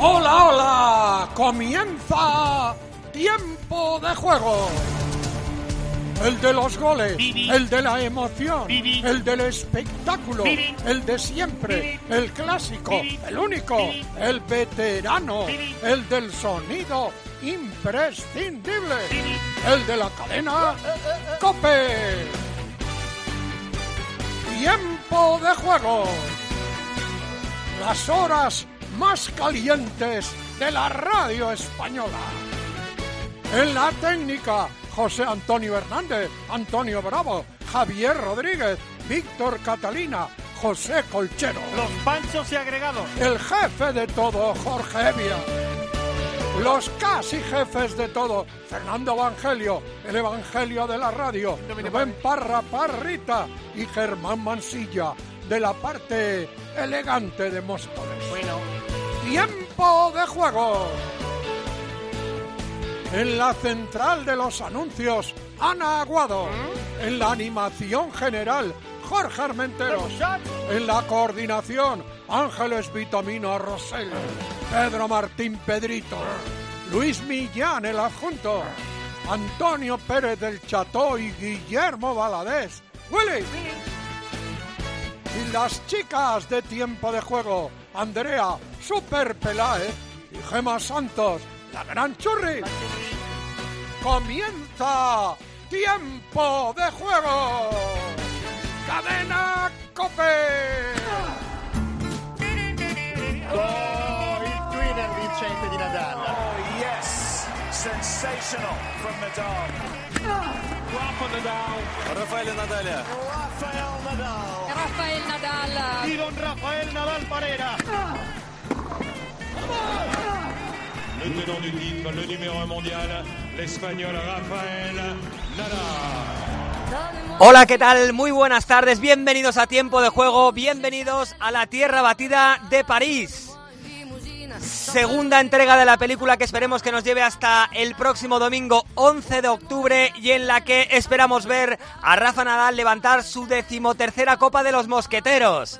¡Hola, hola! ¡Comienza Tiempo de Juego! El de los goles, el de la emoción, el del espectáculo, el de siempre, el clásico, el único, el veterano, el del sonido imprescindible, el de la cadena COPE. Tiempo de Juego. Las horas más calientes de la radio española. En la técnica, José Antonio Hernández, Antonio Bravo, Javier Rodríguez, Víctor Catalina, José Colchero. Los panchos y agregados. El jefe de todo, Jorge Evia. Los casi jefes de todo, Fernando Evangelio, el Evangelio de la radio, Rubén Parra Parrita y Germán Mansilla, de la parte elegante de Móstoles. Bueno. Tiempo de Juego. En la central de los anuncios, Ana Aguado. En la animación general, Jorge Armenteros. En la coordinación, Ángeles Vitamina Rosell. Pedro Martín Pedrito. Luis Millán, el adjunto. Antonio Pérez del Cható y Guillermo Valadez. ¡Willy! Y las chicas de Tiempo de Juego, Andrea Super Peláez y Gema Santos, la gran Churri. Comienza Tiempo de Juego. Cadena COPE. Il Twitter vincente di Nadal. Oh yes, sensational from Nadal. Rafael Nadal. Rafael Nadal. Y don Rafael Nadal Parera. Le tenant du titre, le numéro 1 mondial, l'espagnol Rafael Nadal. Hola, ¿qué tal? Muy buenas tardes, bienvenidos a Tiempo de Juego, bienvenidos a la tierra batida de París. Segunda entrega de la película que esperemos que nos lleve hasta el próximo domingo 11 de octubre y en la que esperamos ver a Rafa Nadal levantar su 13ª Copa de los Mosqueteros.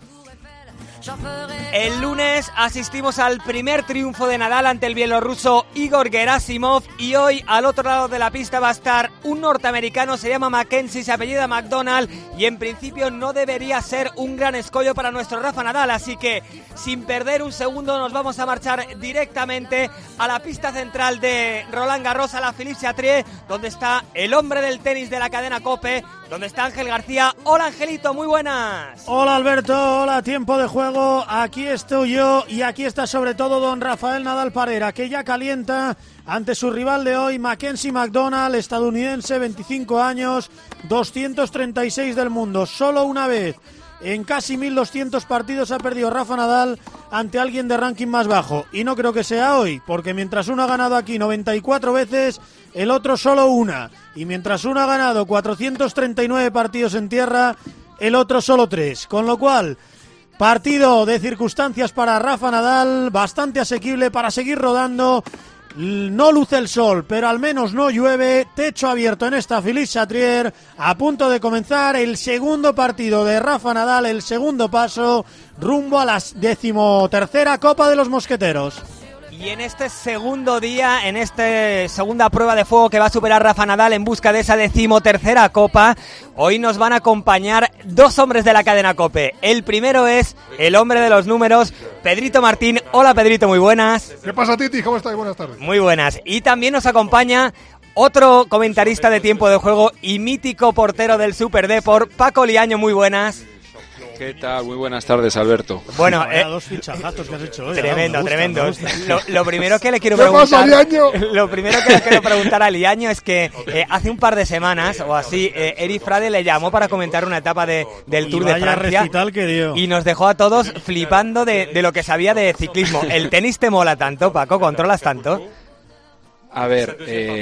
El lunes asistimos al primer triunfo de Nadal ante el bielorruso Igor Gerasimov y hoy al otro lado de la pista va a estar un norteamericano, se llama Mackenzie, se apellida McDonald y en principio no debería ser un gran escollo para nuestro Rafa Nadal, así que sin perder un segundo nos vamos a marchar directamente a la pista central de Roland Garros, a la Philippe Chatrier, donde está el hombre del tenis de la cadena COPE, donde está Ángel García. Hola Angelito, muy buenas. Hola Alberto, hola Tiempo de Juego. Aquí estoy yo y aquí está sobre todo don Rafael Nadal Parera, que ya calienta ante su rival de hoy, Mackenzie McDonald, estadounidense, 25 años, 236 del mundo. Solo una vez en casi 1200 partidos ha perdido Rafa Nadal ante alguien de ranking más bajo. Y no creo que sea hoy, porque mientras uno ha ganado aquí 94 veces, el otro solo una. Y mientras uno ha ganado 439 partidos en tierra, el otro solo 3. Con lo cual, partido de circunstancias para Rafa Nadal, bastante asequible para seguir rodando. No luce el sol, pero al menos no llueve. Techo abierto en esta Philippe Chatrier. A punto de comenzar el segundo partido de Rafa Nadal, el segundo paso rumbo a la 13ª Copa de los Mosqueteros. Y en este segundo día, en esta segunda prueba de fuego que va a superar Rafa Nadal en busca de esa 13ª Copa, hoy nos van a acompañar dos hombres de la cadena COPE. El primero es el hombre de los números, Pedrito Martín. Hola Pedrito, muy buenas. ¿Qué pasa, Titi? ¿Cómo estás? Buenas tardes. Muy buenas. Y también nos acompaña otro comentarista de Tiempo de Juego y mítico portero del Super Depor, Paco Liaño. Muy buenas. ¿Qué tal? Muy buenas tardes, Alberto. Bueno, dos fichajazos que has hecho hoy. Tremendo, tremendo. Me Lo primero que le quiero ¿Qué preguntar, pasa, Liaño? lo primero que le quiero preguntar a Liaño es que hace un par de semanas o así, Eric Frade le llamó para comentar una etapa del Tour de Francia recital que dio. Y nos dejó a todos flipando de lo que sabía de ciclismo. ¿El tenis te mola tanto, Paco? ¿Controlas tanto? A ver,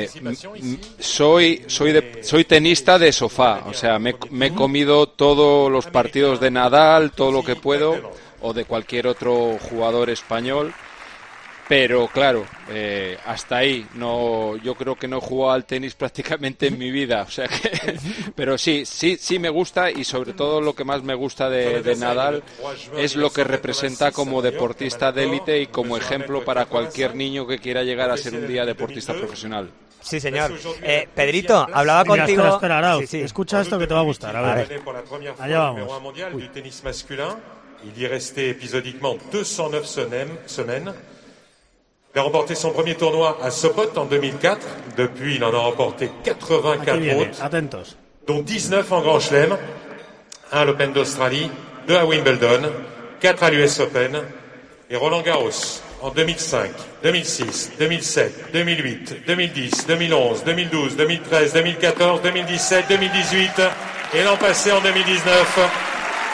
soy tenista de sofá, o sea, me he comido todos los partidos de Nadal, todo lo que puedo, o de cualquier otro jugador español, Pero claro, hasta ahí. No, yo creo que no he jugado al tenis prácticamente en mi vida. O sea que, pero sí me gusta, y sobre todo lo que más me gusta de Nadal es lo que representa como deportista de élite y como ejemplo para cualquier niño que quiera llegar a ser un día deportista profesional. Sí, señor. Pedrito, hablaba contigo... Espera, Arauz, sí. Escucha esto que te va a gustar. A ver. Allá vamos. Il y est resté épisodiquement 209 semaines. Il a remporté son premier tournoi à Sopot en 2004. Depuis, il en a remporté 84 autres, atentos, dont 19 en Grand Chelem, 1 à l'Open d'Australie, 2 à Wimbledon, 4 à l'US Open et Roland Garros en 2005, 2006, 2007, 2008, 2010, 2011, 2012, 2013, 2014, 2017, 2018 et l'an passé en 2019.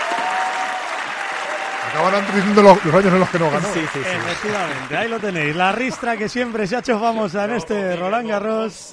Acaban diciendo los años en los que no ganó. Sí. Efectivamente, ahí lo tenéis. La ristra que siempre se ha hecho famosa en este Roland Garros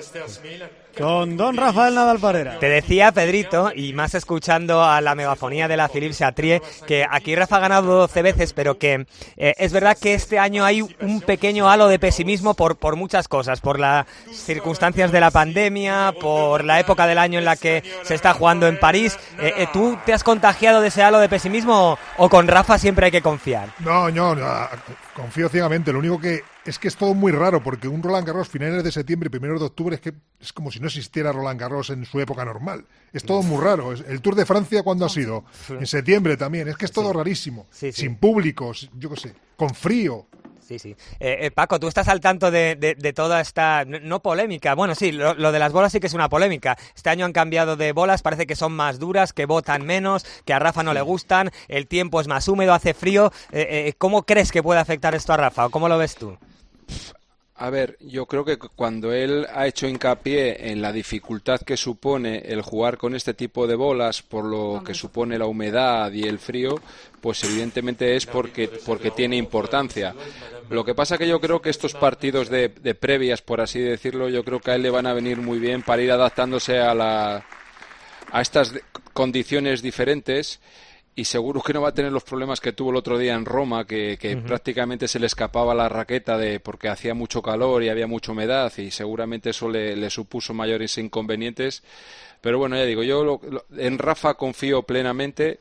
con don Rafael Nadal Parera. Te decía, Pedrito, y más escuchando a la megafonía de la Philippe Chatrier, que aquí Rafa ha ganado 12 veces, pero que es verdad que este año hay un pequeño halo de pesimismo por muchas cosas, por las circunstancias de la pandemia, por la época del año en la que se está jugando en París. ¿Tú te has contagiado de ese halo de pesimismo o con Rafa siempre hay que confiar? No, confío ciegamente. Lo único que es todo muy raro, porque un Roland Garros finales de septiembre y primeros de octubre es como si no existiera Roland Garros en su época normal. Es todo muy raro. El Tour de Francia, ¿cuándo ha sido? En septiembre también. Es que es todo rarísimo. Sí. Sin público, yo qué sé, con frío. Sí. Paco, tú estás al tanto de toda esta, no polémica, bueno, sí, lo de las bolas sí que es una polémica. Este año han cambiado de bolas, parece que son más duras, que botan menos, que a Rafa no le gustan, el tiempo es más húmedo, hace frío. ¿Cómo crees que puede afectar esto a Rafa o cómo lo ves tú? A ver, yo creo que cuando él ha hecho hincapié en la dificultad que supone el jugar con este tipo de bolas, por lo que supone la humedad y el frío, pues evidentemente es porque tiene importancia. Lo que pasa que yo creo que estos partidos de previas, por así decirlo, yo creo que a él le van a venir muy bien para ir adaptándose a estas condiciones diferentes. Y seguro que no va a tener los problemas que tuvo el otro día en Roma, que prácticamente se le escapaba la raqueta porque hacía mucho calor y había mucha humedad, y seguramente eso le supuso mayores inconvenientes. Pero bueno, ya digo, yo en Rafa confío plenamente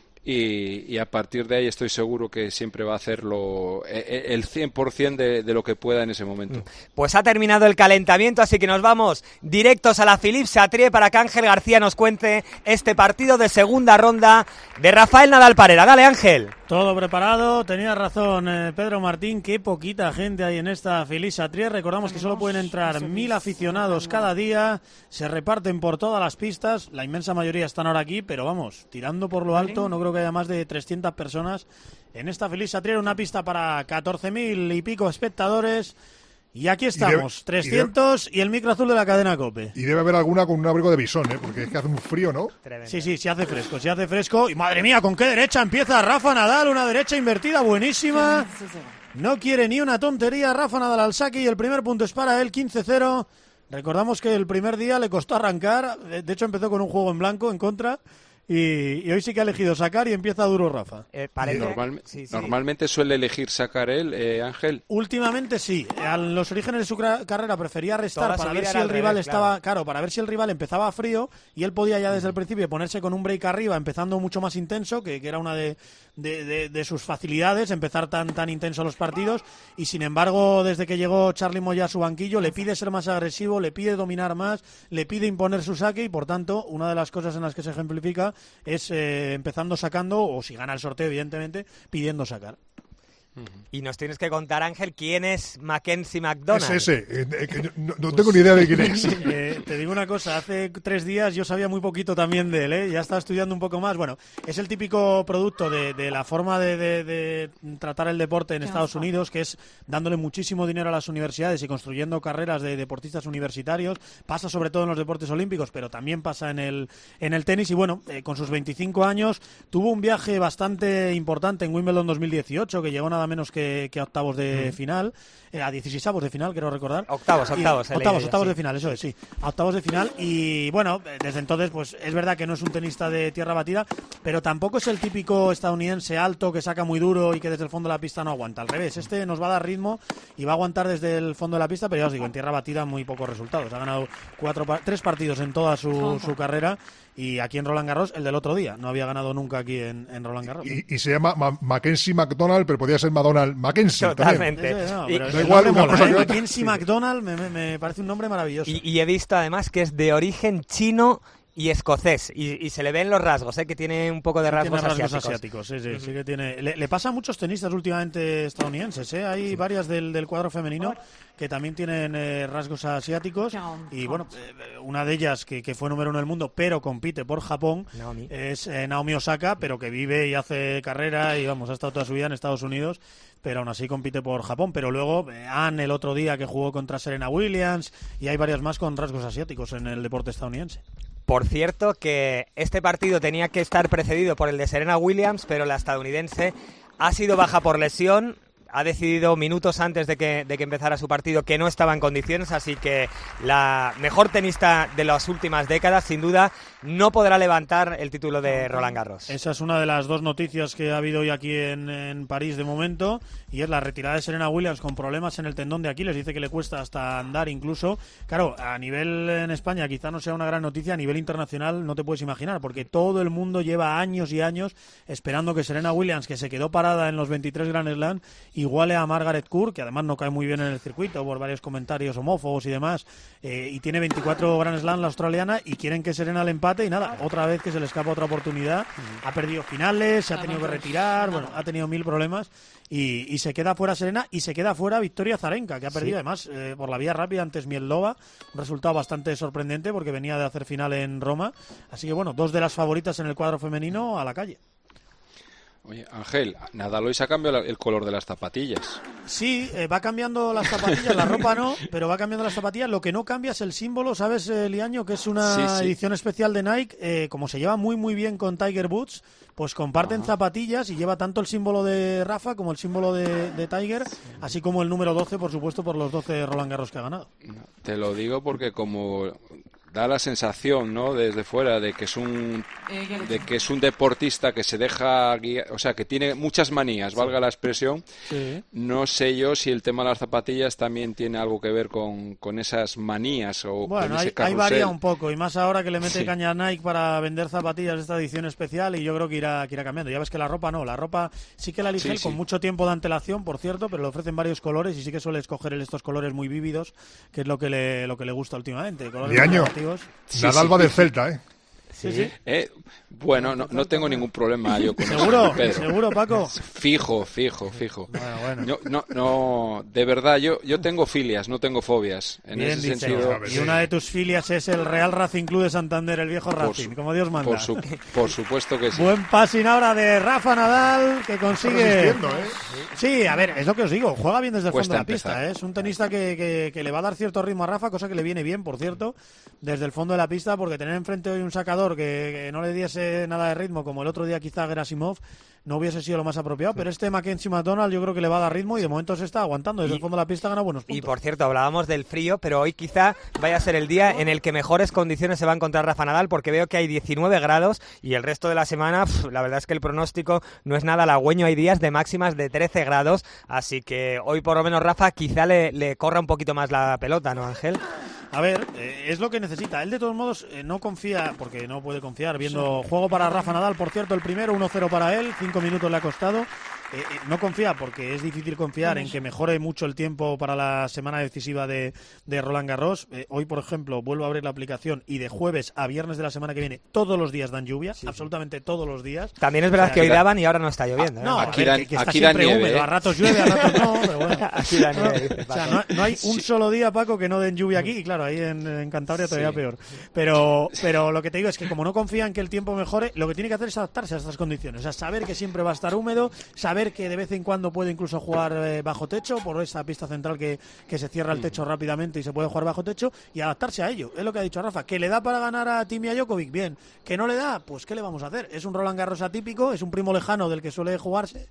y a partir de ahí estoy seguro que siempre va a hacerlo el 100% de lo que pueda en ese momento. Pues ha terminado el calentamiento, así que nos vamos directos a la Philippe Chatrier para que Ángel García nos cuente este partido de segunda ronda de Rafael Nadal Parera. Dale, Ángel. Todo preparado, tenía razón Pedro Martín, qué poquita gente hay en esta Philippe Chatrier. Recordamos que solo pueden entrar 1.000 aficionados cada día, se reparten por todas las pistas, la inmensa mayoría están ahora aquí, pero vamos, tirando por lo alto, no creo que haya más de 300 personas en esta Philippe Chatrier, una pista para 14.000 y pico espectadores. Y aquí estamos, 300 y el micro azul de la cadena COPE. Y debe haber alguna con un abrigo de bisón, porque es que hace un frío, ¿no? Tremendo. Sí hace fresco. Y madre mía, ¿con qué derecha empieza Rafa Nadal? Una derecha invertida buenísima. No quiere ni una tontería Rafa Nadal al saque y el primer punto es para él, 15-0. Recordamos que el primer día le costó arrancar, de hecho empezó con un juego en blanco en contra. Y hoy sí que ha elegido sacar y empieza duro Rafa. Normalmente suele elegir sacar él, Ángel. Últimamente sí. A los orígenes de su carrera prefería restar para ver si el rival estaba para ver si el rival empezaba frío y él podía ya desde el principio ponerse con un break arriba, empezando mucho más intenso, que era una de sus facilidades, empezar tan intenso los partidos. Y sin embargo, desde que llegó Charly Moya a su banquillo, le pide ser más agresivo, le pide dominar más, le pide imponer su saque y por tanto, una de las cosas en las que se ejemplifica es empezando sacando, o si gana el sorteo evidentemente, pidiendo sacar. Y nos tienes que contar, Ángel, quién es Mackenzie McDonald. Es ese, que no tengo ni idea de quién es. Te digo una cosa, hace 3 días yo sabía muy poquito también de él, ya estaba estudiando un poco más. Bueno, es el típico producto de la forma de tratar el deporte en Estados Unidos, que es dándole muchísimo dinero a las universidades y construyendo carreras de deportistas universitarios. Pasa sobre todo en los deportes olímpicos, pero también pasa en el tenis. Y bueno, con sus 25 años tuvo un viaje bastante importante en Wimbledon 2018, que llegó nada nada menos que a octavos de final, a 16avos de final, quiero recordar. Octavos de final, eso es, sí. A octavos de final y bueno, desde entonces pues es verdad que no es un tenista de tierra batida, pero tampoco es el típico estadounidense alto que saca muy duro y que desde el fondo de la pista no aguanta. Al revés, este nos va a dar ritmo y va a aguantar desde el fondo de la pista, pero ya os digo, en tierra batida muy pocos resultados. Ha ganado 3 partidos en toda su carrera. Y aquí en Roland Garros, el del otro día. No había ganado nunca aquí en Roland Garros. Y se llama Mackenzie McDonald, pero podía ser McDonald Mackenzie. Totalmente. Da igual una cosa que otra. Mackenzie McDonald me parece un nombre maravilloso. Y he visto además que es de origen chino y escocés, y se le ven los rasgos, que tiene un poco de rasgos asiáticos. Sí que tiene. Le pasa a muchos tenistas últimamente estadounidenses, Hay varias del cuadro femenino que también tienen rasgos asiáticos, y bueno, una de ellas que fue número 1 del mundo, pero compite por Japón, es Naomi Osaka, pero que vive y hace carrera, y vamos, ha estado toda su vida en Estados Unidos, pero aún así compite por Japón. Pero luego Anne el otro día que jugó contra Serena Williams, y hay varias más con rasgos asiáticos en el deporte estadounidense. Por cierto, que este partido tenía que estar precedido por el de Serena Williams, pero la estadounidense ha sido baja por lesión. Ha decidido minutos antes de que empezara su partido que no estaba en condiciones, así que la mejor tenista de las últimas décadas, sin duda, no podrá levantar el título de Roland Garros. Esa es una de las 2 noticias que ha habido hoy aquí en París de momento, y es la retirada de Serena Williams con problemas en el tendón de Aquiles. Dice que le cuesta hasta andar incluso. Claro, a nivel en España quizá no sea una gran noticia, a nivel internacional no te puedes imaginar, porque todo el mundo lleva años y años esperando que Serena Williams, que se quedó parada en los 23 Grand Slam, iguale a Margaret Court, que además no cae muy bien en el circuito por varios comentarios homófobos y demás, y tiene 24 Grand Slam la australiana, y quieren que Serena le empate, y nada, otra vez que se le escapa otra oportunidad. Ha perdido finales, se ha tenido que retirar, bueno, ha tenido 1000 problemas, y se queda fuera Serena, y se queda fuera Victoria Azarenka, que ha perdido además por la vía rápida ante Smieldova, un resultado bastante sorprendente porque venía de hacer final en Roma. Así que bueno, 2 de las favoritas en el cuadro femenino a la calle. Oye, Ángel, Nadal hoy se ha cambiado el color de las zapatillas. Sí, va cambiando las zapatillas, la ropa no, pero va cambiando las zapatillas. Lo que no cambia es el símbolo, ¿sabes, Liaño? Que es una edición especial de Nike. Como se lleva muy muy bien con Tiger Woods, pues comparten zapatillas y lleva tanto el símbolo de Rafa como el símbolo de Tiger, así como el número 12, por supuesto, por los 12 Roland Garros que ha ganado. Te lo digo porque como da la sensación, ¿no?, desde fuera de que es un deportista que se deja guiar, o sea, que tiene muchas manías, valga la expresión. Sí. No sé yo si el tema de las zapatillas también tiene algo que ver con esas manías o bueno, con ese carrusel. Ahí varía un poco, y más ahora que le mete caña a Nike para vender zapatillas de esta edición especial, y yo creo que irá cambiando. Ya ves que la ropa no, la ropa sí que la elige con mucho tiempo de antelación, por cierto, pero le ofrecen varios colores, y sí que suele escoger estos colores muy vívidos, que es lo que le gusta últimamente. Nadal va del Celta, ¿eh? Sí. Bueno, no tengo ningún problema yo con ¿Seguro? eso. ¿Seguro, Paco? Fijo. Bueno. No, de verdad, yo tengo filias, no tengo fobias. En bien ese dicho. sentido. Y una de tus filias es el Real Racing Club de Santander, el viejo Racing, como Dios manda. Por supuesto que sí. Buen passing ahora de Rafa Nadal, que consigue... Sí, a ver, es lo que os digo, juega bien desde el fondo de la pista, ¿eh? Es un tenista que le va a dar cierto ritmo a Rafa, cosa que le viene bien, por cierto, desde el fondo de la pista, porque tener enfrente hoy un sacador que no le diese nada de ritmo, como el otro día quizá Gerasimov, no hubiese sido lo más apropiado, pero este Mackenzie McDonald yo creo que le va a dar ritmo, y de momento se está aguantando desde el fondo de la pista, gana buenos puntos. Y por cierto, hablábamos del frío, pero hoy quizá vaya a ser el día en el que mejores condiciones se va a encontrar Rafa Nadal, porque veo que hay 19 grados y el resto de la semana, la verdad es que el pronóstico no es nada halagüeño, hay días de máximas de 13 grados, así que hoy por lo menos Rafa quizá le corra un poquito más la pelota, ¿no, Ángel? A ver, es lo que necesita. Él de todos modos no confía, porque no puede confiar, viendo juego para Rafa Nadal, por cierto, el primero 1-0 para él, 5 minutos le ha costado. No confía porque es difícil confiar en que mejore mucho el tiempo para la semana decisiva de Roland Garros. Hoy, por ejemplo, vuelvo a abrir la aplicación y de jueves a viernes de la semana que viene todos los días dan lluvia, absolutamente todos los días. También es verdad que hoy daban y ahora no está lloviendo. No, aquí está siempre nieve, húmedo, a ratos llueve, a ratos no, pero bueno. Aquí da nieve, o sea, no hay un solo día, Paco, que no den lluvia aquí, y claro, ahí en Cantabria todavía peor. Pero lo que te digo es que como no confía en que el tiempo mejore, lo que tiene que hacer es adaptarse a estas condiciones, o sea, saber que siempre va a estar húmedo, saber saber que de vez en cuando puede incluso jugar bajo techo, por esa pista central que se cierra el techo rápidamente y se puede jugar bajo techo, y adaptarse a ello. Es lo que ha dicho Rafa, que le da para ganar a Thiem y a Djokovic, bien, que no le da, pues ¿qué le vamos a hacer? Es un Roland Garros atípico, es un primo lejano del que suele jugarse,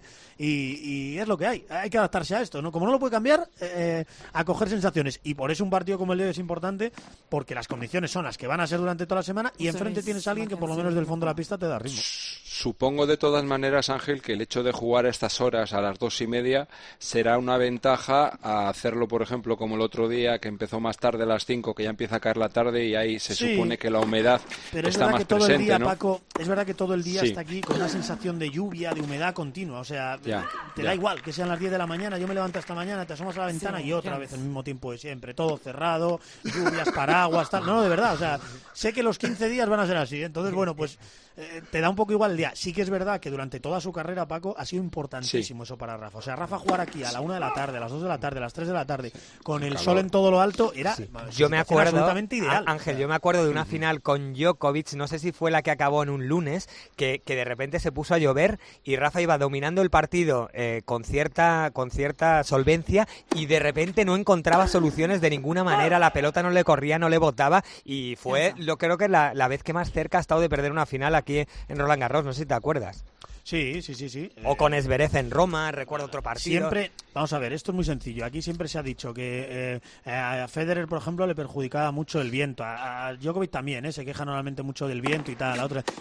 y es lo que hay que adaptarse a esto, ¿no? Como no lo puede cambiar, a coger sensaciones, y por eso un partido como el de hoy es importante, porque las condiciones son las que van a ser durante toda la semana, y enfrente tienes a alguien que por lo menos del fondo de la pista te da ritmo. Supongo de todas maneras, Ángel, que el hecho de jugar a estas horas, a las 2:30, será una ventaja a hacerlo, por ejemplo, como el otro día, que empezó más tarde a las 5, que ya empieza a caer la tarde y ahí se supone que la humedad está más presente, el día, ¿no? Paco, es verdad que todo el día está aquí con una sensación de lluvia, de humedad continua, o sea, te da igual que sean las 10 de la mañana, yo me levanto esta mañana, te asomas a la ventana y otra vez el mismo tiempo de siempre, todo cerrado, lluvias, paraguas, tal, no, de verdad, o sea, sé que los 15 días van a ser así, entonces, bueno, pues te da un poco igual el día. Sí que es verdad que durante toda su carrera, Paco, ha sido importantísimo eso para Rafa. O sea, Rafa jugar aquí a la 1 de la tarde, a las 2 de la tarde, a las 3 de la tarde, con el sol en todo lo alto, era yo me acuerdo, absolutamente ideal. Ángel, yo me acuerdo de una final con Djokovic, no sé si fue la que acabó en un lunes, que de repente se puso a llover y Rafa iba dominando el partido con cierta solvencia y de repente no encontraba soluciones de ninguna manera, la pelota no le corría, no le botaba y fue, creo que la vez que más cerca ha estado de perder una final aquí en Roland Garros, no sé si te acuerdas. Sí. O con Zverev en Roma, recuerdo otro partido. Siempre, vamos a ver, esto es muy sencillo. Aquí siempre se ha dicho que a Federer, por ejemplo, le perjudicaba mucho el viento. A Djokovic también, se queja normalmente mucho del viento y tal. La otra,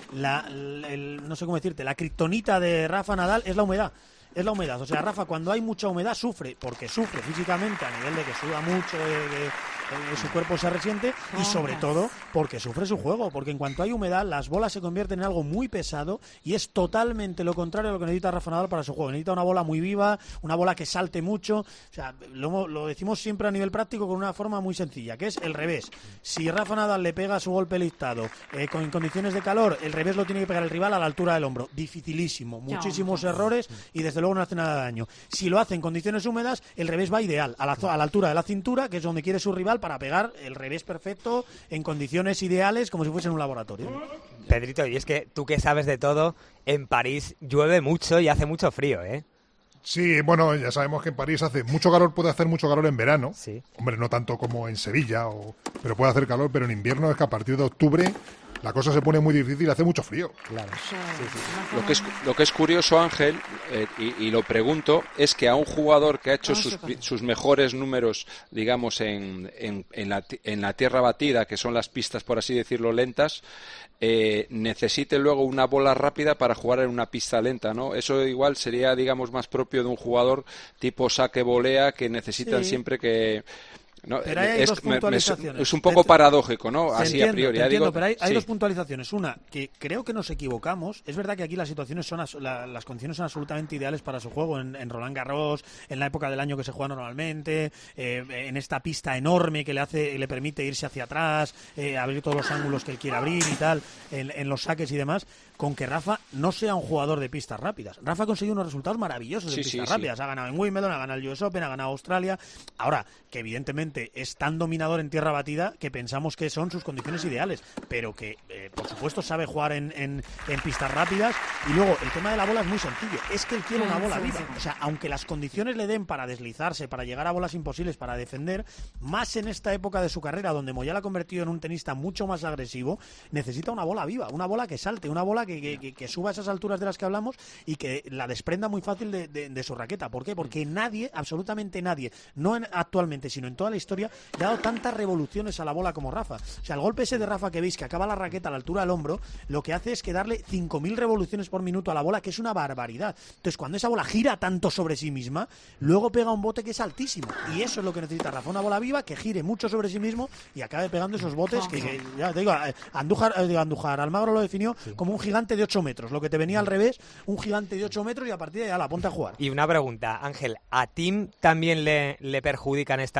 no sé cómo decirte, la kriptonita de Rafa Nadal es la humedad. Es la humedad, o sea, Rafa cuando hay mucha humedad sufre, porque sufre físicamente a nivel de que suda mucho, su cuerpo se resiente y sobre todo porque sufre su juego, porque en cuanto hay humedad las bolas se convierten en algo muy pesado y es totalmente lo contrario a lo que necesita Rafa Nadal para su juego. Necesita una bola muy viva, una bola que salte mucho, o sea, lo decimos siempre a nivel práctico con una forma muy sencilla, que es el revés. Si Rafa Nadal le pega su golpe listado en condiciones de calor, el revés lo tiene que pegar el rival a la altura del hombro. Dificilísimo, muchísimos errores y desde luego no hace nada de daño. Si lo hace en condiciones húmedas, el revés va ideal, a la altura de la cintura, que es donde quiere su rival, para pegar el revés perfecto en condiciones ideales, como si fuese en un laboratorio. Pedrito, y es que tú que sabes de todo, en París llueve mucho y hace mucho frío, ¿eh? Sí, bueno, ya sabemos que en París hace mucho calor, puede hacer mucho calor en verano. Sí. Hombre, no tanto como en Sevilla, pero puede hacer calor, pero en invierno es que a partir de octubre la cosa se pone muy difícil, hace mucho frío. Claro. Lo que es curioso, Ángel, y lo pregunto, es que a un jugador que ha hecho sus mejores números, digamos, en la tierra batida, que son las pistas, por así decirlo, lentas, necesite luego una bola rápida para jugar en una pista lenta, ¿no? Eso igual sería, digamos, más propio de un jugador tipo saque-volea, que necesitan siempre que... No, pero hay dos puntualizaciones. Es un poco paradójico, ¿no? Así a priori. Pero hay dos puntualizaciones. Una, que creo que nos equivocamos. Es verdad que aquí las situaciones son las condiciones son absolutamente ideales para su juego. En Roland Garros, en la época del año que se juega normalmente, en esta pista enorme que le permite irse hacia atrás, abrir todos los ángulos que él quiere abrir y tal, en los saques y demás. Con que Rafa no sea un jugador de pistas rápidas. Rafa ha conseguido unos resultados maravillosos de pistas rápidas. Ha ganado en Wimbledon, ha ganado el US Open, ha ganado Australia. Ahora, que evidentemente es tan dominador en tierra batida que pensamos que son sus condiciones ideales, pero que, por supuesto, sabe jugar en pistas rápidas. Y luego, el tema de la bola es muy sencillo. Es que él quiere una bola viva. O sea, aunque las condiciones le den para deslizarse, para llegar a bolas imposibles, para defender, más en esta época de su carrera, donde Moya la ha convertido en un tenista mucho más agresivo, necesita una bola viva, una bola que salte, una bola que suba a esas alturas de las que hablamos y que la desprenda muy fácil de su raqueta. ¿Por qué? Porque nadie, absolutamente nadie, no actualmente, sino en toda la historia, le ha dado tantas revoluciones a la bola como Rafa. O sea, el golpe ese de Rafa que veis, que acaba la raqueta a la altura del hombro, lo que hace es que darle 5.000 revoluciones por minuto a la bola, que es una barbaridad. Entonces, cuando esa bola gira tanto sobre sí misma, luego pega un bote que es altísimo. Y eso es lo que necesita Rafa, una bola viva que gire mucho sobre sí mismo y acabe pegando esos botes que ya te digo, Andújar Almagro lo definió como un gigante de 8 metros, lo que te venía al revés, un gigante de 8 metros y a partir de ahí la ponte a jugar. Y una pregunta, Ángel, ¿a Thiem también le perjudican estas bolas?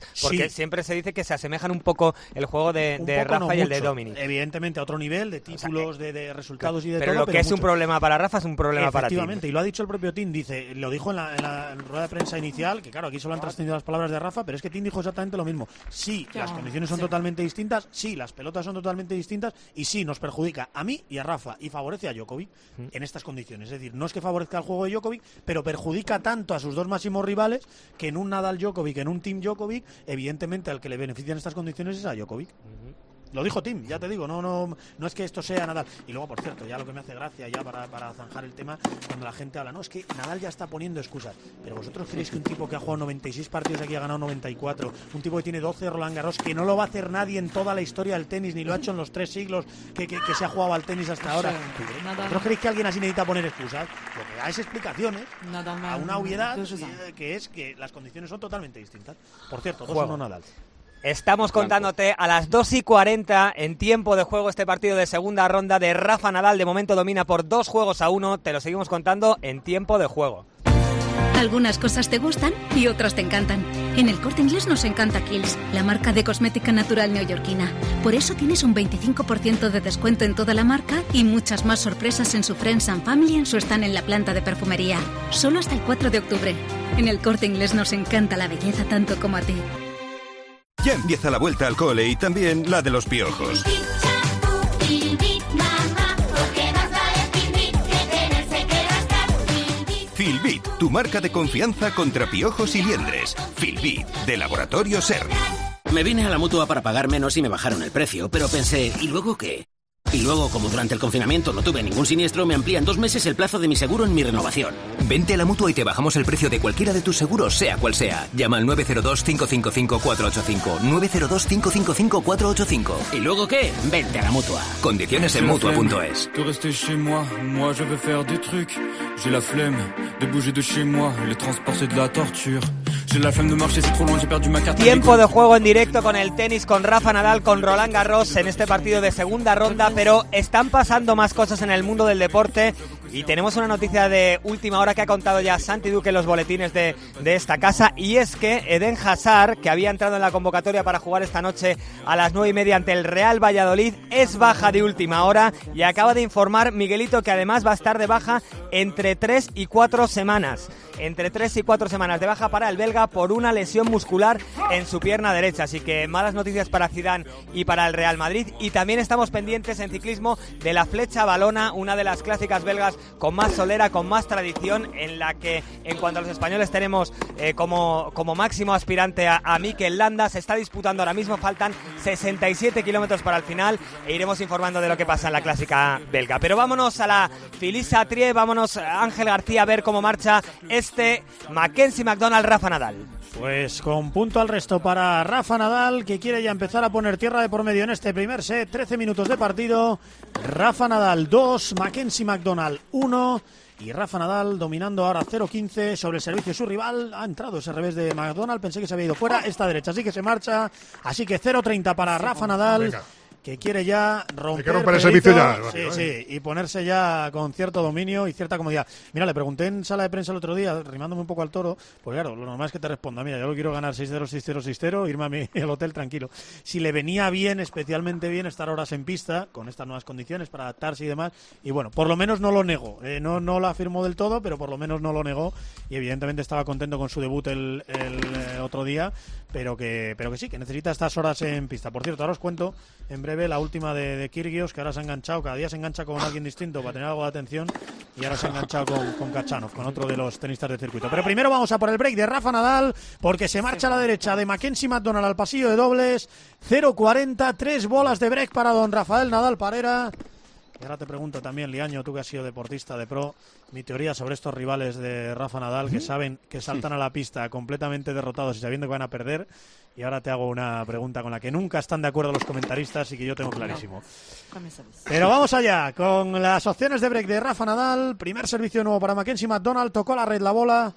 porque siempre se dice que se asemejan un poco el juego de Rafa no y el mucho. de Dominic. Evidentemente a otro nivel de títulos, de resultados y de pero todo. Lo que es un problema para Rafa es un problema para Tim. Efectivamente, y lo ha dicho el propio Tim, lo dijo en la rueda de prensa inicial, que claro, aquí solo han trascendido las palabras de Rafa, pero es que Tim dijo exactamente lo mismo. Sí, las condiciones son totalmente distintas, sí, las pelotas son totalmente distintas, y sí, nos perjudica a mí y a Rafa, y favorece a Djokovic en estas condiciones. Es decir, no es que favorezca el juego de Djokovic, pero perjudica tanto a sus dos máximos rivales que en un Nadal Djokovic, en un Tim Djokovic, evidentemente al que le benefician estas condiciones es a Djokovic. Lo dijo Tim, ya te digo, no es que esto sea Nadal. Y luego, por cierto, ya lo que me hace gracia, ya para zanjar el tema, cuando la gente habla, no, es que Nadal ya está poniendo excusas. Pero vosotros creéis que un tipo que ha jugado 96 partidos aquí ha ganado 94, un tipo que tiene 12 Roland Garros, que no lo va a hacer nadie en toda la historia del tenis, ni lo ha hecho en los 3 siglos que se ha jugado al tenis hasta ahora. ¿Vosotros creéis que alguien así necesita poner excusas? Lo que da es explicaciones a una obviedad que es que las condiciones son totalmente distintas. Por cierto, 2-1 Nadal. Estamos contándote a las 2:40 en tiempo de juego este partido de segunda ronda de Rafa Nadal. De momento domina por 2-1. Te lo seguimos contando en tiempo de juego. Algunas cosas te gustan y otras te encantan. En El Corte Inglés nos encanta Kiehl's, la marca de cosmética natural neoyorquina. Por eso tienes un 25% de descuento en toda la marca y muchas más sorpresas en su Friends and Family en su stand en la planta de perfumería. Solo hasta el 4 de octubre. En El Corte Inglés nos encanta la belleza tanto como a ti. Ya empieza la vuelta al cole y también la de los piojos. Filbit, tu marca de confianza contra piojos y liendres. Filbit, de Laboratorio CERN. Me vine a la Mutua para pagar menos y me bajaron el precio, pero pensé, ¿y luego qué? Y luego, como durante el confinamiento no tuve ningún siniestro, me amplían 2 meses el plazo de mi seguro en mi renovación. Vente a la Mutua y te bajamos el precio de cualquiera de tus seguros, sea cual sea. Llama al 902-555-485. 902-555-485. ¿Y luego qué? Vente a la Mutua. Condiciones en Mutua.es. De rester chez moi, moi je veux faire des trucs. J'ai la flemme de bouger de chez moi, les transports c'est de la torture. J'ai la flemme de marcher, c'est trop loin, j'ai perdu ma carte. Tiempo de juego en directo con el tenis, con Rafa Nadal, con Roland Garros en este partido de segunda ronda, pero están pasando más cosas en el mundo del deporte y tenemos una noticia de última hora que ha contado ya Santi Duque en los boletines de esta casa, y es que Eden Hazard, que había entrado en la convocatoria para jugar esta noche a las 9:30 ante el Real Valladolid, es baja de última hora, y acaba de informar Miguelito que además va a estar de baja entre 3 y 4 semanas. Entre 3 y 4 semanas de baja para el belga por una lesión muscular en su pierna derecha. Así que malas noticias para Zidane y para el Real Madrid. Y también estamos pendientes en ciclismo de la Flecha Valona, una de las clásicas belgas con más solera, con más tradición, en la que en cuanto a los españoles tenemos como máximo aspirante a Mikel Landa. Se está disputando ahora mismo, faltan 67 kilómetros para el final e iremos informando de lo que pasa en la clásica belga. Pero vámonos a la Filisa-Trier, vámonos a Ángel García a ver cómo marcha Mackenzie McDonald, Rafa Nadal. Pues con punto al resto para Rafa Nadal, que quiere ya empezar a poner tierra de por medio en este primer set. 13 minutos de partido. Rafa Nadal 2, Mackenzie McDonald 1. Y Rafa Nadal dominando ahora 0-15 sobre el servicio de su rival. Ha entrado ese revés de McDonald, pensé que se había ido fuera. Esta derecha así que se marcha. Así que 0-30 para Rafa Nadal. Venga. Que quiere ya romper el servicio ya. Sí, y ponerse ya con cierto dominio y cierta comodidad. Mira, le pregunté en sala de prensa el otro día, rimándome un poco al toro, pues claro, lo normal es que te responda, mira, yo lo quiero ganar 6-0, 6-0, 6-0, irme al hotel tranquilo. Si le venía bien, especialmente bien, estar horas en pista, con estas nuevas condiciones para adaptarse y demás, y bueno, por lo menos no lo negó. No lo afirmó del todo, pero por lo menos no lo negó, y evidentemente estaba contento con su debut el otro día, pero que sí, que necesita estas horas en pista. Por cierto, ahora os cuento en breve la última de Kyrgios, que ahora se ha enganchado, cada día se engancha con alguien distinto para tener algo de atención, y ahora se ha enganchado con Khachanov, con otro de los tenistas de circuito. Pero primero vamos a por el break de Rafa Nadal, porque se marcha a la derecha de Mackenzie McDonald al pasillo de dobles. 0-40, 3 bolas de break para don Rafael Nadal Parera. Y ahora te pregunto también, Liaño, tú que has sido deportista de pro, mi teoría sobre estos rivales de Rafa Nadal, que saben que saltan a la pista completamente derrotados y sabiendo que van a perder. Y ahora te hago una pregunta con la que nunca están de acuerdo los comentaristas y que yo tengo clarísimo. Pero vamos allá con las opciones de break de Rafa Nadal. Primer servicio nuevo para Mackenzie McDonald. Tocó la red la bola.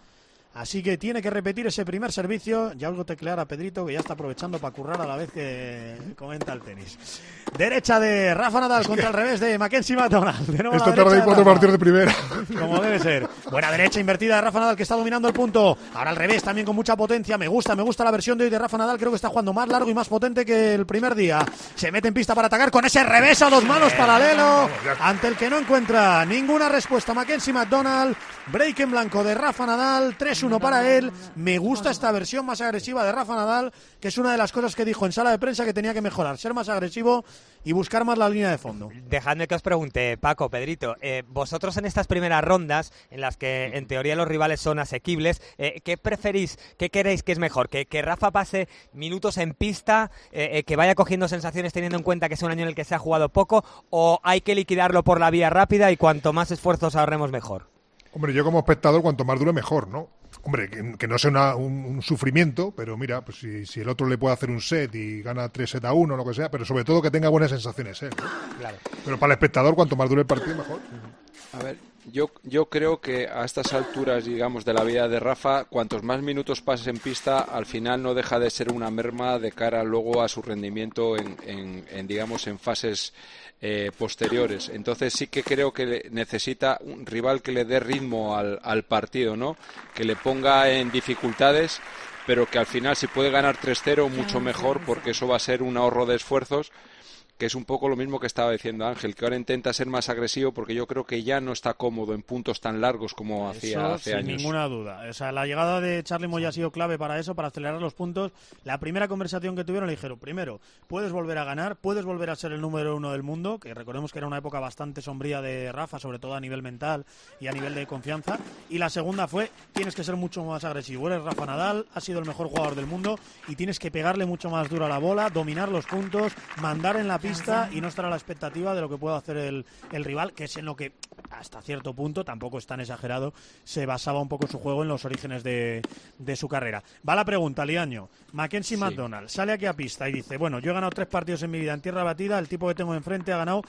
Así que tiene que repetir ese primer servicio. Ya algo teclear a Pedrito, que ya está aprovechando para currar a la vez que comenta el tenis. Derecha de Rafa Nadal contra el revés de Mackenzie McDonald. Esta tarde hay 4 partidos de primera. Como debe ser. Buena derecha invertida de Rafa Nadal, que está dominando el punto. Ahora al revés, también con mucha potencia. Me gusta la versión de hoy de Rafa Nadal. Creo que está jugando más largo y más potente que el primer día. Se mete en pista para atacar con ese revés a 2 manos paralelo, ante el que no encuentra ninguna respuesta Mackenzie McDonald. Break en blanco de Rafa Nadal, 3-1 para él. Me gusta esta versión más agresiva de Rafa Nadal, que es una de las cosas que dijo en sala de prensa que tenía que mejorar, ser más agresivo y buscar más la línea de fondo. Dejadme que os pregunte, Paco, Pedrito, vosotros en estas primeras rondas, en las que en teoría los rivales son asequibles, ¿qué preferís, qué queréis que es mejor? ¿Que Rafa pase minutos en pista, que vaya cogiendo sensaciones teniendo en cuenta que es un año en el que se ha jugado poco, o hay que liquidarlo por la vía rápida y cuanto más esfuerzos ahorremos mejor? Hombre, yo como espectador, cuanto más dure mejor, ¿no? Hombre, que no sea un sufrimiento, pero mira, pues si el otro le puede hacer un set y gana 3-1 o lo que sea, pero sobre todo que tenga buenas sensaciones, ¿no? Claro. Pero para el espectador, cuanto más dure el partido, mejor. A ver, yo creo que a estas alturas, digamos, de la vida de Rafa, cuantos más minutos pases en pista, al final no deja de ser una merma de cara luego a su rendimiento en digamos, en fases posteriores. Entonces sí que creo que necesita un rival que le dé ritmo al partido, ¿no? Que le ponga en dificultades, pero que al final, si puede ganar 3-0, mucho mejor, porque eso va a ser un ahorro de esfuerzos, que es un poco lo mismo que estaba diciendo Ángel, que ahora intenta ser más agresivo porque yo creo que ya no está cómodo en puntos tan largos como hacía hace años. Sin ninguna duda. O sea, la llegada de Charlie Moya ha sido clave para eso, para acelerar los puntos. La primera conversación que tuvieron le dijeron, primero, puedes volver a ganar, puedes volver a ser el número 1 del mundo, que recordemos que era una época bastante sombría de Rafa, sobre todo a nivel mental y a nivel de confianza. Y la segunda fue, tienes que ser mucho más agresivo. Eres Rafa Nadal, has sido el mejor jugador del mundo y tienes que pegarle mucho más duro a la bola, dominar los puntos, mandar en la pista y no estar a la expectativa de lo que pueda hacer el rival, que es en lo que hasta cierto punto, tampoco es tan exagerado, se basaba un poco su juego en los orígenes de su carrera. Va la pregunta, Liaño. Mackenzie McDonald sale aquí a pista y dice, bueno, yo he ganado 3 partidos en mi vida en tierra batida, el tipo que tengo enfrente ha ganado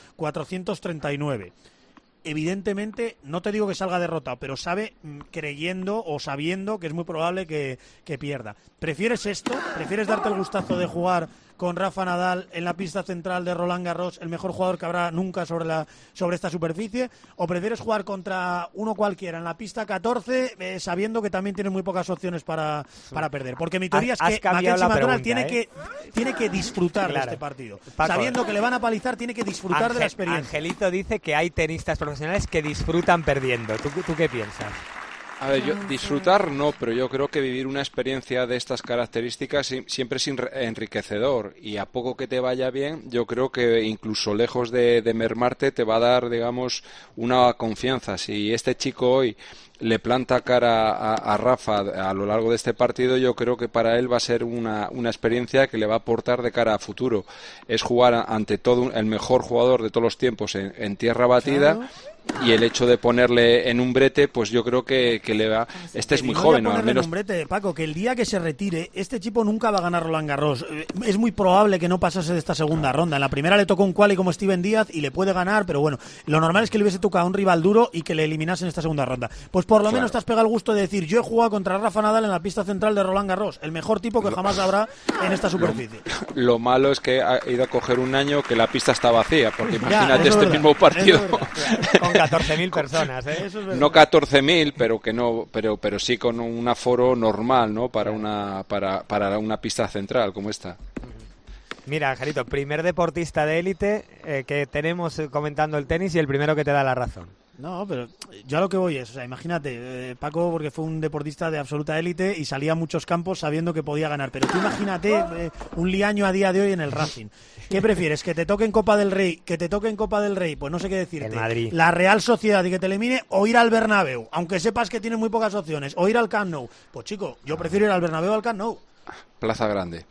439. Evidentemente, no te digo que salga derrotado, pero sabe, creyendo o sabiendo que es muy probable que pierda. ¿Prefieres esto? ¿Prefieres darte el gustazo de jugar con Rafa Nadal en la pista central de Roland Garros, el mejor jugador que habrá nunca sobre esta superficie? ¿O prefieres jugar contra uno cualquiera en la pista 14, sabiendo que también tiene muy pocas opciones para perder? Porque mi teoría es que Mackenzie McDonald tiene que disfrutar de este partido. Paco, sabiendo que le van a palizar, tiene que disfrutar de la experiencia. Angelito dice que hay tenistas profesionales que disfrutan perdiendo. ¿Tú qué piensas? A ver, yo disfrutar no, pero yo creo que vivir una experiencia de estas características siempre es enriquecedor, y a poco que te vaya bien, yo creo que incluso lejos de mermarte te va a dar, digamos, una confianza. Si este chico hoy le planta cara a Rafa a lo largo de este partido, yo creo que para él va a ser una experiencia que le va a aportar de cara a futuro. Es jugar ante todo el mejor jugador de todos los tiempos en tierra batida. Claro. Y el hecho de ponerle en un brete, pues yo creo que le va. Este es muy joven, ¿no? Al menos. En un brete, Paco, que el día que se retire, este chico nunca va a ganar Roland Garros. Es muy probable que no pasase de esta segunda ronda. En la primera le tocó un quali como Steven Díaz y le puede ganar, pero bueno, lo normal es que le hubiese tocado a un rival duro y que le eliminase en esta segunda ronda. Pues por lo menos te has pegado el gusto de decir, yo he jugado contra Rafa Nadal en la pista central de Roland Garros, el mejor tipo que jamás habrá en esta superficie. Lo malo es que ha ido a coger un año que la pista está vacía, porque imagínate este mismo partido con 14.000 personas. No 14.000, pero sí con un aforo normal, ¿no? Para una pista central como esta. Mira, Angelito, primer deportista de élite que tenemos comentando el tenis y el primero que te da la razón. No, pero yo a lo que voy es, o sea, imagínate, Paco, porque fue un deportista de absoluta élite y salía a muchos campos sabiendo que podía ganar, pero tú imagínate un Liaño a día de hoy en el Racing. ¿Qué prefieres? ¿Que te toque en Copa del Rey? ¿Que te toque en Copa del Rey? Pues no sé qué decirte. El Madrid. La Real Sociedad y que te elimine, o ir al Bernabéu, aunque sepas que tienes muy pocas opciones, o ir al Camp Nou. Pues chico, yo prefiero ir al Bernabéu o al Camp Nou. Plaza Grande.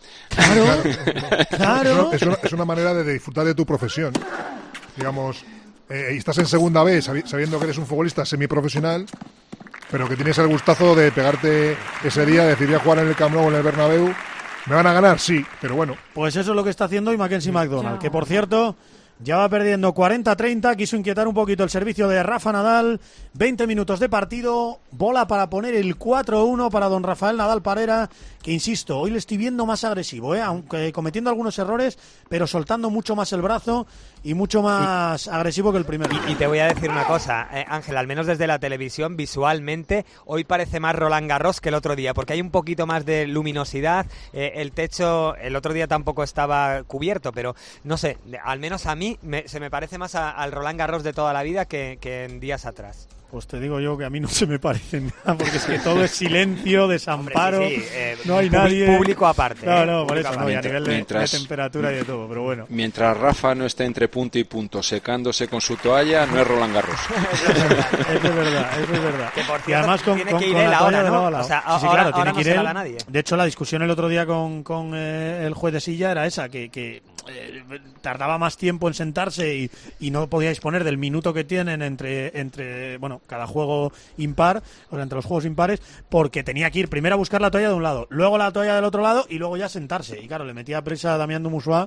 Claro. Es una manera de disfrutar de tu profesión. Digamos, estás en segunda B sabiendo que eres un futbolista semiprofesional, pero que tienes el gustazo de pegarte ese día, de decir, voy a jugar en el Camp Nou o en el Bernabéu. ¿Me van a ganar? Sí, pero bueno. Pues eso es lo que está haciendo hoy Mackenzie McDonald, que por cierto, Ya va perdiendo 40-30, quiso inquietar un poquito el servicio de Rafa Nadal. 20 minutos de partido, bola para poner el 4-1 para don Rafael Nadal Parera, que insisto, hoy le estoy viendo más agresivo, aunque cometiendo algunos errores, pero soltando mucho más el brazo y mucho más agresivo que el primero. Y te voy a decir una cosa, Ángel, al menos desde la televisión, visualmente, hoy parece más Roland Garros que el otro día, porque hay un poquito más de luminosidad, el techo el otro día tampoco estaba cubierto, pero no sé, al menos a mí se me parece más al Roland Garros de toda la vida que en días atrás. Pues te digo yo que a mí no se me parece nada, porque es que todo es silencio, desamparo, sí, no hay nadie. Público aparte. No, por eso, no, y a nivel de temperatura y de todo, pero bueno. Mientras Rafa no esté entre punto y punto secándose con su toalla, no es Roland Garros. Eso es verdad. Que por cierto, y además con tiene que ir la él ahora, toalla ¿no? de lado a lado. O sea, sí, ahora, claro, tiene que ir no se él. la da nadie. De hecho, la discusión el otro día con el juez de silla era esa, que tardaba más tiempo en sentarse y no podía disponer del minuto que tienen entre cada juego impar, o sea, entre los juegos impares, porque tenía que ir primero a buscar la toalla de un lado, luego la toalla del otro lado y luego ya sentarse. Y claro, le metía prisa a Damián Dumussois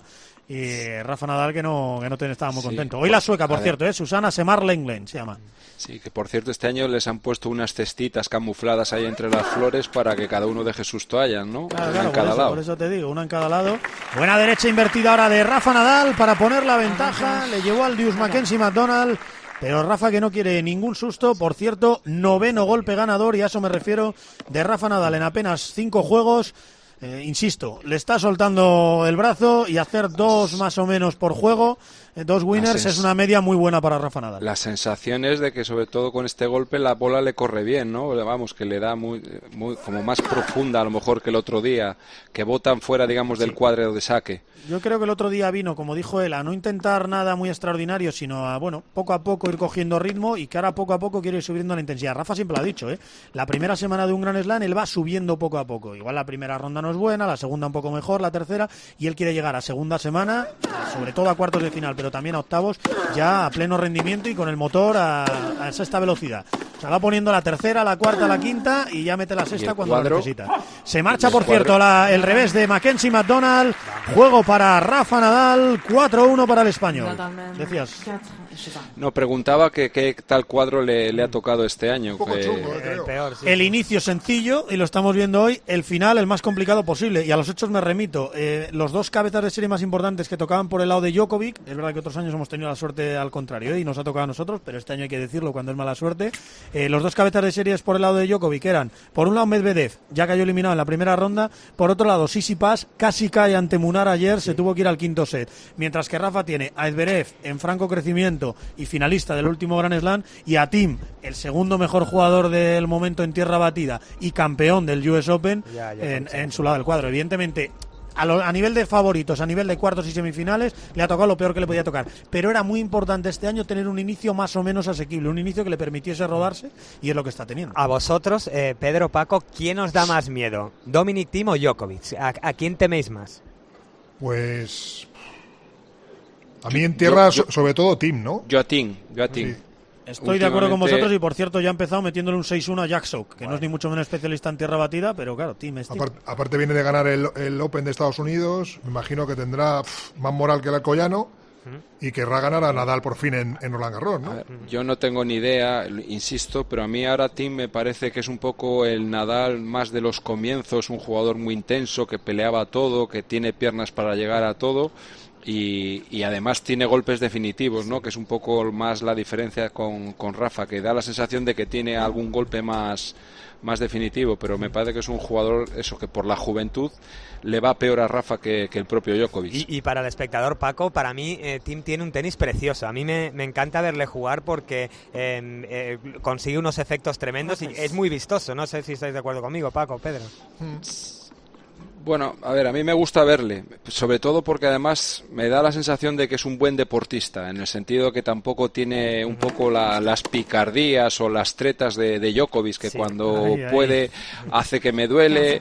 y Rafa Nadal que no estaba muy contento. Hoy la sueca, por cierto, Susana Semar-Lenglen se llama. Sí, que por cierto este año les han puesto unas cestitas camufladas ahí entre las flores para que cada uno deje sus toallas, ¿no? Claro, en cada lado. Por eso te digo, una en cada lado. Buena derecha invertida ahora de Rafa Nadal para poner la ventaja. Le llevó al Deuce Mackenzie McDonald. Pero Rafa, que no quiere ningún susto, por cierto, 9º golpe ganador, y a eso me refiero, de Rafa Nadal en apenas 5 juegos. Insisto, le está soltando el brazo y hacer 2 más o menos por juego, 2 winners es una media muy buena para Rafa Nadal. La sensación es de que sobre todo con este golpe la bola le corre bien, ¿no? Vamos, que le da muy como más profunda a lo mejor que el otro día, que botan fuera, digamos, del cuadro de saque. Yo creo que el otro día vino, como dijo él, a no intentar nada muy extraordinario, sino a, poco a poco ir cogiendo ritmo, y que ahora poco a poco quiere ir subiendo la intensidad. Rafa siempre lo ha dicho, la primera semana de un Grand Slam él va subiendo poco a poco. Igual la primera ronda no es buena, la segunda un poco mejor, la tercera, y él quiere llegar a segunda semana, sobre todo a cuartos de final, pero también a octavos, ya a pleno rendimiento y con el motor a esta velocidad. O sea, va poniendo la tercera, la cuarta, la quinta y ya mete la sexta cuando lo necesita. Se marcha, por cierto, el revés de Mackenzie McDonald. Juego para Rafa Nadal, 4-1 para el español. Decías. No, preguntaba que qué tal cuadro le ha tocado este año. Un poco chungo, el peor, sí. El inicio sencillo, y lo estamos viendo hoy, el final el más complicado posible. Y a los hechos me remito. Los 2 cabezas de serie más importantes que tocaban por el lado de Djokovic, es verdad que otros años hemos tenido la suerte al contrario, y nos ha tocado a nosotros, pero este año hay que decirlo cuando es mala suerte. Los 2 cabezas de series por el lado de Djokovic eran, por un lado Medvedev, ya cayó eliminado en la primera ronda, por otro lado Tsitsipas, casi cae ante Munar ayer, se tuvo que ir al quinto set. Mientras que Rafa tiene a Zverev en franco crecimiento y finalista del último Grand Slam, y a Thiem, el segundo mejor jugador del momento en tierra batida y campeón del US Open, en su lado del cuadro. Evidentemente, a nivel de favoritos, a nivel de cuartos y semifinales, le ha tocado lo peor que le podía tocar. Pero era muy importante este año tener un inicio más o menos asequible, un inicio que le permitiese rodarse, y es lo que está teniendo. A vosotros, Pedro, Paco, ¿quién os da más miedo? ¿Dominic Thiem o Djokovic? ¿A quién teméis más? Pues a mí en tierra, sobre todo Thiem, ¿no? Yo a Thiem. Sí. Estoy de acuerdo con vosotros, y por cierto ya ha empezado metiéndole un 6-1 a Jack Sock, que no es ni mucho menos especialista en tierra batida, pero claro, Thiem es Thiem. Aparte viene de ganar el Open de Estados Unidos, me imagino que tendrá más moral que el alcoyano, y querrá ganar a Nadal por fin en Roland Garros, ¿no? Ver, yo no tengo ni idea, insisto, pero a mí ahora Thiem me parece que es un poco el Nadal más de los comienzos, un jugador muy intenso, que peleaba todo, que tiene piernas para llegar a todo. Y además tiene golpes definitivos, ¿no? Que es un poco más la diferencia con Rafa, que da la sensación de que tiene algún golpe más definitivo, pero me parece que es un jugador, eso, que por la juventud le va peor a Rafa que el propio Djokovic. Y para el espectador, Paco, para mí Thiem tiene un tenis precioso. A mí me encanta verle jugar porque consigue unos efectos tremendos y es muy vistoso. No sé si estáis de acuerdo conmigo, Paco, Pedro. Bueno, a ver, a mí me gusta verle, sobre todo porque además me da la sensación de que es un buen deportista, en el sentido que tampoco tiene un poco las picardías o las tretas de Djokovic, que cuando puede hace que me duele,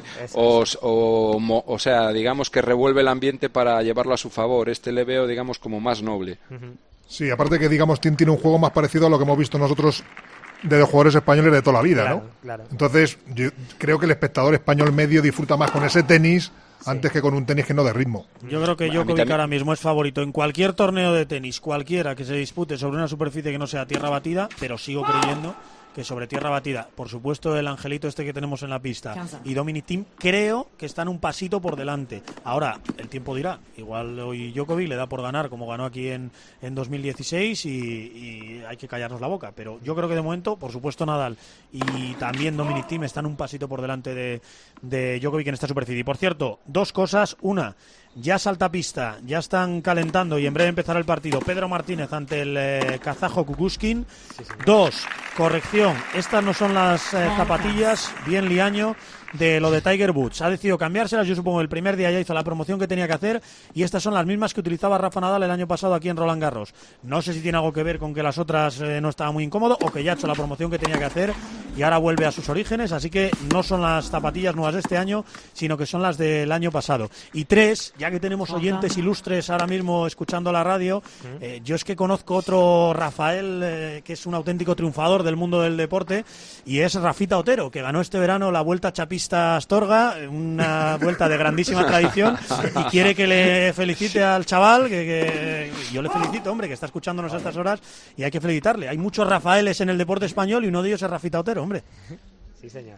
o sea, digamos que revuelve el ambiente para llevarlo a su favor. Este le veo, digamos, como más noble. Sí, aparte que, digamos, Thiem tiene un juego más parecido a lo que hemos visto nosotros de los jugadores españoles de toda la vida, claro, ¿no? Claro. Entonces, yo creo que el espectador español medio disfruta más con ese tenis antes que con un tenis que no de ritmo. Yo creo que Djokovic ahora mismo es favorito en cualquier torneo de tenis, cualquiera que se dispute sobre una superficie que no sea tierra batida, pero sigo creyendo que sobre tierra batida, por supuesto el angelito este que tenemos en la pista y Dominic Thiem, creo que están un pasito por delante. Ahora, el tiempo dirá, igual hoy Djokovic le da por ganar como ganó aquí en 2016 y hay que callarnos la boca, pero yo creo que de momento, por supuesto Nadal y también Dominic Thiem están un pasito por delante de Djokovic en esta superficie. Y por cierto, dos cosas, una, ya salta pista, ya están calentando y en breve empezará el partido Pedro Martínez ante el kazajo Kukushkin. Dos, corrección, estas no son las zapatillas bien liaño de lo de Tiger Woods. Ha decidido cambiárselas, yo supongo el primer día ya hizo la promoción que tenía que hacer y estas son las mismas que utilizaba Rafa Nadal el año pasado aquí en Roland Garros. No sé si tiene algo que ver con que las otras no estaba muy incómodo o que ya ha hecho la promoción que tenía que hacer y ahora vuelve a sus orígenes, así que no son las zapatillas nuevas de este año, sino que son las del año pasado. Y tres, ya que tenemos oyentes ilustres ahora mismo escuchando la radio, yo es que conozco otro Rafael que es un auténtico triunfador del mundo del deporte y es Rafita Otero, que ganó este verano la Vuelta Chapista Astorga, una vuelta de grandísima tradición y quiere que le felicite al chaval, que yo le felicito, hombre, que está escuchándonos a estas horas y hay que felicitarle. Hay muchos Rafaeles en el deporte español y uno de ellos es Rafita Otero, hombre. Sí, señor.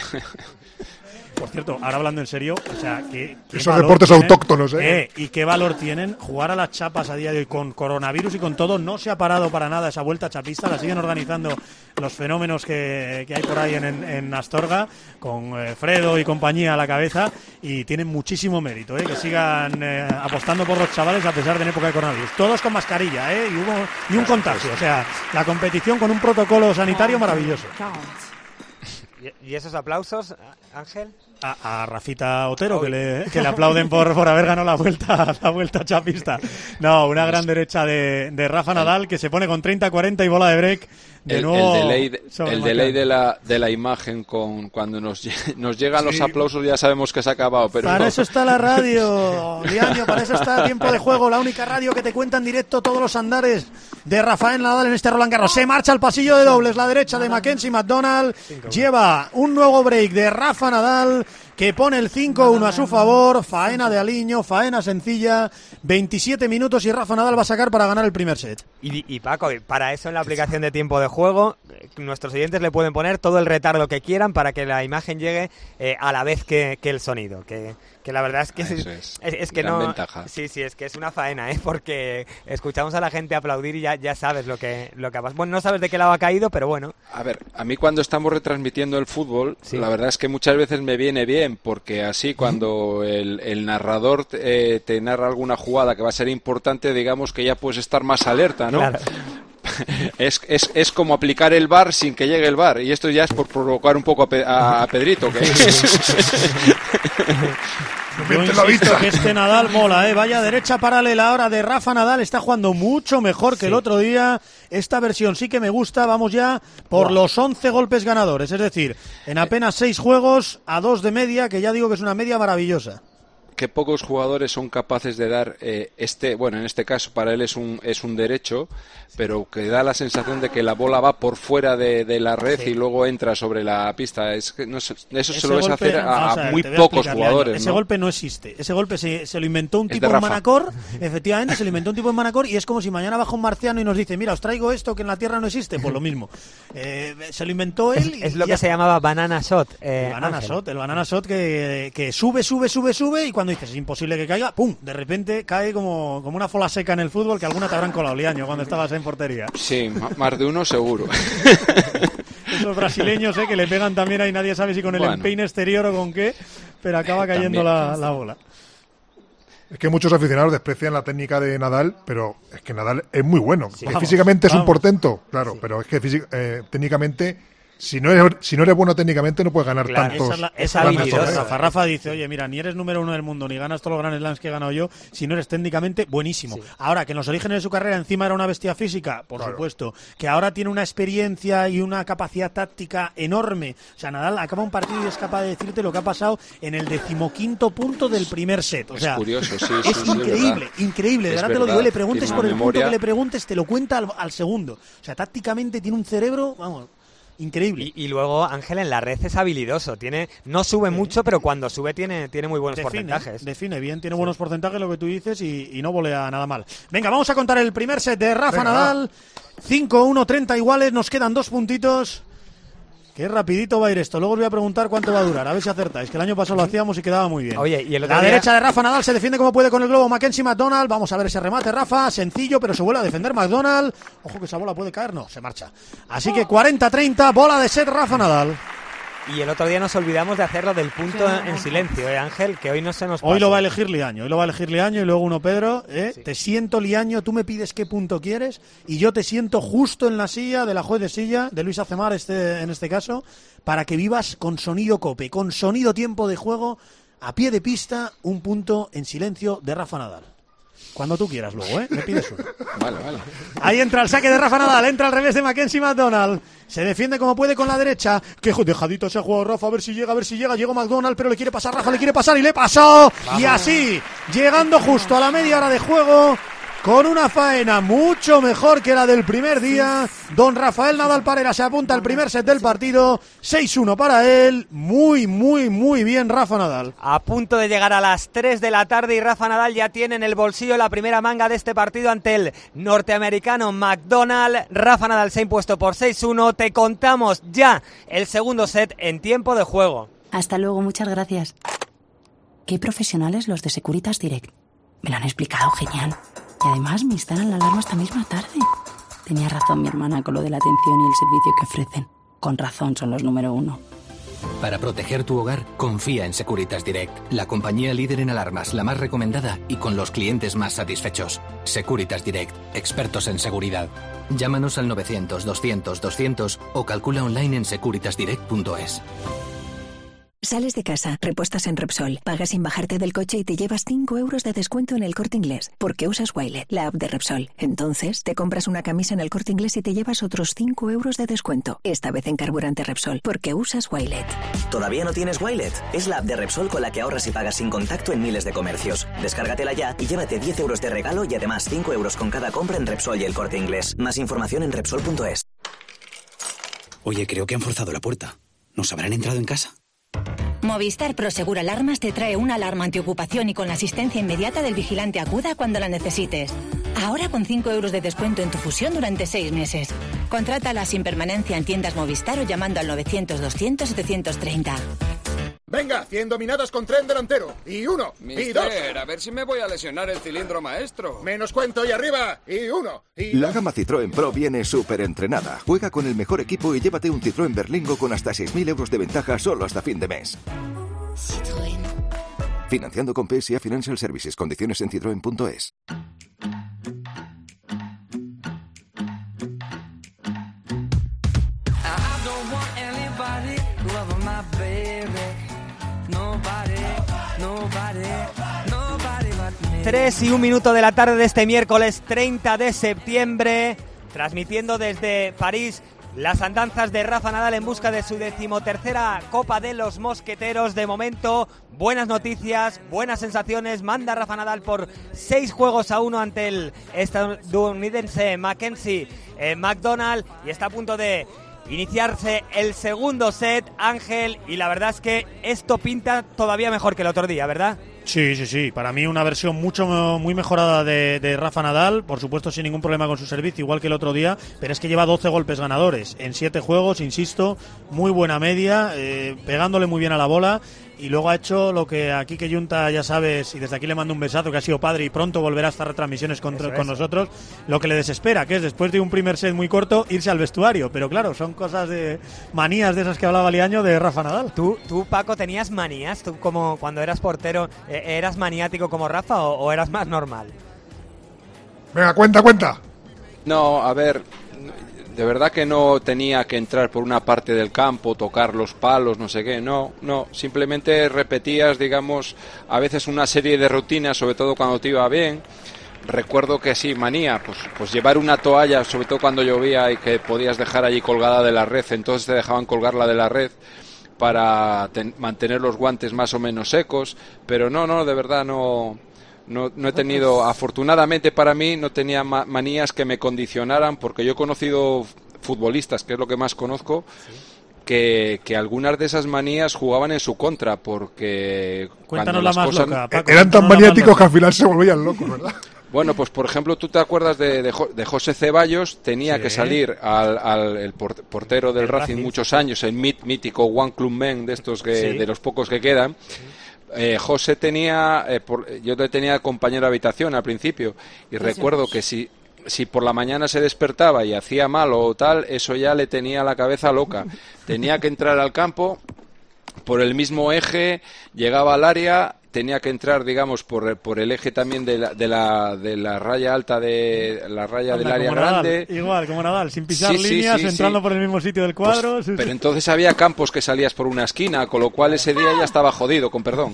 Por cierto, ahora hablando en serio, o sea, ¿qué esos deportes autóctonos, y qué valor tienen jugar a las chapas a día de hoy con coronavirus y con todo. No se ha parado para nada esa vuelta chapista, la siguen organizando los fenómenos que hay por ahí en Astorga, con Fredo y compañía a la cabeza, y tienen muchísimo mérito, que sigan apostando por los chavales a pesar de en época de coronavirus. Todos con mascarilla, y hubo ni un contagio, o sea, la competición con un protocolo sanitario maravilloso. ¿Y esos aplausos, Ángel? A Rafita Otero, que le aplauden por haber ganado la vuelta chapista. No, una gran derecha de Rafa Nadal, que se pone con 30-40 y bola de break. El delay de la imagen cuando nos llegan los aplausos ya sabemos que se ha acabado. Pero para eso está la radio, Liaño, para eso está Tiempo de Juego, la única radio que te cuenta en directo todos los andares de Rafael Nadal en este Roland Garros. Se marcha al pasillo de dobles, la derecha de Mackenzie McDonald, lleva un nuevo break de Rafa Nadal, que pone el 5-1 a su favor, faena de Aliño, faena sencilla, 27 minutos y Rafa Nadal va a sacar para ganar el primer set. Y Paco, para eso en la aplicación de Tiempo de Juego, nuestros oyentes le pueden poner todo el retardo que quieran para que la imagen llegue a la vez que el sonido, que la verdad es que es que no ventaja. Sí, es que es una faena, porque escuchamos a la gente aplaudir y ya sabes lo que ha pasado. Bueno, no sabes de qué lado ha caído, pero bueno. A ver, a mí cuando estamos retransmitiendo el fútbol, la verdad es que muchas veces me viene bien, porque así cuando el narrador te narra alguna jugada que va a ser importante, digamos que ya puedes estar más alerta, ¿no? Claro. Es como aplicar el VAR sin que llegue el VAR, y esto ya es por provocar un poco a Pedrito, que yo insisto que este Nadal mola, vaya derecha paralela ahora de Rafa Nadal, está jugando mucho mejor que el otro día. Esta versión sí que me gusta, vamos ya por los 11 golpes ganadores, es decir, en apenas 6 juegos a 2 de media, que ya digo que es una media maravillosa. Que pocos jugadores son capaces de dar bueno, en este caso para él es un derecho, pero que da la sensación de que la bola va por fuera de la red y luego entra sobre la pista. Es que eso se lo ves hacer a muy pocos jugadores. Ese golpe no existe. Ese golpe se lo inventó un tipo en Manacor, efectivamente, se lo inventó un tipo en Manacor, y es como si mañana baja un marciano y nos dice, mira, os traigo esto que en la Tierra no existe. Pues lo mismo. Se lo inventó él. Es lo que se llamaba banana shot. El banana shot que sube y cuando dices es imposible que caiga, ¡pum!, de repente cae como una fola seca en el fútbol, que alguna te habrán colado, Liaño, cuando estabas en portería. Sí, más de uno seguro. Esos brasileños que le pegan también ahí, nadie sabe si con el empeine exterior o con qué, pero acaba cayendo la bola. Es que muchos aficionados desprecian la técnica de Nadal, pero es que Nadal es muy bueno. Físicamente es un portento, claro, pero es que técnicamente... Si no eres bueno técnicamente no puedes ganar tantos. Esa habilidad. Rafa dice, oye, mira, ni eres número 1 del mundo, ni ganas todos los Grand Slams que he ganado yo, si no eres técnicamente buenísimo. Sí. Ahora, que en los orígenes de su carrera encima era una bestia física, por supuesto. Que ahora tiene una experiencia y una capacidad táctica enorme. O sea, Nadal acaba un partido y es capaz de decirte lo que ha pasado en el 15º punto del primer set. O sea, es curioso, es increíble. De verdad te lo digo, le preguntes por el punto que le preguntes, te lo cuenta al segundo. O sea, tácticamente tiene un cerebro, vamos... increíble. Y luego Ángel en la red es habilidoso, no sube mucho, pero cuando sube tiene muy buenos porcentajes. Define bien, tiene buenos porcentajes lo que tú dices y no volea nada mal. Venga, vamos a contar el primer set de Rafa Nadal. 5-1, 30 iguales, nos quedan 2 puntitos. Qué rapidito va a ir esto. Luego os voy a preguntar cuánto va a durar, a ver si acertáis, que el año pasado lo hacíamos y quedaba muy bien. Oye, y la derecha de Rafa Nadal se defiende como puede con el globo Mackenzie McDonald. Vamos a ver ese remate, Rafa, sencillo, pero se vuelve a defender McDonald. Ojo que esa bola puede caer, no, se marcha. Así que 40-30, bola de set Rafa Nadal. Y el otro día nos olvidamos de hacerlo del punto en silencio, Ángel, que hoy no se nos pasa. Hoy lo va a elegir Liaño, y luego uno Pedro. Sí. Te siento, Liaño, tú me pides qué punto quieres y yo te siento justo en la silla de la juez de silla, de Luis Acemar en este caso, para que vivas con sonido COPE, con sonido tiempo de juego, a pie de pista, un punto en silencio de Rafa Nadal. Cuando tú quieras luego, me pides uno. Vale. Ahí entra el saque de Rafa Nadal, entra al revés de Mackenzie McDonald. Se defiende como puede con la derecha. Qué dejadito se ha jugado Rafa, a ver si llega. Llegó McDonald, pero le quiere pasar Rafa, y le pasó. Vamos. Y así, llegando justo a la media hora de juego, con una faena mucho mejor que la del primer día, don Rafael Nadal Parera se apunta al primer set del partido, 6-1 para él, muy bien Rafa Nadal. A punto de llegar a las 3 de la tarde y Rafa Nadal ya tiene en el bolsillo la primera manga de este partido ante el norteamericano McDonald. Rafa Nadal se ha impuesto por 6-1, te contamos ya el segundo set en tiempo de juego. Hasta luego, muchas gracias. Qué profesionales los de Securitas Direct, me lo han explicado genial. Y además me instalan la alarma esta misma tarde. Tenía razón mi hermana con lo de la atención y el servicio que ofrecen. Con razón son los número 1. Para proteger tu hogar, confía en Securitas Direct, la compañía líder en alarmas, la más recomendada y con los clientes más satisfechos. Securitas Direct, expertos en seguridad. Llámanos al 900-200-200 o calcula online en securitasdirect.es. Sales de casa, repuestas en Repsol, pagas sin bajarte del coche y te llevas 5 euros de descuento en el Corte Inglés, porque usas Wilet, la app de Repsol. Entonces, te compras una camisa en el Corte Inglés y te llevas otros 5 euros de descuento, esta vez en carburante Repsol, porque usas Wilet. ¿Todavía no tienes Wilet? Es la app de Repsol con la que ahorras y pagas sin contacto en miles de comercios. Descárgatela ya y llévate 10 euros de regalo y además 5 euros con cada compra en Repsol y el Corte Inglés. Más información en Repsol.es. Oye, creo que han forzado la puerta. ¿Nos habrán entrado en casa? Movistar Prosegur Alarmas te trae una alarma antiocupación y con la asistencia inmediata del vigilante Acuda cuando la necesites. Ahora con 5 euros de descuento en tu fusión durante 6 meses. Contrátala sin permanencia en tiendas Movistar o llamando al 900-200-730. Venga, 100 dominadas con tren delantero. Y 1, y 2. A ver si me voy a lesionar el cilindro maestro. Menos cuento y arriba. Y 1, y 2. La gama Citroën Pro viene súper entrenada. Juega con el mejor equipo y llévate un Citroën Berlingo con hasta 6.000 euros de ventaja solo hasta fin de mes. Citroën. Financiando con PSA Financial Services. Condiciones en citroen.es. Tres y un minuto de la tarde de este miércoles 30 de septiembre, transmitiendo desde París las andanzas de Rafa Nadal en busca de su 13ª Copa de los Mosqueteros. De momento, buenas noticias, buenas sensaciones. Manda Rafa Nadal por 6-1 ante el estadounidense Mackenzie McDonald y está a punto de iniciarse el segundo set, Ángel, y la verdad es que esto pinta todavía mejor que el otro día, ¿verdad? Sí. Para mí una versión muy mejorada de Rafa Nadal, por supuesto sin ningún problema con su servicio, igual que el otro día, pero es que lleva 12 golpes ganadores en 7 juegos, insisto, muy buena media, pegándole muy bien a la bola. Y luego ha hecho lo que aquí que Junta, ya sabes, y desde aquí le mando un besazo, que ha sido padre y pronto volverá a estas retransmisiones con nosotros, lo que le desespera, que es después de un primer set muy corto, irse al vestuario. Pero claro, son cosas de manías de esas que hablaba Liaño de Rafa Nadal. ¿Tú, Paco, tenías manías? ¿Tú como cuando eras portero, eras maniático como Rafa o eras más normal? Venga, cuenta. No, a ver, de verdad que no tenía que entrar por una parte del campo, tocar los palos, no sé qué, no, simplemente repetías, digamos, a veces una serie de rutinas, sobre todo cuando te iba bien. Recuerdo que sí, manía, pues llevar una toalla, sobre todo cuando llovía y que podías dejar allí colgada de la red, entonces te dejaban colgarla de la red para mantener los guantes más o menos secos, pero no, de verdad no he tenido, afortunadamente para mí, no tenía manías que me condicionaran, porque yo he conocido futbolistas, que es lo que más conozco, que algunas de esas manías jugaban en su contra, porque cuéntanos la más loca, Paco, eran tan maniáticos que al final se volvían locos, ¿verdad? Bueno, pues por ejemplo, tú te acuerdas de José Ceballos, tenía que salir el portero del Racing muchos años, el mítico One Club Men, de estos de los pocos que quedan. José tenía, yo le tenía compañero de habitación al principio, y recuerdo que si por la mañana se despertaba y hacía mal o tal, eso ya le tenía la cabeza loca. Tenía que entrar al campo por el mismo eje, llegaba al área, tenía que entrar, digamos, por el eje también de la raya alta de la raya del área grande. Igual, como Nadal, sin pisar líneas, entrando por el mismo sitio del cuadro. Pues, pero entonces había campos que salías por una esquina, con lo cual ese día ya estaba jodido, con perdón.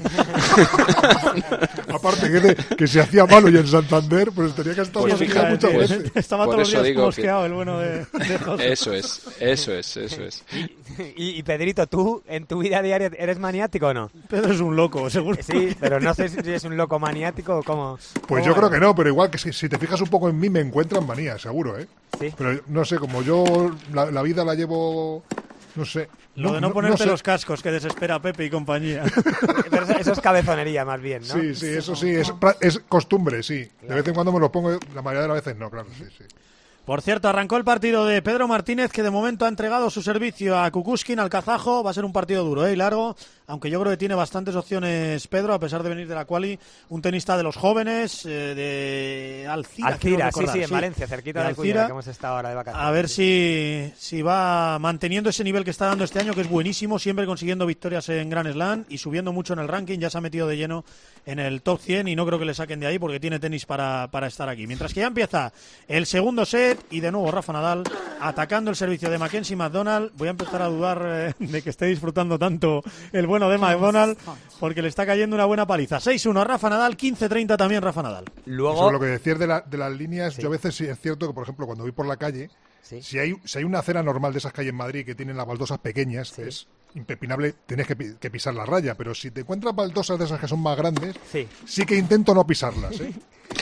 Aparte que se hacía malo y en Santander, pues tenía que estar muchas veces. Estaba todos los días mosqueado el bueno de José. Eso es. Y Pedrito, ¿tú en tu vida diaria eres maniático o no? Pedro es un loco, seguro. Sí, pero no sé si es un loco maniático o cómo. Pues yo creo que no, pero igual que si te fijas un poco en mí me encuentran manías, seguro, ¿eh? Sí. Pero no sé, como yo la vida la llevo, no sé. Lo de no ponerte los cascos que desespera a Pepe y compañía. Pero eso es cabezonería más bien, ¿no? Sí, eso sí, es costumbre, sí. Claro. De vez en cuando me lo pongo, la mayoría de las veces no, claro, sí. Por cierto, arrancó el partido de Pedro Martínez, que de momento ha entregado su servicio a Kukushkin, al kazajo. Va a ser un partido duro y largo, aunque yo creo que tiene bastantes opciones Pedro, a pesar de venir de la quali. Un tenista de los jóvenes, de Alcira, sí, en Valencia, cerquita de Alcira, que hemos estado ahora de vacaciones. A ver si va manteniendo ese nivel que está dando este año, que es buenísimo, siempre consiguiendo victorias en Grand Slam y subiendo mucho en el ranking. Ya se ha metido de lleno en el top 100 y no creo que le saquen de ahí porque tiene tenis para estar aquí. Mientras que ya empieza el segundo set y de nuevo Rafa Nadal atacando el servicio de Mackenzie McDonald. Voy a empezar a dudar de que esté disfrutando tanto el bueno de McDonald, porque le está cayendo una buena paliza. 6-1 a Rafa Nadal, 15-30 también Rafa Nadal. Luego, sobre lo que decías de las líneas, yo a veces sí es cierto que, por ejemplo, cuando voy por la calle, si hay una acera normal de esas que hay en Madrid que tienen las baldosas pequeñas, es impepinable, tienes que pisar la raya, pero si te encuentras baldosas de esas que son más grandes, sí que intento no pisarlas, ¿eh?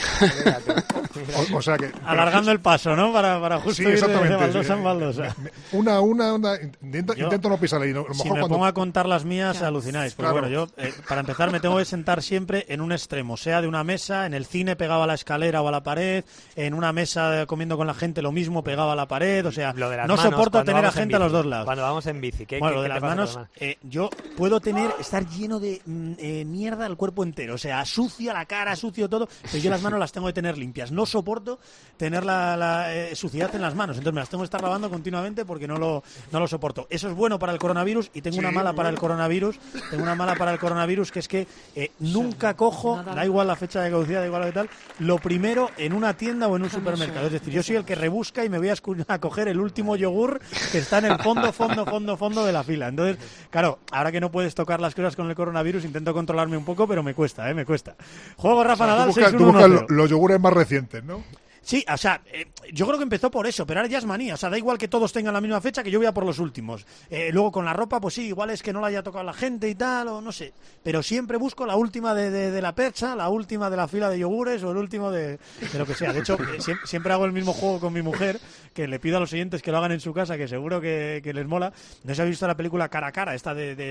O sea que alargando el paso, ¿no? Para justo ir de baldosa en baldosa. Intento no pisarla. Y no, si me pongo a contar las mías, alucináis. Porque bueno, yo para empezar me tengo que sentar siempre en un extremo, sea de una mesa, en el cine pegaba a la escalera o a la pared, en una mesa comiendo con la gente lo mismo, pegaba a la pared, o sea, no soporto tener a gente a los dos lados. Cuando vamos en bici, lo de las manos, yo puedo estar lleno de mierda el cuerpo entero, o sea, sucia la cara, sucio todo, pero yo las manos las tengo que tener limpias. No soporto tener la suciedad en las manos, entonces me las tengo que estar lavando continuamente porque no lo soporto. Eso es bueno para el coronavirus y tengo una mala para el coronavirus. Tengo una mala para el coronavirus, que es que nunca cojo, da igual la fecha de caducidad, da igual lo que tal, lo primero en una tienda o en un supermercado. Es decir, yo soy el que rebusca y me voy a coger el último yogur que está en el fondo de la fila. Entonces, claro, ahora que no puedes tocar las cosas con el coronavirus, intento controlarme un poco, pero me cuesta. Juego Rafa Nadal, 6-1. Los yogures más recientes, ¿no? Sí, o sea, yo creo que empezó por eso, pero ahora ya es manía. O sea, da igual que todos tengan la misma fecha, que yo voy a por los últimos. Luego con la ropa, pues sí, igual es que no la haya tocado la gente y tal, o no sé. Pero siempre busco la última de la percha, la última de la fila de yogures o el último de lo que sea. De hecho, siempre hago el mismo juego con mi mujer, que le pido a los oyentes que lo hagan en su casa, que seguro que les mola. No sé si habéis visto la película Cara a Cara, esta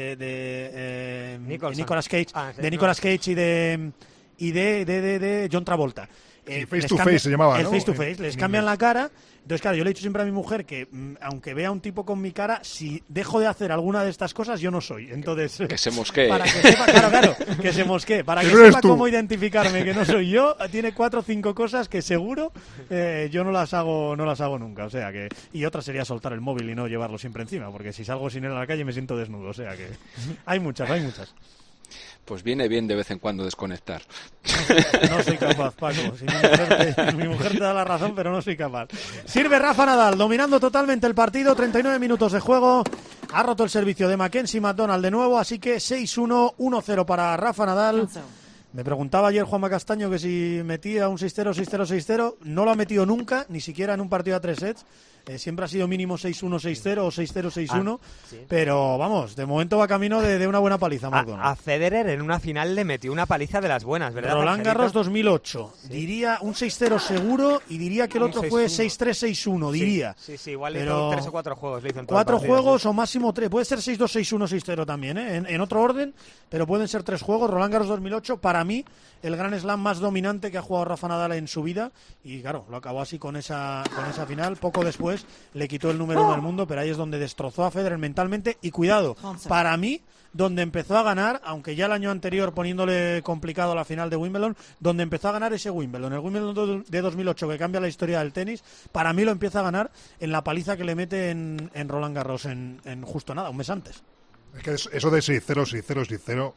de Nicolas Cage, de Nicolas Cage y de John Travolta. Face to Face se llamaba, el ¿no? Face to Face, les cambian la cara. Entonces, claro, yo le he dicho siempre a mi mujer que aunque vea un tipo con mi cara, si dejo de hacer alguna de estas cosas, yo no soy. Entonces, que se mosquee. Para que sepa, claro, que se mosquee. Para que sepa cómo identificarme que no soy yo, tiene 4 o 5 cosas que seguro yo no las hago nunca. O sea que, y otra sería soltar el móvil y no llevarlo siempre encima, porque si salgo sin él a la calle me siento desnudo. O sea que hay muchas. Pues viene bien de vez en cuando desconectar. No soy capaz, Paco. Si mi mujer te da la razón, pero no soy capaz. Sirve Rafa Nadal, dominando totalmente el partido. 39 minutos de juego. Ha roto el servicio de Mackenzie McDonald de nuevo, así que 6-1, 1-0 para Rafa Nadal. Me preguntaba ayer Juanma Castaño que si metía un 6-0, 6-0, 6-0. No lo ha metido nunca, ni siquiera en un partido a 3 sets. siempre ha sido mínimo 6-1, 6-0 o 6-0, 6-1, pero vamos, de momento va camino de una buena paliza. A Federer en una final le metió una paliza de las buenas, ¿verdad? Roland Garros 2008, diría un 6-0 seguro y diría que el otro fue 6-3, 6-1, diría. Sí, igual le hizo 3 o 4 juegos. Le hizo en 4 juegos o máximo 3, puede ser 6-2, 6-1, 6-0 también, en otro orden, pero pueden ser 3 juegos. Roland Garros 2008, para mí, el Grand Slam más dominante que ha jugado Rafa Nadal en su vida, y claro, lo acabó así con esa final. Poco después le quitó el número 1 del mundo, pero ahí es donde destrozó a Federer mentalmente. Y cuidado, para mí, donde empezó a ganar, aunque ya el año anterior poniéndole complicado la final de Wimbledon, donde empezó a ganar ese Wimbledon, el Wimbledon de 2008 que cambia la historia del tenis, para mí lo empieza a ganar en la paliza que le mete en Roland Garros en justo nada, un mes antes. Es que eso de 6-0, 6-0, 6-0...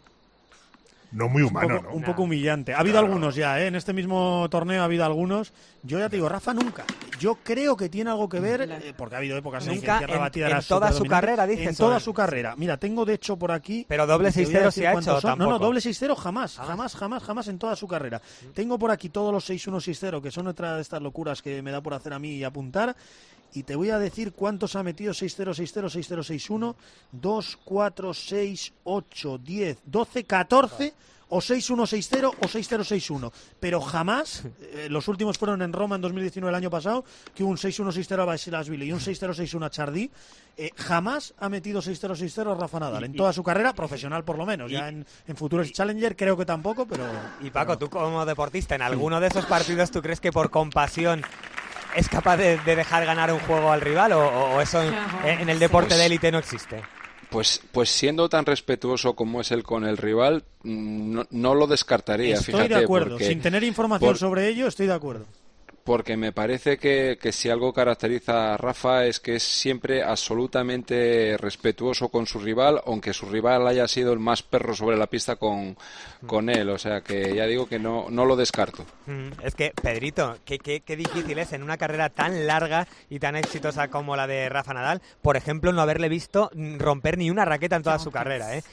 No muy humano, ¿no? Un poco humillante. Ha habido algunos ya, en este mismo torneo ha habido algunos. Yo ya te digo, Rafa nunca. Yo creo que tiene algo que ver, porque ha habido épocas en que Tierra Batida era toda su carrera, dices. En toda su carrera. Mira, tengo de hecho por aquí... Pero doble 6-0 sí ha hecho, tampoco. No, doble 6-0 jamás en toda su carrera. Tengo por aquí todos los 6-1, 6-0, que son otra de estas locuras que me da por hacer a mí y apuntar. Y te voy a decir cuántos ha metido 6-0, 6-0, 6-0, 6-1, 2, 4, 6, 8, 10, 12, 14... o 6-1, 6-0 o 6-0, 6-1. Pero jamás, los últimos fueron en Roma en 2019, el año pasado, que hubo un 6-1, 6-0 a Basilashvili y un 6-0, 6-1 a Chardí. Jamás ha metido 6-0, 6-0 a Rafa Nadal, en toda su carrera, profesional por lo menos. Ya en futuros Challenger creo que tampoco, pero... Y Paco, tú como deportista, ¿en alguno de esos partidos tú crees que por compasión es capaz de dejar ganar un juego al rival o eso en el deporte de élite no existe? Pues siendo tan respetuoso como es él con el rival, no lo descartaría. Estoy de acuerdo, sin tener información sobre ello, estoy de acuerdo. Porque me parece que si algo caracteriza a Rafa es que es siempre absolutamente respetuoso con su rival, aunque su rival haya sido el más perro sobre la pista con él. O sea que ya digo que no lo descarto. Es que, Pedrito, qué difícil es en una carrera tan larga y tan exitosa como la de Rafa Nadal, por ejemplo, no haberle visto romper ni una raqueta en toda su carrera, ¿eh?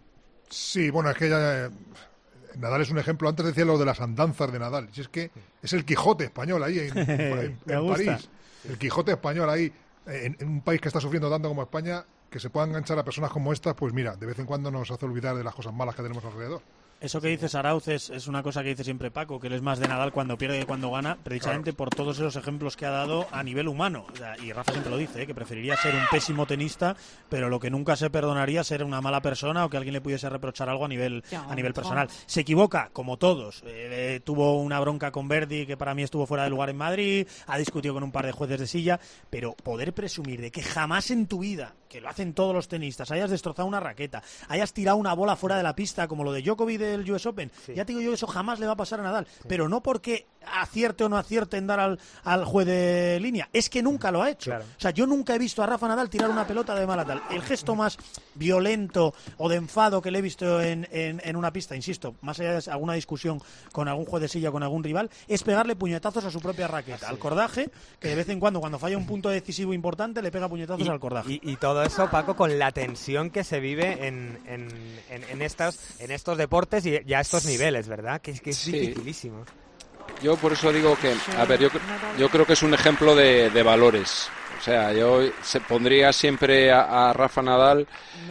Sí, bueno, es que ya... Nadal es un ejemplo. Antes decía lo de las andanzas de Nadal. Si es que es el Quijote español ahí en París. El Quijote español ahí en un país que está sufriendo tanto como España, que se pueda enganchar a personas como estas, pues mira, de vez en cuando nos hace olvidar de las cosas malas que tenemos alrededor. Eso que dices, Arauz, es una cosa que dice siempre Paco, que él es más de Nadal cuando pierde que cuando gana, precisamente por todos esos ejemplos que ha dado a nivel humano. O sea, y Rafa siempre lo dice, que preferiría ser un pésimo tenista, pero lo que nunca se perdonaría ser una mala persona o que alguien le pudiese reprochar algo a nivel personal. Se equivoca, como todos. Tuvo una bronca con Verdi, que para mí estuvo fuera de lugar en Madrid, ha discutido con un par de jueces de silla, pero poder presumir de que jamás en tu vida, que lo hacen todos los tenistas, hayas destrozado una raqueta, hayas tirado una bola fuera de la pista, como lo de Djokovic del US Open, ya te digo yo, eso jamás le va a pasar a Nadal, pero no porque acierte o no acierte en dar al juez de línea, es que nunca lo ha hecho. Claro. O sea, yo nunca he visto a Rafa Nadal tirar una pelota de mala tal. El gesto más violento o de enfado que le he visto en una pista, insisto, más allá de alguna discusión con algún juez de silla o con algún rival, es pegarle puñetazos a su propia raqueta, al cordaje, que de vez en cuando falla un punto decisivo importante, le pega puñetazos al cordaje. Y todo eso, Paco, con la tensión que se vive en estos deportes y ya a estos niveles, ¿verdad? Que es dificilísimo. Yo por eso digo que, a ver, yo creo que es un ejemplo de valores. O sea, yo se pondría siempre a Rafa Nadal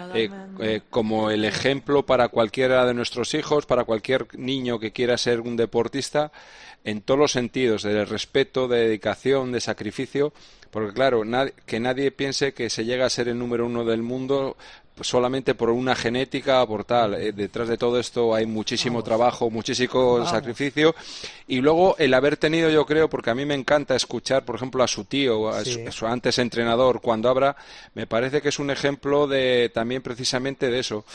como el ejemplo para cualquiera de nuestros hijos, para cualquier niño que quiera ser un deportista, en todos los sentidos, de respeto, de dedicación, de sacrificio, porque claro, que nadie piense que se llega a ser el número 1 del mundo solamente por una genética, por tal. Detrás de todo esto hay muchísimo trabajo, muchísimo sacrificio, y luego el haber tenido, yo creo, porque a mí me encanta escuchar, por ejemplo, a su tío, a su antes entrenador, cuando habla, me parece que es un ejemplo de también precisamente de eso,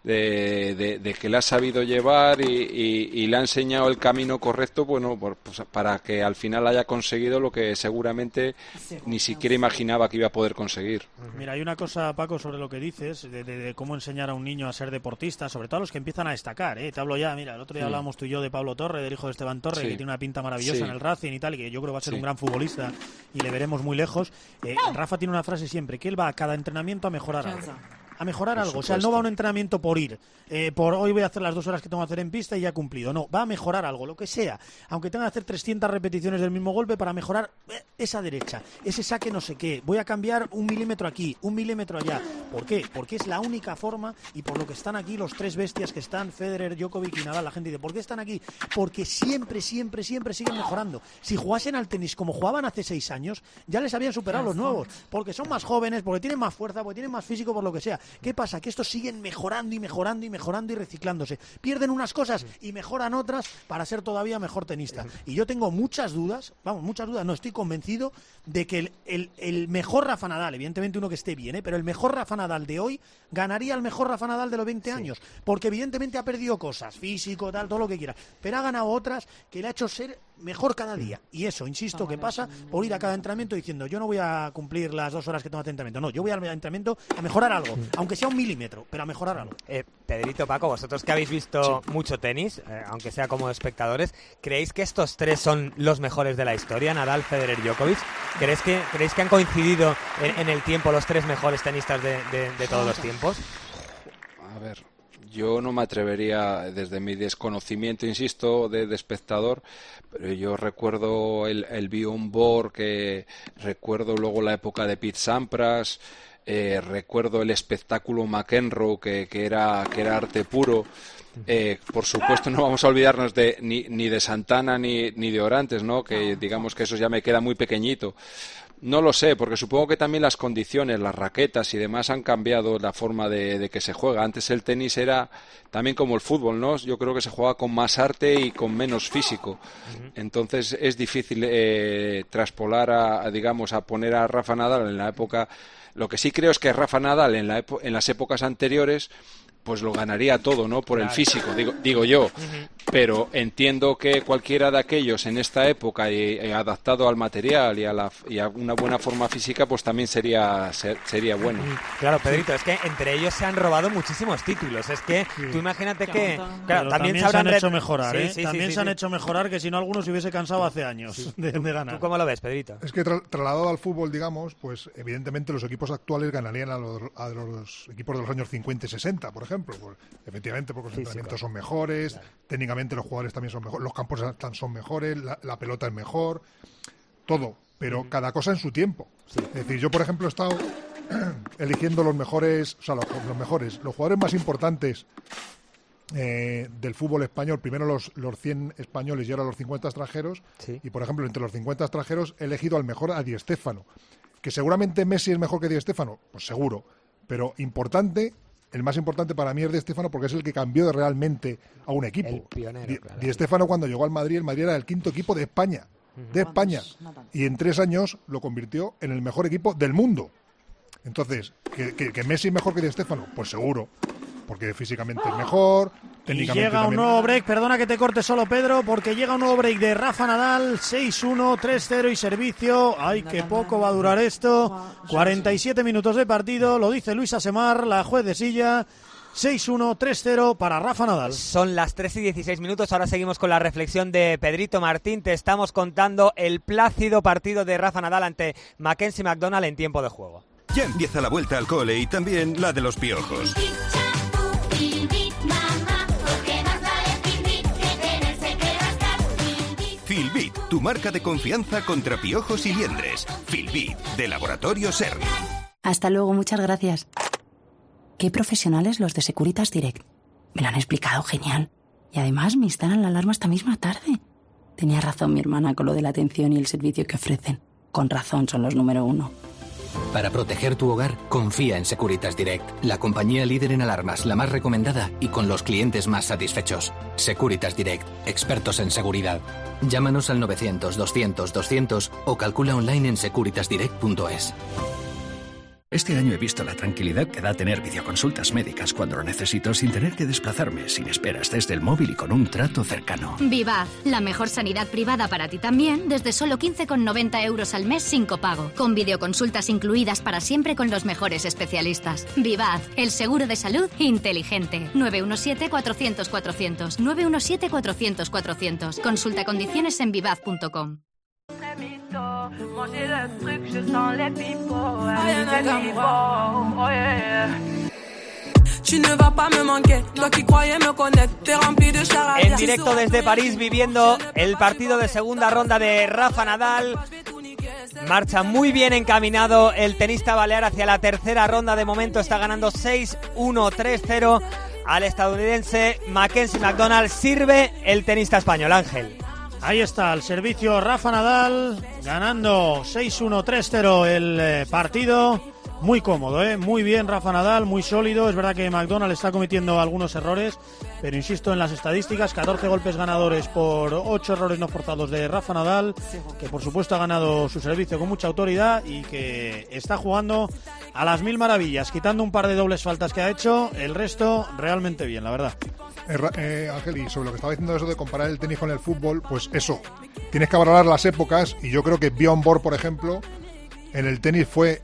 de que le ha sabido llevar y le ha enseñado el camino correcto, bueno, pues para que al final haya conseguido lo que seguramente ni siquiera imaginaba que iba a poder conseguir. Mira, hay una cosa, Paco, sobre lo que dices, de cómo enseñar a un niño a ser deportista, sobre todo a los que empiezan a destacar, Te hablo ya, mira, el otro día hablábamos tú y yo de Pablo Torre, del hijo de Esteban Torre, que tiene una pinta maravillosa en el Racing y tal, y que yo creo va a ser un gran futbolista y le veremos muy lejos. Rafa tiene una frase siempre, que él va a cada entrenamiento a mejorar algo. a mejorar algo. O sea, no va a un entrenamiento por ir, por hoy voy a hacer las 2 horas que tengo que hacer en pista y ya he cumplido. No, va a mejorar algo, lo que sea. Aunque tenga que hacer 300 repeticiones del mismo golpe para mejorar esa derecha, ese saque no sé qué. Voy a cambiar 1 milímetro aquí, 1 milímetro allá. ¿Por qué? Porque es la única forma, y por lo que están aquí los 3 bestias que están, Federer, Djokovic y Nadal. La gente dice, ¿por qué están aquí? Porque siempre siguen mejorando. Si jugasen al tenis como jugaban hace 6 años, ya les habían superado los nuevos, porque son más jóvenes, porque tienen más fuerza, porque tienen más físico, por lo que sea. ¿Qué pasa? Que estos siguen mejorando y reciclándose. Pierden unas cosas y mejoran otras para ser todavía mejor tenista. Y yo tengo muchas dudas, no, estoy convencido de que el mejor Rafa Nadal, evidentemente uno que esté bien, pero el mejor Rafa Nadal de hoy ganaría al mejor Rafa Nadal de los 20 años, porque evidentemente ha perdido cosas, físico, tal, todo lo que quiera, pero ha ganado otras que le ha hecho ser mejor cada día. Y eso, insisto, que pasa por ir a cada entrenamiento diciendo, yo no voy a cumplir las 2 horas que tengo de entrenamiento, no, yo voy al entrenamiento a mejorar algo, aunque sea 1 milímetro, pero a mejorar algo. Pedrito, Paco, vosotros que habéis visto mucho tenis, aunque sea como espectadores, ¿creéis que estos 3 son los mejores de la historia? Nadal, Federer, Djokovic. ¿Creéis que han coincidido en el tiempo los 3 mejores tenistas de todos los tiempos? A ver, yo no me atrevería, desde mi desconocimiento, insisto, de espectador, pero yo recuerdo el Bjorn Borg, que recuerdo luego la época de Pete Sampras, recuerdo el espectáculo McEnroe, que era arte puro. Por supuesto no vamos a olvidarnos ni de Santana ni de Orantes, ¿no? Que digamos que eso ya me queda muy pequeñito. No lo sé, porque supongo que también las condiciones, las raquetas y demás han cambiado la forma de que se juega. Antes el tenis era también como el fútbol, ¿no? Yo creo que se jugaba con más arte y con menos físico. Entonces es difícil traspolar a poner a Rafa Nadal en la época. Lo que sí creo es que Rafa Nadal en las épocas anteriores pues lo ganaría todo, ¿no? Por el físico, digo yo. Pero entiendo que cualquiera de aquellos en esta época y adaptado al material y a una buena forma física, pues también sería bueno. Claro, Pedrito, es que entre ellos se han robado muchísimos títulos. Es que tú imagínate que claro, también se han hecho mejorar, también se han hecho mejorar, que si no alguno se hubiese cansado hace años de ganar. ¿Tú cómo lo ves, Pedrito? Es que trasladado al fútbol, digamos, pues evidentemente los equipos actuales ganarían a los equipos de los años 50 y 60, por ejemplo. Pues, efectivamente, porque los entrenamientos son mejores, técnicamente los jugadores también son mejores, los campos son mejores, la pelota es mejor, todo, pero cada cosa en su tiempo. Es decir, yo por ejemplo he estado eligiendo los mejores, o sea, los jugadores más importantes del fútbol español, primero los 100 españoles y ahora los 50 extranjeros, y por ejemplo entre los 50 extranjeros he elegido al mejor a Di Stéfano, que seguramente Messi es mejor que Di Stéfano, pues seguro, pero el más importante para mí es Di Stéfano porque es el que cambió realmente a un equipo. El pionero, claro. Di Stéfano cuando llegó al Madrid, el Madrid era el 5.º equipo de España, y en 3 años lo convirtió en el mejor equipo del mundo. Entonces, ¿que Messi es mejor que Di Stéfano? Pues seguro, porque físicamente es mejor, técnicamente. Y llega un también. nuevo break, perdona que te corte solo, Pedro, porque llega un nuevo break de Rafa Nadal, 6-1, 3-0 y servicio. Ay, qué poco va a durar esto. 47 minutos de partido, lo dice Luisa Semar, la juez de silla. 6-1, 3-0 para Rafa Nadal. Son las 3:16, ahora seguimos con la reflexión de Pedrito Martín. Te estamos contando el plácido partido de Rafa Nadal ante Mackenzie McDonald en tiempo de juego. Ya empieza la vuelta al cole y también la de los piojos. Filbit, tu marca de confianza contra piojos y liendres. Filbit, de Laboratorio Ser. Hasta luego, muchas gracias. Qué profesionales los de Securitas Direct. Me lo han explicado genial. Y además me instalan la alarma esta misma tarde. Tenía razón mi hermana con lo de la atención y el servicio que ofrecen. Con razón son los número 1. Para proteger tu hogar, confía en Securitas Direct, la compañía líder en alarmas, la más recomendada y con los clientes más satisfechos. Securitas Direct, expertos en seguridad. Llámanos al 900-200-200 o calcula online en securitasdirect.es. Este año he visto la tranquilidad que da tener videoconsultas médicas cuando lo necesito sin tener que desplazarme, sin esperas desde el móvil y con un trato cercano. Vivaz, la mejor sanidad privada para ti también, desde solo 15,90 € al mes sin copago, con videoconsultas incluidas para siempre con los mejores especialistas. Vivaz, el seguro de salud inteligente. 917-400-400. 917-400-400. Consulta condiciones en vivaz.com. En directo desde París, viviendo el partido de segunda ronda de Rafa Nadal. Marcha muy bien encaminado el tenista balear hacia la tercera ronda. De momento está ganando 6-1, 3-0 al estadounidense Mackenzie McDonald. Sirve el tenista español, Ángel. Ahí está el servicio Rafa Nadal, ganando 6-1, 3-0 el partido. Muy cómodo, muy bien Rafa Nadal, muy sólido. Es verdad que McDonald está cometiendo algunos errores, pero insisto en las estadísticas, 14 golpes ganadores por 8 errores no forzados de Rafa Nadal, que por supuesto ha ganado su servicio con mucha autoridad y que está jugando a las mil maravillas, quitando un par de dobles faltas que ha hecho, el resto realmente bien, la verdad. Ángel, y sobre lo que estaba diciendo eso de comparar el tenis con el fútbol, pues eso, tienes que valorar las épocas, y yo creo que Bjorn Borg, por ejemplo, en el tenis fue...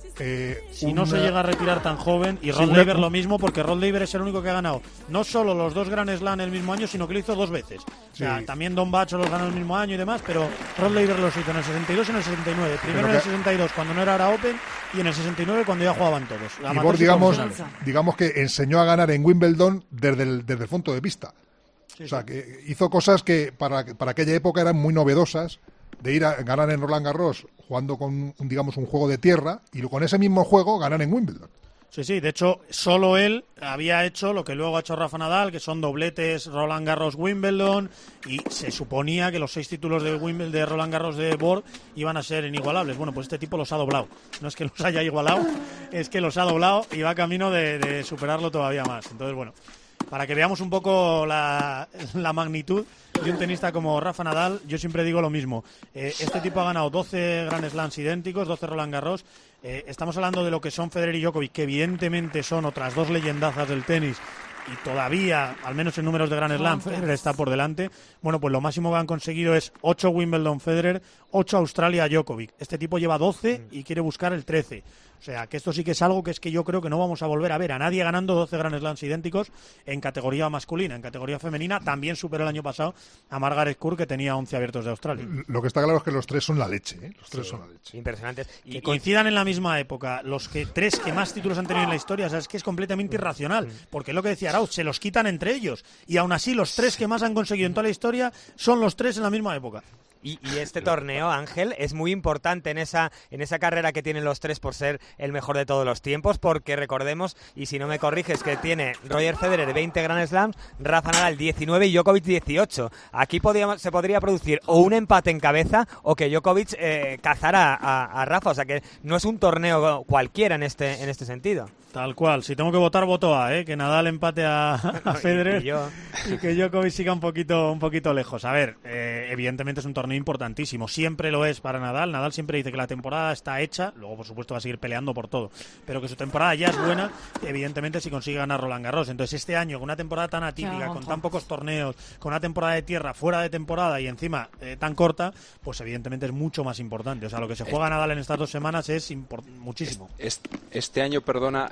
no se llega a retirar tan joven, y Rod Laver lo mismo, porque Rod Laver es el único que ha ganado no solo los 2 Grand Slam el mismo año, sino que lo hizo 2 veces. O sea, también Don Bacho los ganó el mismo año y demás, pero Rod Laver los hizo en el 62 y en el 69. Primero en el 62 cuando no era Open, y en el 69 cuando ya jugaban todos. Y Borg, digamos que enseñó a ganar en Wimbledon desde el punto de pista. O sea, que hizo cosas que para aquella época eran muy novedosas, de ir a ganar en Roland Garros jugando con, digamos, un juego de tierra, y con ese mismo juego ganar en Wimbledon. Sí, de hecho, solo él había hecho lo que luego ha hecho Rafa Nadal, que son dobletes Roland Garros Wimbledon, y se suponía que los 6 títulos de Roland Garros de Borg iban a ser inigualables. Bueno, pues este tipo los ha doblado. No es que los haya igualado, es que los ha doblado y va camino de superarlo todavía más. Entonces, bueno, para que veamos un poco la magnitud de un tenista como Rafa Nadal, yo siempre digo lo mismo. Este tipo ha ganado 12 Grand Slams idénticos, 12 Roland Garros. Estamos hablando de lo que son Federer y Djokovic, que evidentemente son otras 2 leyendazas del tenis, y todavía, al menos en números de Grand Slam, Federer está por delante. Bueno, pues lo máximo que han conseguido es 8 Wimbledon Federer, 8 Australia Djokovic. Este tipo lleva 12 y quiere buscar el 13. O sea, que esto sí que es algo que yo creo que no vamos a volver a ver a nadie ganando 12 Grand Slams idénticos en categoría masculina. En categoría femenina también superó el año pasado a Margaret Court, que tenía 11 abiertos de Australia. Lo que está claro es que los 3 son la leche, Los 3 son la leche. Impresionantes. Que coincidan en la misma época los 3 que más títulos han tenido en la historia, o sea, es que es completamente irracional, porque es lo que decía Arauz, se los quitan entre ellos, y aún así los 3 que más han conseguido en toda la historia son los 3 en la misma época. Y este torneo, Ángel, es muy importante en esa carrera que tienen los 3 por ser el mejor de todos los tiempos, porque recordemos, y si no me corriges, que tiene Roger Federer 20 Grand Slams, Rafa Nadal 19 y Djokovic 18. Aquí se podría producir o un empate en cabeza o que Djokovic cazara a Rafa, o sea que no es un torneo cualquiera en este sentido. Tal cual, si tengo que votar, voto A, que Nadal empate a Federer y que Djokovic siga un poquito lejos. A ver, evidentemente es un torneo importantísimo, siempre lo es para Nadal. Nadal siempre dice que la temporada está hecha, luego por supuesto va a seguir peleando por todo, pero que su temporada ya es buena, evidentemente, si consigue ganar Roland Garros. Entonces este año, con una temporada tan atípica, con tan pocos torneos, con una temporada de tierra fuera de temporada y encima tan corta, pues evidentemente es mucho más importante. O sea, lo que se juega Nadal en estas 2 semanas es muchísimo. Este año, perdona,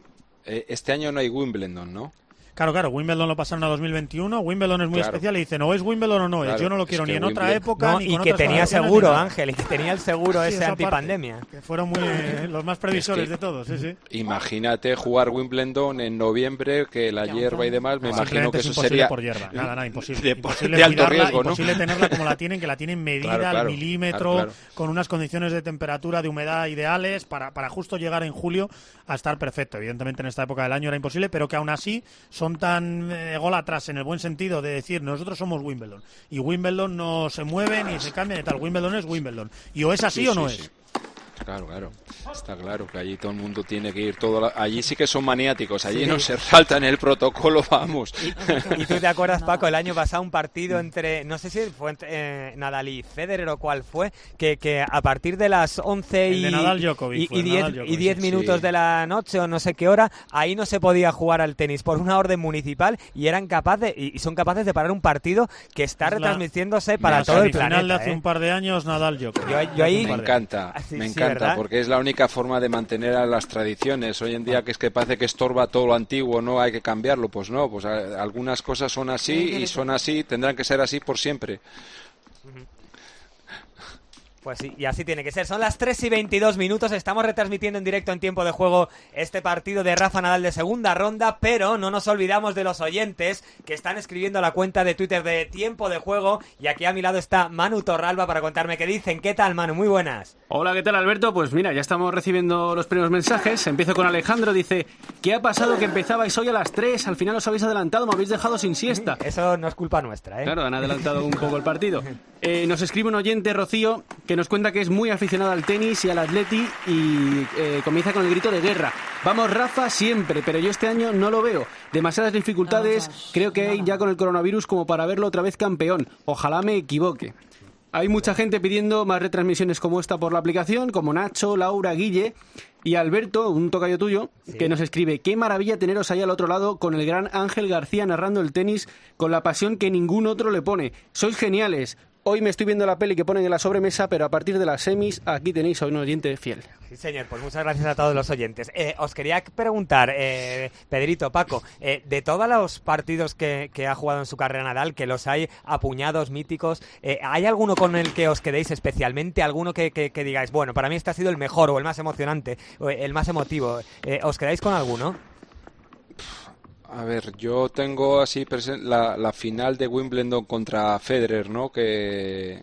este año no hay Wimbledon, ¿no? Claro, Wimbledon lo pasaron a 2021, Wimbledon es muy especial y dicen, o es Wimbledon o no es, yo no lo quiero ni en otra época, ni con otras y que tenía seguro, Ángel, y que tenía el seguro ese antipandemia. Que fueron los más previsores de todos, sí. Imagínate jugar Wimbledon en noviembre, que la hierba y demás, me imagino que eso sería... por hierba, nada, imposible. Imposible de alto riesgo, ¿no? Imposible tenerla como la tienen, que la tienen medida al milímetro, con unas condiciones de temperatura, de humedad ideales, para justo llegar en julio a estar perfecto. Evidentemente en esta época del año era imposible, pero que aún así son tan ególatras en el buen sentido de decir, nosotros somos Wimbledon, y Wimbledon no se mueve ni se cambia de tal, Wimbledon es Wimbledon, y o es así o no es. Claro, está claro que allí todo el mundo tiene que ir, allí sí que son maniáticos, allí no se saltan el protocolo, vamos. ¿Y tú te acuerdas, Paco, el año pasado un partido entre, no sé si fue entre Nadal y Federer o cuál fue, que a partir de las 11 y 10 minutos de la noche o no sé qué hora, ahí no se podía jugar al tenis por una orden municipal, y eran capaces y son capaces de parar un partido que está retransmitiéndose para todo el planeta. Final de hace un par de años, Nadal Djokovic. Yo ahí me encanta. ¿verdad? Porque es la única forma de mantener a las tradiciones. Hoy en día que es que parece que estorba todo lo antiguo, no hay que cambiarlo, pues no, pues algunas cosas son así y son así, tendrán que ser así por siempre. Pues sí, y así tiene que ser. Son las 3:22, estamos retransmitiendo en directo en tiempo de juego este partido de Rafa Nadal de segunda ronda, pero no nos olvidamos de los oyentes que están escribiendo a la cuenta de Twitter de Tiempo de Juego, y aquí a mi lado está Manu Torralba para contarme qué dicen. ¿Qué tal, Manu? Muy buenas. Hola, ¿qué tal, Alberto? Pues mira, ya estamos recibiendo los primeros mensajes. Empiezo con Alejandro, dice: ¿qué ha pasado que empezabais hoy a las 3? Al final os habéis adelantado, me habéis dejado sin siesta. Eso no es culpa nuestra, ¿eh? Claro, han adelantado un poco el partido. Nos escribe un oyente, Rocío, que nos cuenta que es muy aficionado al tenis y al atleti y comienza con el grito de guerra. Vamos, Rafa, siempre, pero yo este año no lo veo. Demasiadas dificultades, creo que hay ya con el coronavirus como para verlo otra vez campeón. Ojalá me equivoque. Hay mucha gente pidiendo más retransmisiones como esta por la aplicación, como Nacho, Laura, Guille y Alberto, un tocayo tuyo, que nos escribe: qué maravilla teneros ahí al otro lado con el gran Ángel García narrando el tenis con la pasión que ningún otro le pone. Sois geniales. Hoy me estoy viendo la peli que ponen en la sobremesa, pero a partir de las semis, aquí tenéis a un oyente fiel. Sí, señor, pues muchas gracias a todos los oyentes. Os quería preguntar, Pedrito, Paco, de todos los partidos que ha jugado en su carrera Nadal, que los hay apuñados, míticos, ¿hay alguno con el que os quedéis especialmente? ¿Alguno que digáis, bueno, para mí este ha sido el mejor o el más emocionante, o el más emotivo? ¿Os quedáis con alguno? A ver, yo tengo así la final de Wimbledon contra Federer, ¿no? Que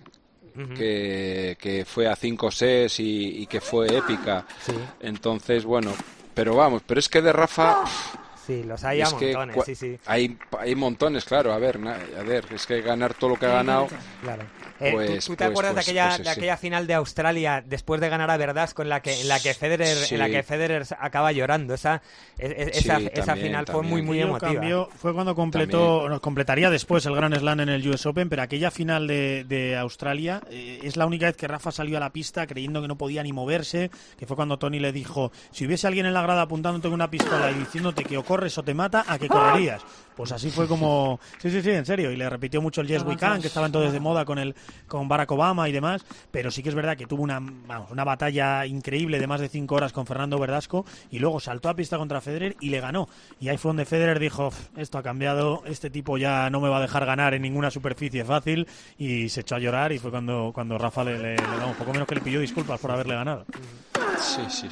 fue a 5 sets y que fue épica. Sí. Entonces, bueno, pero es que de Rafa... Sí, los hay a montones, sí. Hay montones, claro. A ver, es que ganar todo lo que ha ganado... Claro. ¿Tú te acuerdas de aquella final de Australia después de ganar a Verdasco en la que Federer acaba llorando? Esa final fue muy emotiva. Fue cuando completaría después el Grand Slam en el US Open, pero aquella final de Australia es la única vez que Rafa salió a la pista creyendo que no podía ni moverse, que fue cuando Tony le dijo: si hubiese alguien en la grada apuntándote con una pistola y diciéndote que o corres o te mata, ¿a qué correrías? Pues así fue como... Sí, en serio. Y le repitió mucho el Yes We Can, que estaba entonces de moda con Barack Obama y demás, pero sí que es verdad que tuvo una batalla increíble de más de 5 horas con Fernando Verdasco, y luego saltó a pista contra Federer y le ganó. Y ahí fue donde Federer dijo: esto ha cambiado, este tipo ya no me va a dejar ganar en ninguna superficie fácil, y se echó a llorar, y fue cuando Rafa le un poco menos que le pidió disculpas por haberle ganado. Sí.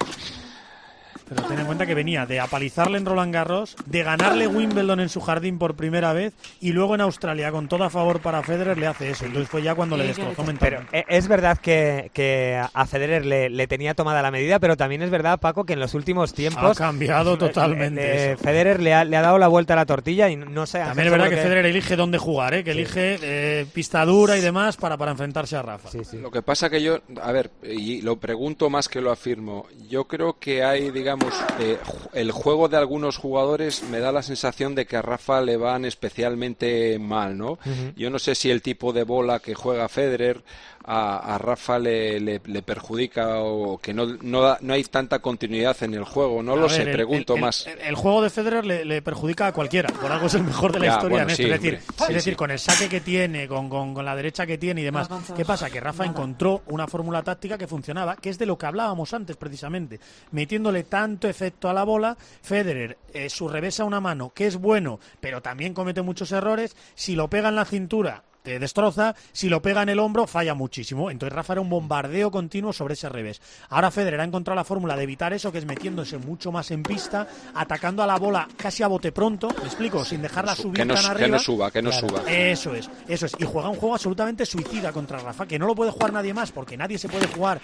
Pero ten en cuenta que venía de apalizarle en Roland Garros, de ganarle Wimbledon en su jardín por primera vez, y luego en Australia, con todo a favor para Federer, le hace eso. Entonces fue ya cuando le destrozó mentalmente. Pero es verdad que a Federer le tenía tomada la medida, pero también es verdad, Paco, que en los últimos tiempos... Ha cambiado totalmente. Federer le ha dado la vuelta a la tortilla y no sé... También es verdad que Federer elige dónde jugar, que elige pista dura y demás para enfrentarse a Rafa. Sí. Lo que pasa que yo, y lo pregunto más que lo afirmo, yo creo que hay, digamos, el juego de algunos jugadores me da la sensación de que a Rafa le van especialmente mal, ¿no? Uh-huh. Yo no sé si el tipo de bola que juega Federer a Rafa le perjudica, o que no hay tanta continuidad en el juego, no lo sé, pregunto más. El juego de Federer le perjudica a cualquiera, por algo es el mejor de la historia en esto, es decir, con el saque que tiene, con la derecha que tiene y demás. ¿Qué pasa? Que Rafa encontró una fórmula táctica que funcionaba, que es de lo que hablábamos antes precisamente, metiéndole tanto efecto a la bola. Federer, su revés a una mano, que es bueno, pero también comete muchos errores. Si lo pega en la cintura, te destroza. Si lo pega en el hombro, falla muchísimo. Entonces Rafa era un bombardeo continuo sobre ese revés. Ahora Federer ha encontrado la fórmula de evitar eso, que es metiéndose mucho más en pista, atacando a la bola casi a bote pronto, ¿me explico? Sin dejarla subir tan arriba. Que no suba. Eso es. Y juega un juego absolutamente suicida contra Rafa, que no lo puede jugar nadie más, porque nadie se puede jugar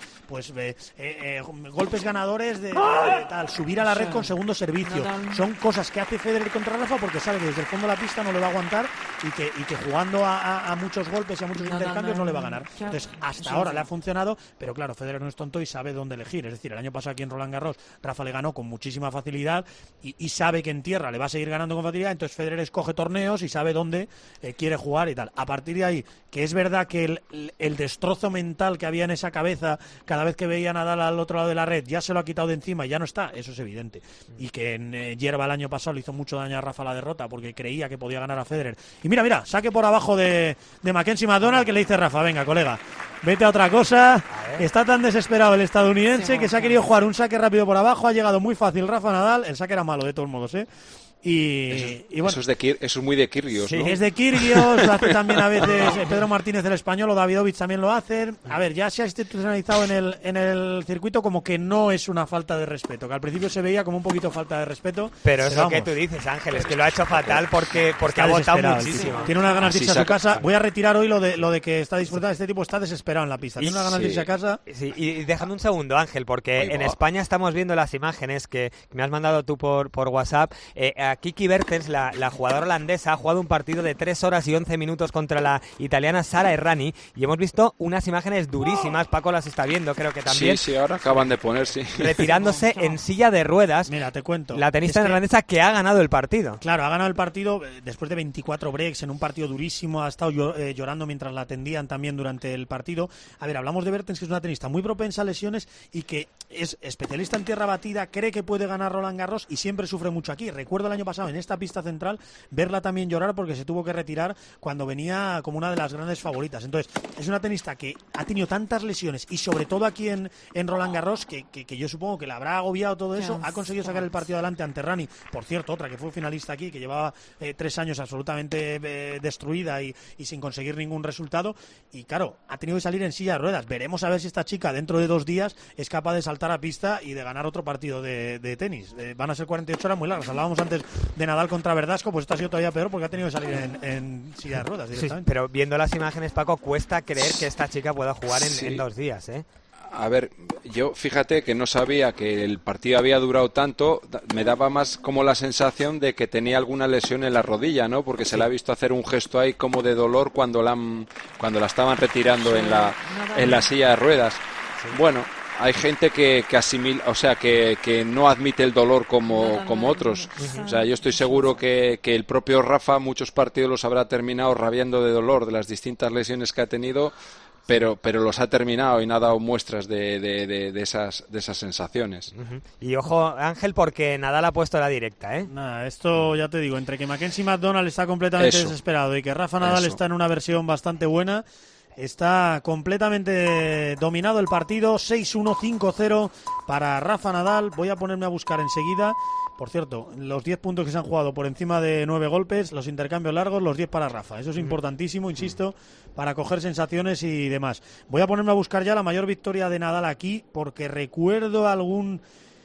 golpes ganadores de tal, subir a la red con segundo servicio. Son cosas que hace Federer contra Rafa porque sabe que desde el fondo de la pista no le va a aguantar, y que jugando a muchos golpes y a muchos intercambios no le va a ganar. Entonces, hasta ahora le ha funcionado, pero claro, Federer no es tonto y sabe dónde elegir. Es decir, el año pasado aquí en Roland Garros, Rafa le ganó con muchísima facilidad y sabe que en tierra le va a seguir ganando con facilidad. Entonces Federer escoge torneos y sabe dónde quiere jugar y tal. A partir de ahí, que es verdad que el destrozo mental que había en esa cabeza cada vez que veía a Nadal al otro lado de la red ya se lo ha quitado de encima y ya no está, eso es evidente. Y que en hierba el año pasado le hizo mucho daño a Rafa la derrota porque creía que podía ganar a Federer. Y mira, saque por abajo de Mackenzie McDonald, que le dice Rafa: venga, colega, vete a otra cosa. Está tan desesperado el estadounidense que se ha querido jugar un saque rápido por abajo. Ha llegado muy fácil Rafa Nadal. El saque era malo de todos modos, Y bueno, eso es muy de Kyrgios, sí, ¿no? es de Kyrgios, lo hace también a veces Pedro Martínez el español, o Davidovich también lo hacen. A ver, ya se ha institucionalizado en el circuito como que no es una falta de respeto, que al principio se veía como un poquito falta de respeto. Pero es lo que tú dices, Ángel, es que lo ha hecho fatal porque ha votado muchísimo. Tiene unas ganas de irse a su casa. Voy a retirar hoy lo de que está disfrutando. Este tipo está desesperado en la pista. Tiene unas ganas de irse a casa. Sí, y déjame un segundo, Ángel, porque en España estamos viendo las imágenes que me has mandado tú por WhatsApp. A Kiki Bertens, la jugadora holandesa, ha jugado un partido de 3 horas y 11 minutos contra la italiana Sara Errani y hemos visto unas imágenes durísimas. Paco las está viendo, creo que también. Sí, ahora acaban de poner, sí. Retirándose en silla de ruedas. Mira, te cuento. La tenista neerlandesa que ha ganado el partido. Claro, ha ganado el partido después de 24 breaks en un partido durísimo. Ha estado llorando mientras la atendían también durante el partido. A ver, hablamos de Bertens, que es una tenista muy propensa a lesiones y que es especialista en tierra batida, cree que puede ganar Roland Garros y siempre sufre mucho aquí. Recuerdo el año pasado en esta pista central verla también llorar porque se tuvo que retirar cuando venía como una de las grandes favoritas. Entonces, es una tenista que ha tenido tantas lesiones y sobre todo aquí en Roland Garros que yo supongo que la habrá agobiado todo eso. Ha conseguido sacar el partido adelante ante Rani, por cierto, otra que fue finalista aquí, que llevaba 3 años absolutamente destruida y sin conseguir ningún resultado. Y claro, ha tenido que salir en silla de ruedas. Veremos a ver si esta chica dentro de 2 días es capaz de saltar a pista y de ganar otro partido de tenis. Van a ser 48 horas muy largas. Hablábamos antes de Nadal contra Verdasco, pues esto ha sido todavía peor porque ha tenido que salir en silla de ruedas directamente. Sí, pero viendo las imágenes, Paco, cuesta creer que esta chica pueda jugar en 2 días, ¿eh? A ver, yo fíjate que no sabía que el partido había durado tanto, me daba más como la sensación de que tenía alguna lesión en la rodilla, ¿no? Porque se le ha visto hacer un gesto ahí como de dolor cuando la estaban retirando en la silla de ruedas. Bueno, hay gente que asimila, o sea, que no admite el dolor como otros. O sea, yo estoy seguro que el propio Rafa muchos partidos los habrá terminado rabiando de dolor de las distintas lesiones que ha tenido. Pero los ha terminado y no ha dado muestras de esas sensaciones. Y ojo, Ángel, porque Nadal ha puesto la directa, ¿eh? Nada, esto ya te digo, entre que Mackenzie McDonald está completamente desesperado y que Rafa Nadal está en una versión bastante buena, está completamente dominado el partido. 6-1, 5-0 para Rafa Nadal. Voy a ponerme a buscar enseguida. Por cierto, los 10 puntos que se han jugado por encima de 9 golpes, los intercambios largos, los 10 para Rafa. Eso es importantísimo, insisto, para coger sensaciones y demás. Voy a ponerme a buscar ya la mayor victoria de Nadal aquí, porque recuerdo algún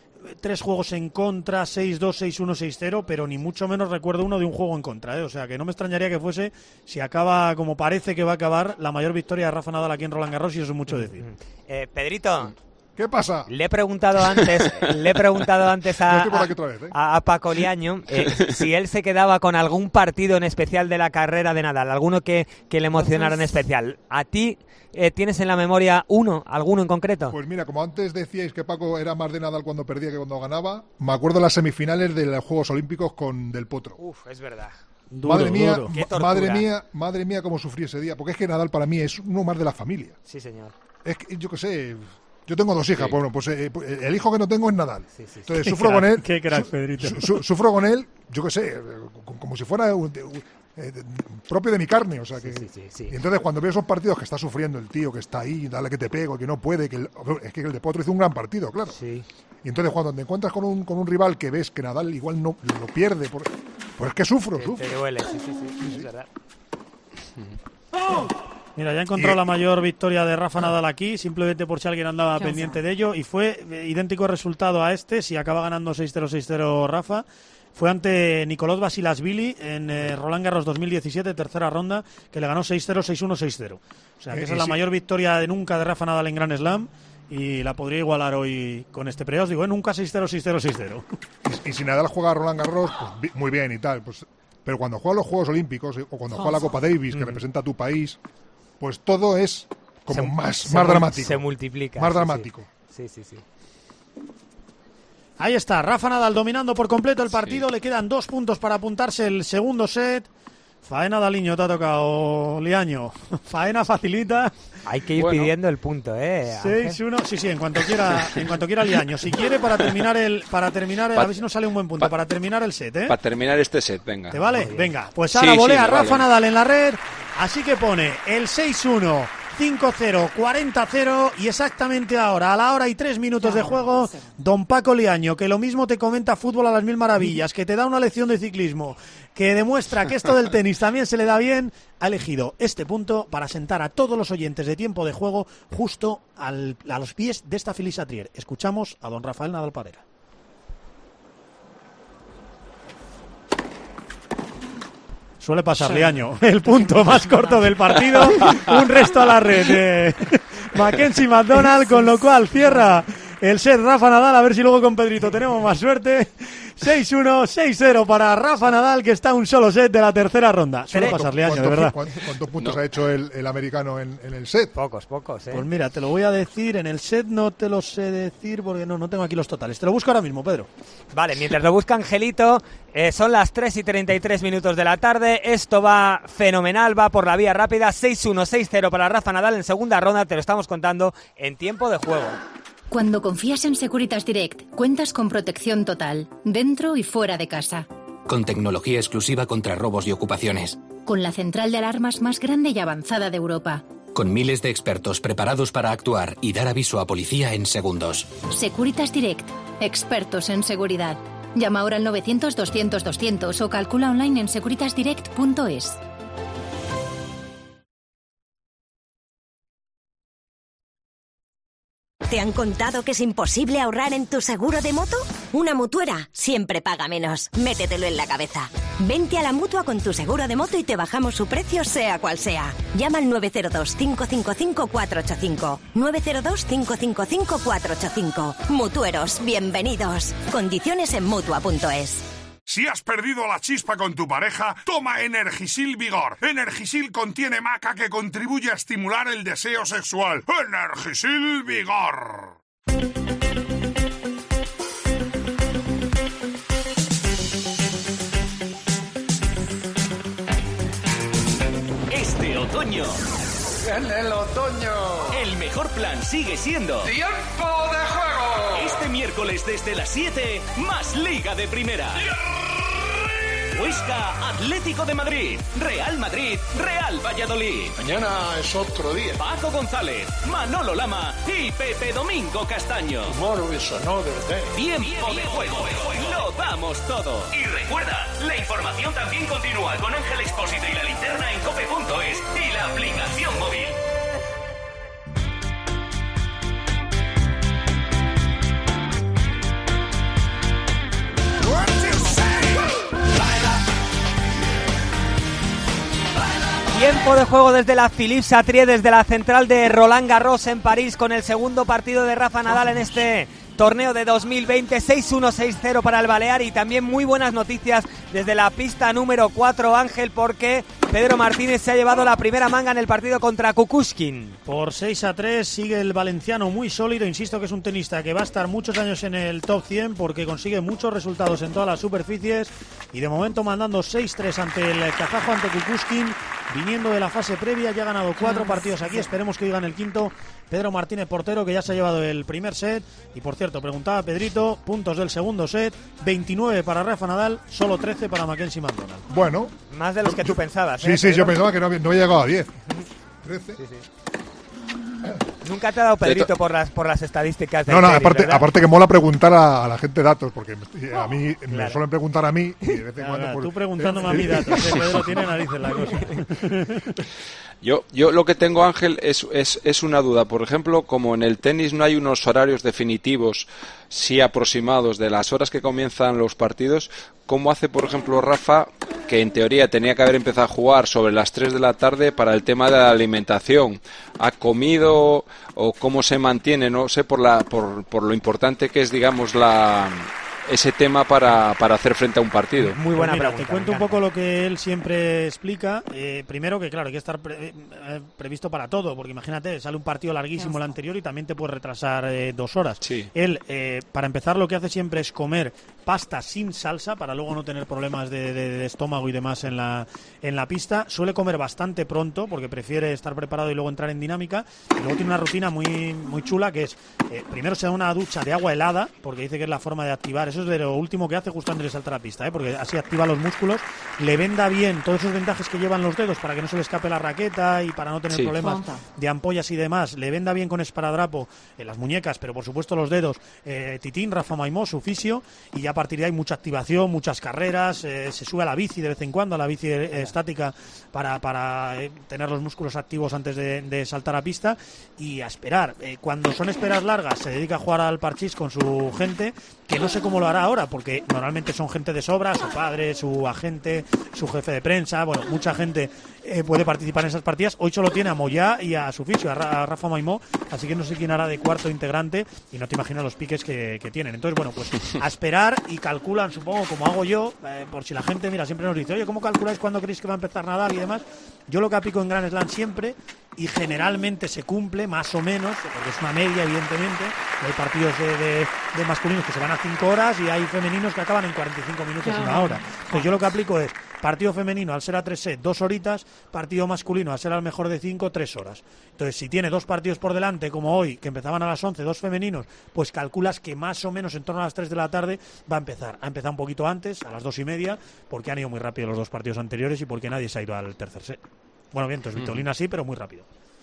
3 juegos en contra, 6-2, 6-1, 6-0, pero ni mucho menos recuerdo uno de un juego en contra, ¿eh? O sea, que no me extrañaría que fuese, si acaba como parece que va a acabar, la mayor victoria de Rafa Nadal aquí en Roland Garros, y eso es mucho decir. Pedrito. ¿Qué pasa? Le he preguntado antes a Paco Liaño si él se quedaba con algún partido en especial de la carrera de Nadal, alguno que le emocionara en especial. ¿A ti tienes en la memoria alguno en concreto? Pues mira, como antes decíais que Paco era más de Nadal cuando perdía que cuando ganaba, me acuerdo de las semifinales de los Juegos Olímpicos con Del Potro. Uf, es verdad. Madre mía, cómo sufrí ese día, porque es que Nadal para mí es uno más de la familia. Sí, señor. Es que, yo qué sé, yo tengo 2 hijas, bueno, pues el hijo que no tengo es Nadal. Entonces Qué sufro crack, con él. Qué crack, Pedrito. Sufro con él, yo qué sé, como si fuera propio de mi carne, o sea que. Y entonces cuando veo esos partidos que está sufriendo el tío, que está ahí, dale que te pego, que no puede, es que el de Potro hizo un gran partido, claro. Sí. Y entonces cuando te encuentras con un rival que ves que Nadal igual no lo pierde, pues es que sufro. Te duele, sí, es verdad. Mira, ya he encontrado la mayor victoria de Rafa Nadal aquí, simplemente por si alguien andaba pendiente de ello, y fue idéntico resultado a este, si acaba ganando 6-0, 6-0 Rafa. Fue ante Nicolás Basilashvili en Roland Garros 2017, tercera ronda, que le ganó 6-0, 6-1, 6-0. O sea, que esa es la mayor victoria de nunca de Rafa Nadal en Grand Slam, y la podría igualar hoy con este pre. Os digo, nunca 6-0, 6-0, 6-0. Y si Nadal juega a Roland Garros, pues muy bien y tal, pues, pero cuando juega los Juegos Olímpicos o cuando juega la Copa Davis, que representa a tu país, pues todo es como más dramático. Se multiplica. Más dramático. Sí. Ahí está, Rafa Nadal dominando por completo el partido. Le quedan 2 puntos para apuntarse el segundo set. Faena Daliño te ha tocado, Liaño. Faena facilita. Hay que ir pidiendo el punto, 6-1. Sí, en cuanto quiera Liaño. Si quiere para terminar a ver si nos sale un buen punto para terminar el set, Para terminar este set, venga. ¿Te vale? Venga, pues ahora volea Rafa Nadal en la red. Así que pone el 6-1 5-0, 40-0 y exactamente ahora, a la hora y 3 minutos de juego, don Paco Liaño, que lo mismo te comenta fútbol a las mil maravillas, que te da una lección de ciclismo, que demuestra que esto del tenis también se le da bien, ha elegido este punto para sentar a todos los oyentes de tiempo de juego justo a los pies de esta Feliz Satrier. Escuchamos a don Rafael Nadal Parera. Suele pasarle año. El punto más corto del partido. Un resto a la red de Mackenzie McDonald, con lo cual cierra el set Rafa Nadal. A ver si luego con Pedrito tenemos más suerte. 6-1, 6-0 para Rafa Nadal, que está a un solo set de la tercera ronda. Suele pasarle año, de verdad. ¿Cuántos puntos ha hecho el americano en el set? Pocos, Pues mira, te lo voy a decir. En el set no te lo sé decir porque no tengo aquí los totales. Te lo busco ahora mismo, Pedro. Vale, mientras lo busca Angelito, son las 3:33 minutos de la tarde. Esto va fenomenal, va por la vía rápida. 6-1, 6-0 para Rafa Nadal en segunda ronda. Te lo estamos contando en tiempo de juego. Cuando confías en Securitas Direct, cuentas con protección total, dentro y fuera de casa. Con tecnología exclusiva contra robos y ocupaciones. Con la central de alarmas más grande y avanzada de Europa. Con miles de expertos preparados para actuar y dar aviso a policía en segundos. Securitas Direct, expertos en seguridad. Llama ahora al 900-200-200 o calcula online en securitasdirect.es. ¿Te han contado que es imposible ahorrar en tu seguro de moto? Una mutuera siempre paga menos. Métetelo en la cabeza. Vente a la Mutua con tu seguro de moto y te bajamos su precio sea cual sea. Llama al 902-555-485. 902-555-485. Mutueros, bienvenidos. Condiciones en Mutua.es. Si has perdido la chispa con tu pareja, toma Energisil Vigor. Energisil contiene maca que contribuye a estimular el deseo sexual. Energisil Vigor. Este otoño. En el otoño. El mejor plan sigue siendo ¡Tiempo de juego! Este miércoles desde las 7, más Liga de Primera. Huesca, Atlético de Madrid, Real Madrid, Real Valladolid. Mañana es otro día. Paco González, Manolo Lama y Pepe Domingo Castaño. Tomorrow is another day. Tiempo de juego. Lo damos todo. Y recuerda, la información también continúa con Ángel Expósito y la linterna en cope.es y la aplicación móvil. Tiempo de juego desde la Philippe Chatrier, desde la central de Roland Garros en París, con el segundo partido de Rafa Nadal en este torneo de 2020. 6-1, 6-0 para el Balear. Y también muy buenas noticias desde la pista número 4, Ángel, porque Pedro Martínez se ha llevado la primera manga en el partido contra Kukushkin. Por 6-3 sigue el valenciano muy sólido. Insisto que es un tenista que va a estar muchos años en el top 100 porque consigue muchos resultados en todas las superficies. Y de momento mandando 6-3 ante el kazajo, ante Kukushkin, viniendo de la fase previa. Ya ha ganado 4 partidos aquí, esperemos que digan el quinto. Pedro Martínez, portero, que ya se ha llevado el primer set. Y por cierto, preguntaba Pedrito, puntos del segundo set: 29 para Rafa Nadal, solo 13 para Mackenzie McDonald. Bueno, más de los que tú pensabas. Sí, yo pensaba que no había llegado a 10. 13. Sí. Nunca te ha dado Pedrito por las estadísticas de No, aparte que mola preguntar a la gente datos, porque a mí me suelen preguntar a mí y de vez en cuando... Tú preguntándome a mí datos, Pedro tiene narices la cosa. Yo lo que tengo, Ángel, es una duda. Por ejemplo, como en el tenis no hay unos horarios definitivos, sí aproximados, de las horas que comienzan los partidos, ¿cómo hace, por ejemplo, Rafa, que en teoría tenía que haber empezado a jugar sobre las 3 de la tarde para el tema de la alimentación? ¿Ha comido o cómo se mantiene? No sé, por lo importante que es, digamos, ese tema para hacer frente a un partido. Muy buena pregunta. Te cuento un poco lo que él siempre explica. Primero que, claro, hay que estar previsto para todo, porque imagínate, sale un partido larguísimo el anterior y también te puede retrasar 2 horas. Sí. Él, para empezar, lo que hace siempre es comer pasta sin salsa para luego no tener problemas de estómago y demás en la pista. Suele comer bastante pronto porque prefiere estar preparado y luego entrar en dinámica. Y luego tiene una rutina muy, muy chula, que es primero se da una ducha de agua helada, porque dice que es la forma de activar. Eso eso es de lo último que hace justo antes de saltar a la pista, porque así activa los músculos, le venda bien todos esos vendajes que llevan los dedos para que no se le escape la raqueta y para no tener problemas de ampollas y demás, le venda bien con esparadrapo en las muñecas, pero por supuesto los dedos, Titín, Rafa Maimó, su fisio, y ya a partir de ahí mucha activación, muchas carreras, se sube a la bici de vez en cuando, a la bici estática para tener los músculos activos antes de saltar a pista y a esperar. Cuando son esperas largas se dedica a jugar al parchís con su gente, que no sé cómo lo hará ahora, porque normalmente son gente de sobra, su padre, su agente, su jefe de prensa, bueno, mucha gente puede participar en esas partidas. Hoy solo tiene a Moyá y a su fisio, a Rafa Maimó, así que no sé quién hará de cuarto integrante y no te imaginas los piques que tienen. Entonces, bueno, pues a esperar y calculan, supongo, como hago yo, por si la gente, mira, siempre nos dice, oye, ¿cómo calculáis cuándo creéis que va a empezar Nadal y demás? Yo lo que aplico en Grand Slam siempre, y generalmente se cumple, más o menos, porque es una media, evidentemente. Hay partidos de masculinos que se van a 5 horas y hay femeninos que acaban en 45 minutos, una hora. Entonces yo lo que aplico es partido femenino al ser a 3 sets, 2 horitas, partido masculino al ser al mejor de 5, 3 horas. Entonces si tiene 2 partidos por delante, como hoy, que empezaban a las 11, 2 femeninos, pues calculas que más o menos en torno a las 3 de la tarde va a empezar. Ha empezado un poquito antes, a las 2:30, porque han ido muy rápido los 2 partidos anteriores y porque nadie se ha ido al tercer set. Bueno, bien, entonces Vitolina sí, pero muy rápido.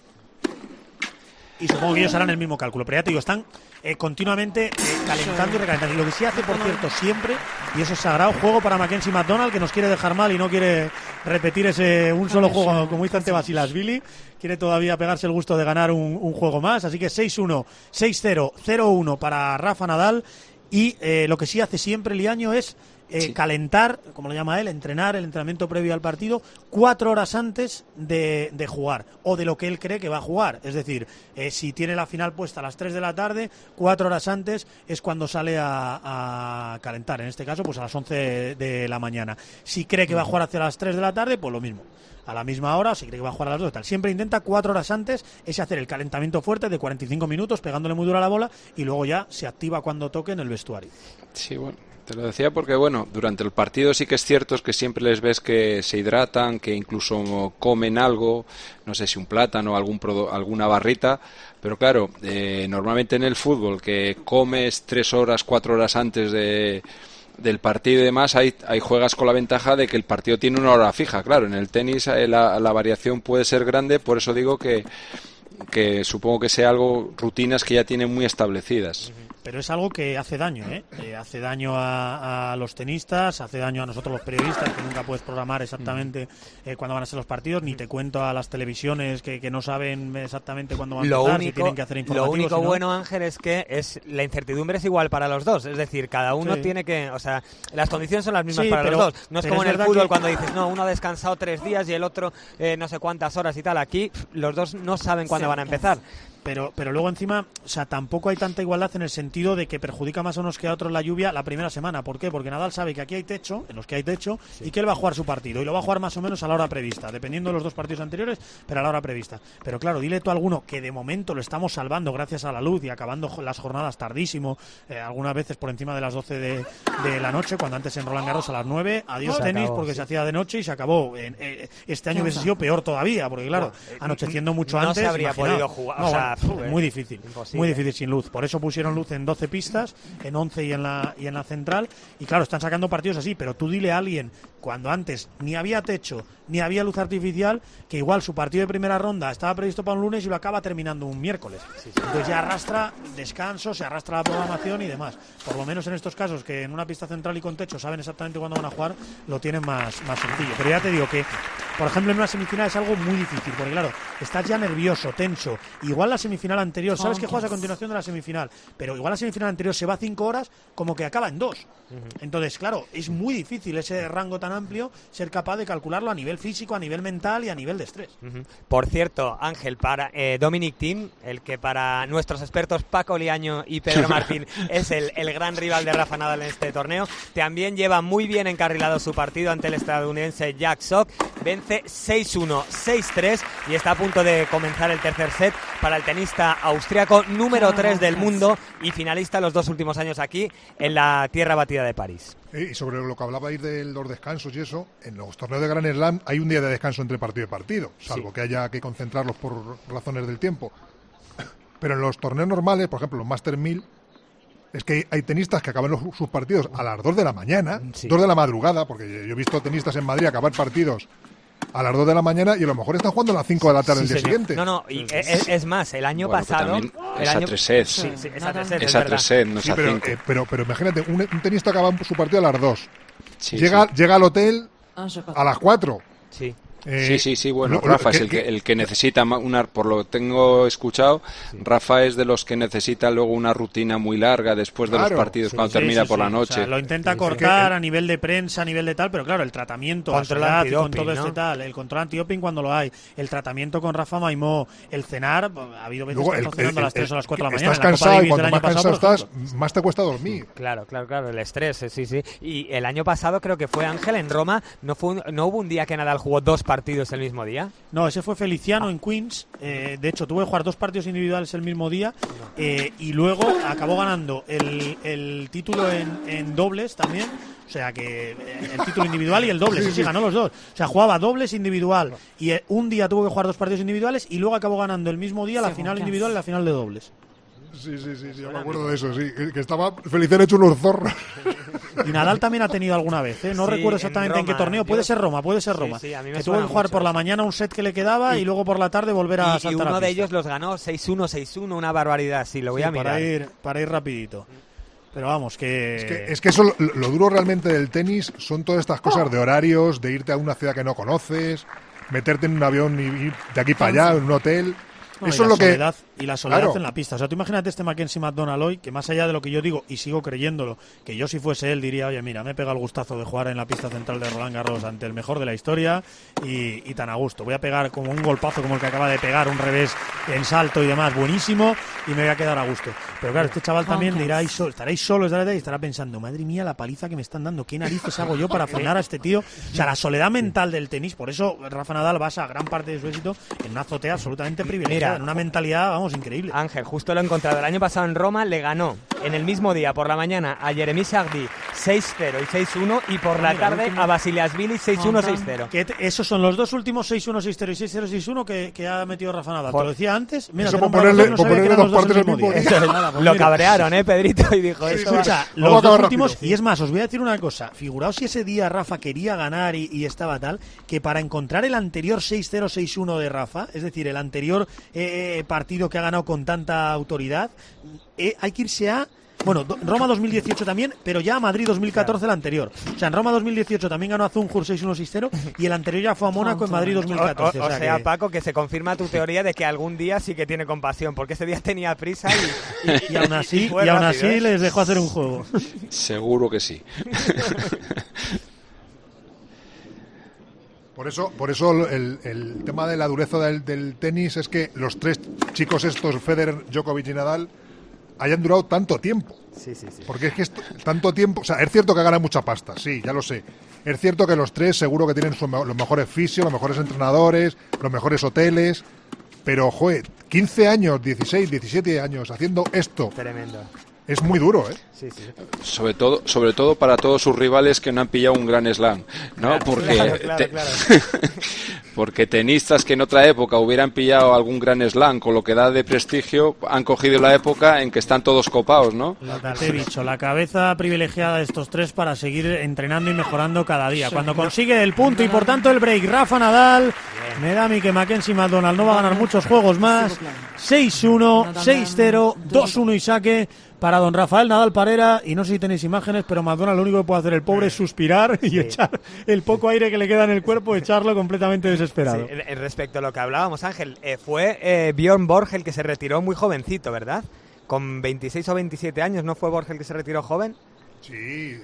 Y supongo que ellos harán el mismo cálculo, pero ya te digo, están continuamente calentando y recalentando. Y lo que sí hace, por cierto, siempre, y eso es sagrado, juego para Mackenzie McDonald, que nos quiere dejar mal y no quiere repetir un solo juego, como hizo ante Basilashvili. Quiere todavía pegarse el gusto de ganar un juego más, así que 6-1, 6-0, 0-1 para Rafa Nadal. Y lo que sí hace siempre Liaño es calentar, como lo llama él, entrenar, el entrenamiento previo al partido 4 horas antes de jugar, o de lo que él cree que va a jugar. Es decir, si tiene la final puesta a las 3 de la tarde, 4 horas antes es cuando sale a calentar, en este caso pues a las 11 de la mañana. Si cree que va a jugar hacia las 3 de la tarde, pues lo mismo, a la misma hora, si cree que va a jugar a las 2, tal. Siempre intenta 4 horas antes ese hacer el calentamiento fuerte de 45 minutos, pegándole muy duro a la bola, y luego ya se activa cuando toque en el vestuario. Sí, bueno, te lo decía porque, bueno, durante el partido sí que es cierto, es que siempre les ves que se hidratan, que incluso comen algo, no sé si un plátano, alguna barrita, pero claro, normalmente en el fútbol, que comes 3 horas, 4 horas antes del partido y demás, ahí juegas con la ventaja de que el partido tiene una hora fija. Claro, en el tenis la variación puede ser grande, por eso digo que supongo que sea algo, rutinas que ya tienen muy establecidas. Pero es algo que hace daño, hace daño a los tenistas, hace daño a nosotros los periodistas, que nunca puedes programar exactamente cuándo van a ser los partidos, ni te cuento a las televisiones que no saben exactamente cuándo van a empezar, si tienen que hacer informativos. Lo único bueno, Ángel, es que la incertidumbre es igual para los dos, es decir, cada uno tiene que, o sea, las condiciones son las mismas para los dos. No es como en el fútbol cuando dices, no, uno ha descansado 3 días y el otro no sé cuántas horas y tal. Aquí los dos no saben cuándo van a empezar. Pero luego encima, o sea, tampoco hay tanta igualdad en el sentido de que perjudica más a unos que a otros la lluvia la primera semana. ¿Por qué? Porque Nadal sabe que aquí hay techo, en los que hay techo, y que él va a jugar su partido. Y lo va a jugar más o menos a la hora prevista, dependiendo de los 2 partidos anteriores, pero a la hora prevista. Pero claro, dile tú a alguno que de momento lo estamos salvando gracias a la luz y acabando las jornadas tardísimo, algunas veces por encima de las 12 de la noche, cuando antes en Roland Garros a las 9, adiós tenis, porque se hacía de noche y se acabó. Este año hubiese sido peor todavía, porque claro, anocheciendo mucho antes, no se habría podido jugar. Muy difícil, muy difícil sin luz. Por eso pusieron luz en 12 pistas, en 11 y en la central. Y claro, están sacando partidos así, pero tú dile a alguien, cuando antes ni había techo, ni había luz artificial, que igual su partido de primera ronda estaba previsto para un lunes y lo acaba terminando un miércoles. Entonces ya arrastra descanso, se arrastra la programación y demás. Por lo menos en estos casos, que en una pista central y con techo saben exactamente cuándo van a jugar, lo tienen más sencillo. Pero ya te digo que, por ejemplo, en una semifinal es algo muy difícil, porque claro, estás ya nervioso, tenso. Igual la semifinal anterior, sabes que juegas a continuación de la semifinal, pero igual la semifinal anterior se va 5 horas, como que acaba en 2. Entonces, claro, es muy difícil ese rango tan amplio, ser capaz de calcularlo a nivel físico, a nivel mental y a nivel de estrés. Por cierto, Ángel, para Dominic Thiem, el que para nuestros expertos Paco Liaño y Pedro Martín es el gran rival de Rafa Nadal en este torneo, también lleva muy bien encarrilado su partido ante el estadounidense Jack Sock. Vence 6-1, 6-3 y está a punto de comenzar el tercer set para el tenista austriaco número 3 del mundo y finalista los 2 últimos años aquí en la tierra batida de París. Y sobre lo que hablabais de los descansos y eso, en los torneos de Grand Slam hay un día de descanso entre partido y partido, salvo que haya que concentrarlos por razones del tiempo. Pero en los torneos normales, por ejemplo, los Master 1000, Es que hay tenistas que acaban sus partidos a las 2 de la mañana, 2 de la madrugada, porque yo he visto tenistas en Madrid acabar partidos a las 2 de la mañana y a lo mejor están jugando a las 5 de la tarde el día siguiente. No, y es más, el año pasado... Es a 3 sets. Sí, es a 3 sets, es a 3 sets, no es a 5. Pero imagínate, un tenista acaba su partido a las 2. Llega al hotel a las 4. Sí. Sí, bueno, Rafa es el que necesita por lo que tengo escuchado, Rafa es de los que necesita luego una rutina muy larga después de los partidos cuando termina por la noche. O sea, lo intenta cortar a nivel de prensa, a nivel de tal, pero claro, el tratamiento, con todo este tal, el control antidoping cuando lo hay, el tratamiento con Rafa Maimó, el cenar, ha habido veces que estás cenando a las 3 o a las 4 de la mañana. Estás cansado y cuanto más cansado estás, más te cuesta dormir. Claro, el estrés, sí. Y el año pasado creo que fue Ángel en Roma, no hubo un día que Nadal jugó 2 partidos el mismo día. No, ese fue Feliciano en Queens. De hecho, tuvo que jugar 2 partidos individuales el mismo día y luego acabó ganando el título en dobles también. O sea que el título individual y el dobles, sí, ganó los 2. O sea, jugaba dobles individual y un día tuvo que jugar 2 partidos individuales y luego acabó ganando el mismo día la final individual y la final de dobles. Sí, yo me acuerdo de eso, sí. Que estaba Feliciano hecho unos zorros. Y Nadal también ha tenido alguna vez, ¿eh? No recuerdo exactamente en qué torneo. Puede ser Roma. Sí, a mí me que tuvo que jugar por la mañana un set que le quedaba y luego por la tarde volver a saltar. Y uno a de ellos los ganó 6-1, 6-1, una barbaridad. Sí, lo voy a mirar. Para ir rapidito. Pero vamos, Es que eso, lo duro realmente del tenis son todas estas cosas de horarios, de irte a una ciudad que no conoces, meterte en un avión y ir de aquí para allá, en un hotel. No, eso es lo y la soledad en la pista. O sea, tú imagínate este Mackenzie McDonald hoy, que más allá de lo que yo digo, y sigo creyéndolo, que yo si fuese él diría, oye, mira, me he pegado el gustazo de jugar en la pista central de Roland Garros ante el mejor de la historia y tan a gusto. Voy a pegar como un golpazo como el que acaba de pegar, un revés en salto y demás, buenísimo, y me voy a quedar a gusto. Pero claro, este chaval también estaréis solos y estará pensando, madre mía, la paliza que me están dando, ¿qué narices hago yo para frenar a este tío? O sea, la soledad mental del tenis, por eso Rafa Nadal basa gran parte de su éxito en una azotea absolutamente privilegiada, en una mentalidad, vamos, increíble. Ángel, justo lo he encontrado. El año pasado en Roma le ganó en el mismo día por la mañana a Jeremy Chardy 6-0 y 6-1 y por la tarde a Basiliashvili 6-1, 6-0. Que esos son los 2 últimos 6-1, 6-0 y 6-0 6-1 que ha metido Rafa Nadal. Te lo decía antes. Mira, eso por ponerle 2 partes al mismo día. Lo cabrearon, Pedrito, y dijo eso. Escucha, los 2 últimos, y es más, os voy a decir una cosa. Figuraos si ese día Rafa quería ganar y estaba tal, que para encontrar el anterior 6-0, 6-1 de Rafa, es decir, el anterior partido que ha ganado con tanta autoridad, hay que irse a Roma 2018 también, pero ya a Madrid 2014 el anterior. O sea, en Roma 2018 también ganó a Zungur 6-1, 6-0 y el anterior ya fue a Mónaco en Madrid 2014. O sea, Paco, que se confirma tu teoría de que algún día sí que tiene compasión, porque ese día tenía prisa y aún así, les dejó hacer un juego. Seguro que sí. Por eso el tema de la dureza del tenis es que los 3 chicos estos, Federer, Djokovic y Nadal, hayan durado tanto tiempo. Sí. Porque es que tanto tiempo... O sea, es cierto que ganan mucha pasta, sí, ya lo sé. Es cierto que los 3 seguro que tienen los mejores fisios, los mejores entrenadores, los mejores hoteles... Pero, 15 años, 16, 17 años haciendo esto... Tremendo. Es muy duro, ¿eh? Sí. Sobre todo para todos sus rivales que no han pillado un Grand Slam, ¿no? Claro. Porque tenistas que en otra época hubieran pillado algún Grand Slam con lo que da de prestigio, han cogido la época en que están todos copados, ¿no? Te he dicho, la cabeza privilegiada de estos 3 para seguir entrenando y mejorando cada día. Cuando consigue el punto y por tanto el break, Rafa Nadal, me da a mí que Mackenzie McDonald no va a ganar muchos juegos más. 6-1, 6-0, 2-1 y saque para don Rafael Nadal Parera, y no sé si tenéis imágenes, pero McDonald lo único que puede hacer el pobre es suspirar y echar el poco aire que le queda en el cuerpo, echarlo completamente desesperado. Sí, respecto a lo que hablábamos, Ángel, fue Björn Borg el que se retiró muy jovencito, ¿verdad? Con 26 o 27 años, ¿no fue Borg el que se retiró joven? Sí,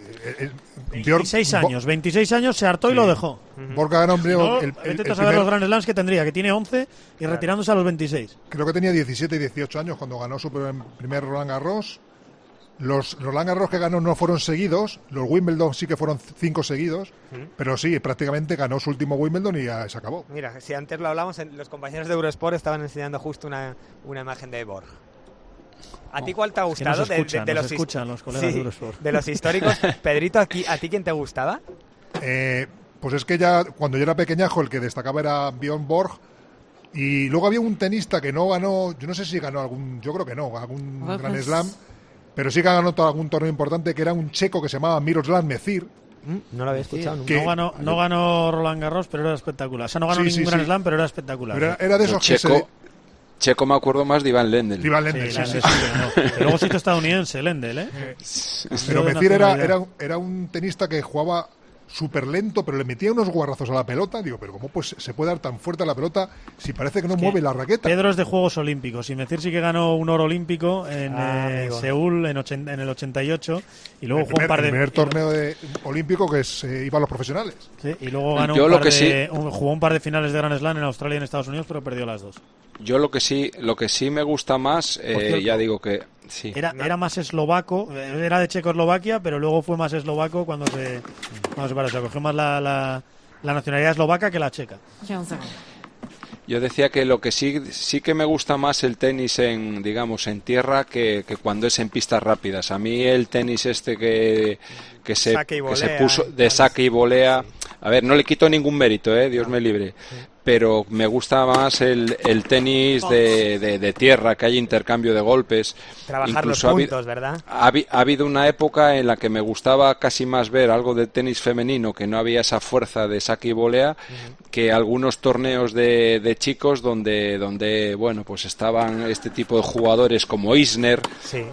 26 años se hartó y lo dejó. Borg ganó vete a saber los Grand Slams que tendría, que tiene 11 y retirándose a los 26. Creo que tenía 17 y 18 años cuando ganó su primer Roland Garros. Los Roland Garros que ganó no fueron seguidos, los Wimbledon sí que fueron 5 seguidos, pero sí, prácticamente ganó su último Wimbledon y ya se acabó. Mira, si antes lo hablamos, los compañeros de Eurosport estaban enseñando justo una imagen de Borg. ¿A ti cuál te ha gustado? Escuchan los colegas de Eurosport. De los históricos. Pedrito, ¿a ti quién te gustaba? Pues es que ya cuando yo era pequeñajo el que destacaba era Björn Borg. Y luego había un tenista que no ganó, yo no sé si ganó yo creo que no, algún Grand Slam, pero sí que ha ganado algún torneo importante, que era un checo que se llamaba Miroslav Mecir. No lo había escuchado nunca. No ganó Roland Garros, pero era espectacular. O sea, no ganó ningún Grand Slam, pero era espectacular. Pero era de esos que Checo me acuerdo más de Ivan Lendl. Sí. Pero luego sí que estadounidense, Lendl, ¿eh? Pero Mecir era un tenista que jugaba súper lento, pero le metía unos guarrazos a la pelota. Digo, pero ¿cómo pues se puede dar tan fuerte a la pelota si parece que no mueve la raqueta? Pedro es de Juegos Olímpicos, y Mecir sí que ganó un oro olímpico en Seúl en el 88, y luego jugó un par de... El primer torneo olímpico que iba a los profesionales. Sí, y luego ganó jugó un par de finales de Grand Slam en Australia y en Estados Unidos, pero perdió las dos. Yo lo que sí me gusta más, ya digo que sí. Era más eslovaco, era de Checoslovaquia, pero luego fue más eslovaco cuando se paró. Se cogió más la nacionalidad eslovaca que la checa. Yo decía que lo que sí que me gusta más el tenis en tierra que cuando es en pistas rápidas. A mí el tenis que se puso de saque y volea, a ver, no le quito ningún mérito, Dios me libre, pero me gusta más el tenis de tierra, que hay intercambio de golpes. Trabajar incluso los puntos, ¿verdad? Ha habido una época en la que me gustaba casi más ver algo de tenis femenino, que no había esa fuerza de saque y volea, que algunos torneos de chicos donde bueno, pues estaban este tipo de jugadores como Isner,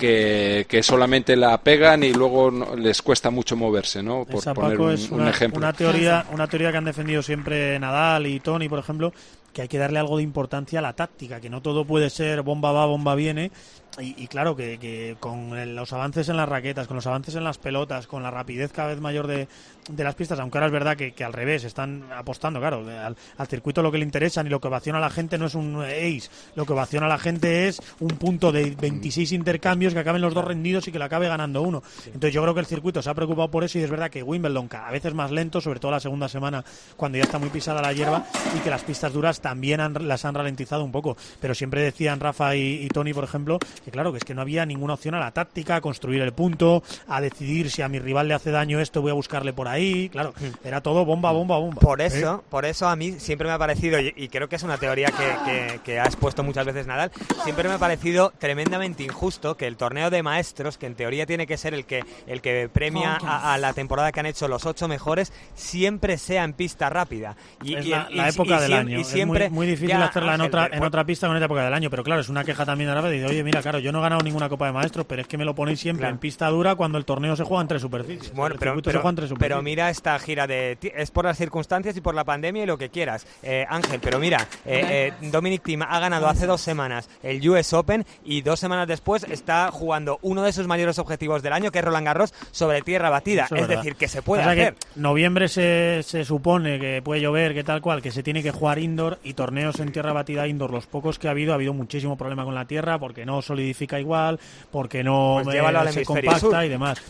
que solamente la pegan y luego les cuesta mucho moverse, ¿no? Por poner un ejemplo. Una teoría que han defendido siempre Nadal y Tony, por ejemplo, que hay que darle algo de importancia a la táctica, que no todo puede ser bomba va, bomba viene, y claro, que con los avances en las raquetas, con los avances en las pelotas, con la rapidez cada vez mayor de las pistas, aunque ahora es verdad que al revés, están apostando, claro, al circuito lo que le interesa, ni lo que ovaciona a la gente no es un ace, lo que ovaciona a la gente es un punto de 26 intercambios, que acaben los dos rendidos y que le acabe ganando uno. Entonces yo creo que el circuito se ha preocupado por eso, y es verdad que Wimbledon cada vez es más lento, sobre todo la segunda semana, cuando ya está muy pisada la hierba, y que las pistas duras también las han ralentizado un poco, pero siempre decían Rafa y Tony, por ejemplo, que claro, que es que no había ninguna opción a la táctica, a construir el punto, a decidir si a mi rival le hace daño esto, voy a buscarle por ahí, claro, era todo bomba, bomba, bomba. Por eso a mí siempre me ha parecido, y creo que es una teoría que ha expuesto muchas veces Nadal, siempre me ha parecido tremendamente injusto que el torneo de maestros, que en teoría tiene que ser el que premia a la temporada que han hecho los 8 mejores, siempre sea en pista rápida. Es la época del año, siempre, es muy difícil hacerla en otra pista con esta época del año, pero claro, es una queja también de Rafa, dice, oye, mira, claro, yo no he ganado ninguna Copa de Maestros, pero es que me lo ponéis siempre en pista dura cuando el torneo se juega en 3 superficies. Bueno, pero mira esta gira es por las circunstancias y por la pandemia y lo que quieras, Ángel, pero mira, Dominic Thiem ha ganado hace 2 semanas el US Open, y 2 semanas después está jugando uno de sus mayores objetivos del año, que es Roland Garros, sobre tierra batida. Eso es decir, que se puede hacer. Que noviembre se supone que puede llover, que tal cual, que se tiene que jugar indoor, y torneos en tierra batida indoor, los pocos que ha habido muchísimo problema con la tierra, porque no solidifica igual, porque no se compacta sur. Y demás.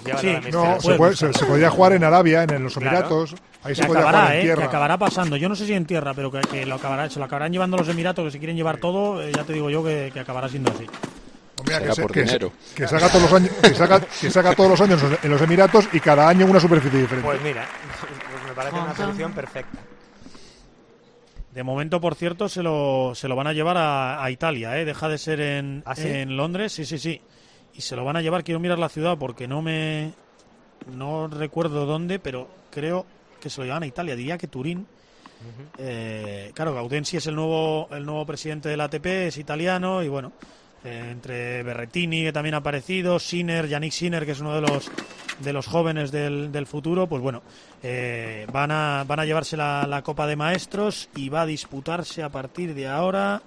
Se podía jugar en Arabia, en los Emiratos, ahí se podía jugar en tierra. Que acabará pasando, yo no sé si en tierra, pero que se lo acabarán llevando los Emiratos, que se quieren llevar todo, ya te digo yo que acabará siendo así. Que se haga todos los años en los Emiratos, y cada año una superficie diferente. Pues mira, me parece una solución perfecta. De momento, por cierto, se lo van a llevar a Italia, deja de ser en Londres, sí. Y se lo van a llevar, quiero mirar la ciudad porque no recuerdo dónde, pero creo que se lo llevan a Italia, diría que Turín. Claro, Gaudenzi es el nuevo presidente del ATP, es italiano, y bueno, entre Berrettini, que también ha aparecido, Yannick Sinner, que es uno de los jóvenes del futuro, pues bueno, van a llevarse la Copa de Maestros, y va a disputarse a partir de ahora.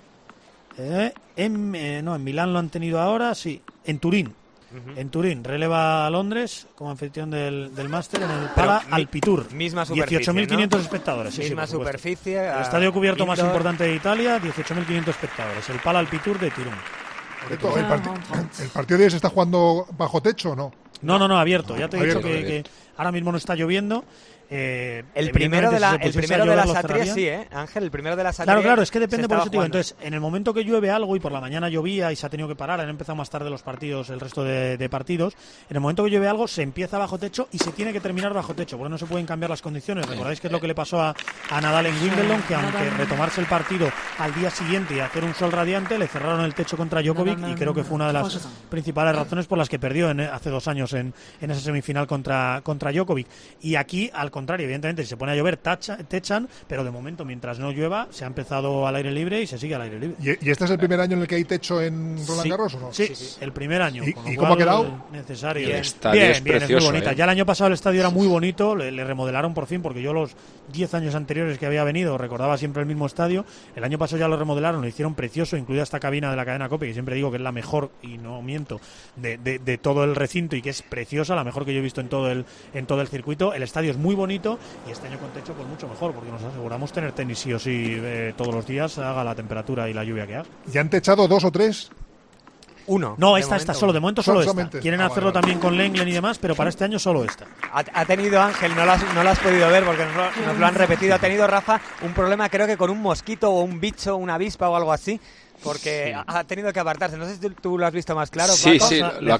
En Milán lo han tenido ahora, sí, en Turín. En Turín, releva a Londres como anfitrión del máster en el Pala Alpitour. Misma superficie, 18.500 espectados. Misma superficie. El estadio cubierto más importante de Italia, 18.500 espectadores. El Pala Alpitour de Turín. ¿El partido de hoy se está jugando bajo techo o no? No, abierto. Ya te he dicho que ahora mismo no está lloviendo. el primero de la Satrias sí, Ángel, el primero de la Satrias. Claro, es que depende por eso, tío. Entonces, en el momento que llueve algo y por la mañana llovía y se ha tenido que parar, han empezado más tarde los partidos, el resto de partidos, en el momento que llueve algo se empieza bajo techo y se tiene que terminar bajo techo, porque no se pueden cambiar las condiciones. ¿Recordáis que es lo que le pasó a Nadal en Wimbledon? Que aunque retomarse el partido al día siguiente y hacer un sol radiante, le cerraron el techo contra Djokovic y creo que fue una de las principales razones por las que perdió hace 2 años en esa semifinal contra Djokovic. Y aquí, al contrario, evidentemente, si se pone a llover, techan, pero de momento, mientras no llueva, se ha empezado al aire libre y se sigue al aire libre. ¿Y este es el primer año en el que hay techo en Roland Garros o no? Sí, el primer año. ¿Y cómo ha quedado? Necesario. El estadio es precioso, es muy bonita. Ya el año pasado el estadio era muy bonito, le remodelaron por fin, porque yo los 10 años anteriores que había venido recordaba siempre el mismo estadio. El año pasado ya lo remodelaron, lo hicieron precioso, incluida esta cabina de la cadena COPE, que siempre digo que es la mejor, y no miento, de todo el recinto, y que es preciosa, la mejor que yo he visto en todo el circuito. El estadio es muy bonito y este año con techo pues mucho mejor, porque nos aseguramos tener tenis sí o sí todos los días, haga la temperatura y la lluvia que haga. ¿Ya han techado 2 o 3? Uno. No, esta solo, de momento solo esta. Quieren hacerlo vale. también con Lenglen y demás, pero para este año solo esta. Ha tenido, Ángel, no lo has podido ver porque nos lo han repetido, ha tenido Rafa un problema, creo que con un mosquito o un bicho, una avispa o algo así, porque ha tenido que apartarse. No sé si tú lo has visto más claro. Sí, Paco. sí, lo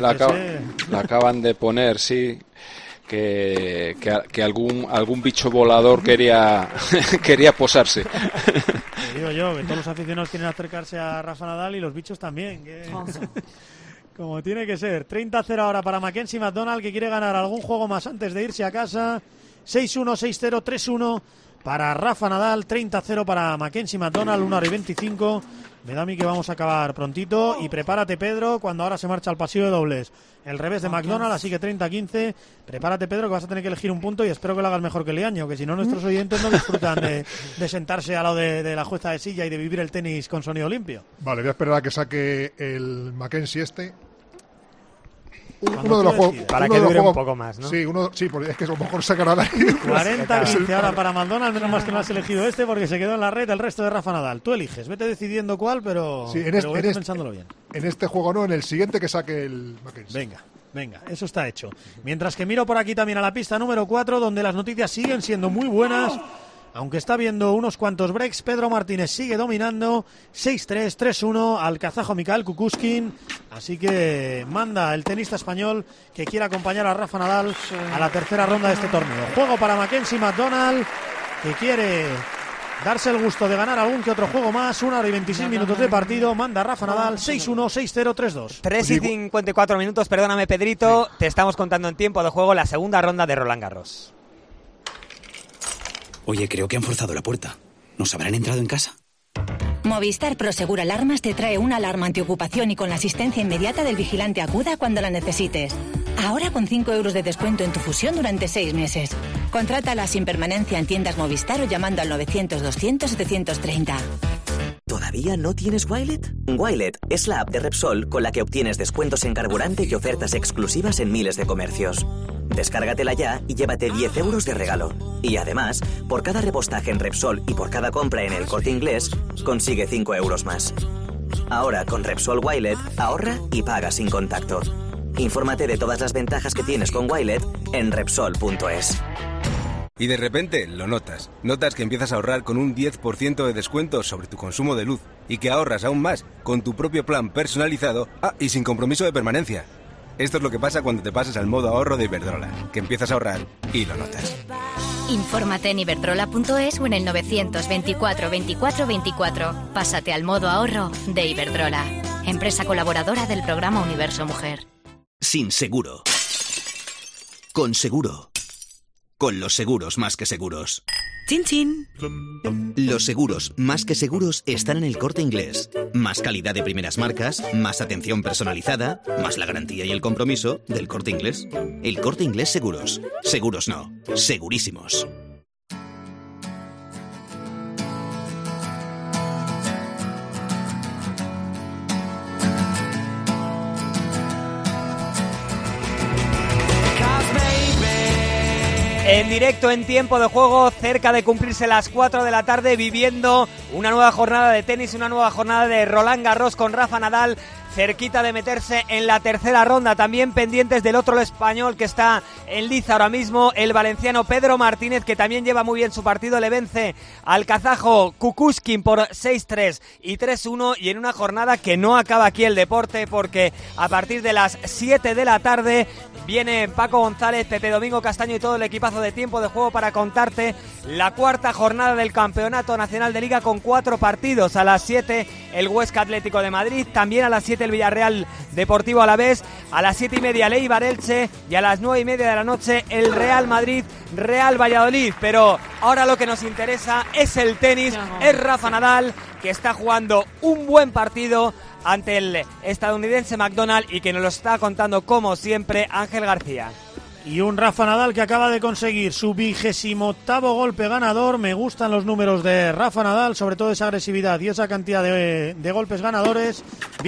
acaban de poner, sí. Que algún bicho volador quería posarse. Te digo yo, que todos los aficionados quieren acercarse a Rafa Nadal y los bichos también. Como tiene que ser. 30-0 ahora para Mackenzie McDonald, que quiere ganar algún juego más antes de irse a casa. 6-1, 6-0, 3-1 para Rafa Nadal. 30-0 para Mackenzie McDonald, 1:25. Me da a mí que vamos a acabar prontito. Y prepárate, Pedro, cuando ahora se marcha al pasillo de dobles. El revés de McDonald, así que 30-15. Prepárate, Pedro, que vas a tener que elegir un punto y espero que lo hagas mejor que Leaño, que si no nuestros oyentes no disfrutan de sentarse al lado de la jueza de silla y de vivir el tenis con sonido limpio. Vale, voy a esperar a que saque el Mackenzie este. Uno de los juegos para que dure un poco más, ¿no? Sí, porque es que a lo mejor sacará la 40-15 ahora para McDonald, menos más que no has elegido este porque se quedó en la red el resto de Rafa Nadal. Tú eliges, vete decidiendo cuál, pero vete pensándolo bien. En este juego no, en el siguiente que saque el Mackenzie. Venga, eso está hecho. Mientras que miro por aquí también a la pista número 4, donde las noticias siguen siendo muy buenas. Aunque está viendo unos cuantos breaks, Pedro Martínez sigue dominando 6-3, 3-1 al kazajo Mikhail Kukushkin. Así que manda el tenista español que quiere acompañar a Rafa Nadal a la tercera ronda de este torneo. Juego para Mackenzie McDonald, que quiere darse el gusto de ganar algún que otro juego más. 1:26 minutos de partido. Manda Rafa Nadal 6-1, 6-0, 3-2. 3:54 minutos, perdóname, Pedrito. Te estamos contando en tiempo de juego la segunda ronda de Roland Garros. Oye, creo que han forzado la puerta. ¿Nos habrán entrado en casa? Movistar Prosegur Alarmas te trae una alarma antiocupación y con la asistencia inmediata del vigilante Acuda cuando la necesites. Ahora con 5 euros de descuento en tu fusión durante 6 meses. Contrátala sin permanencia en tiendas Movistar o llamando al 900-200-730. ¿Todavía no tienes Wilet? Wilet es la app de Repsol con la que obtienes descuentos en carburante y ofertas exclusivas en miles de comercios. Descárgatela ya y llévate 10 euros de regalo. Y además, por cada repostaje en Repsol y por cada compra en El Corte Inglés, consigue 5 euros más. Ahora con Repsol Wilet, ahorra y paga sin contacto. Infórmate de todas las ventajas que tienes con Wilet en Repsol.es. Y de repente lo notas. Notas que empiezas a ahorrar con un 10% de descuento sobre tu consumo de luz y que ahorras aún más con tu propio plan personalizado y sin compromiso de permanencia. Esto es lo que pasa cuando te pasas al modo ahorro de Iberdrola, que empiezas a ahorrar y lo notas. Infórmate en iberdrola.es o en el 924 24 24. Pásate al modo ahorro de Iberdrola, empresa colaboradora del programa Universo Mujer. Sin seguro. Con seguro. Con los seguros más que seguros. ¡Chin, chin! Los seguros más que seguros están en El Corte Inglés. Más calidad de primeras marcas, más atención personalizada, más la garantía y el compromiso del Corte Inglés. El Corte Inglés Seguros. Seguros no, segurísimos. En directo, en tiempo de juego, cerca de cumplirse las 4 de la tarde, viviendo una nueva jornada de tenis, una nueva jornada de Roland Garros con Rafa Nadal cerquita de meterse en la tercera ronda. También pendientes del otro español que está en liza ahora mismo, el valenciano Pedro Martínez, que también lleva muy bien su partido, le vence al kazajo Kukushkin por 6-3 y 3-1, y en una jornada que no acaba aquí el deporte, porque a partir de las 7 de la tarde viene Paco González, Pepe Domingo Castaño y todo el equipazo de Tiempo de Juego para contarte la cuarta jornada del Campeonato Nacional de Liga con 4 partidos. A las 7 el Huesca Atlético de Madrid, también a las 7 el Villarreal Deportivo Alavés, a las 7:30 el Eibar Elche y a las 9:30 de la noche el Real Madrid Real Valladolid. Pero ahora lo que nos interesa es el tenis, es Rafa Nadal, que está jugando un buen partido ante el estadounidense McDonald y que nos lo está contando como siempre Ángel García. Y un Rafa Nadal que acaba de conseguir su 28º golpe ganador. Me gustan los números de Rafa Nadal, sobre todo esa agresividad y esa cantidad de golpes ganadores.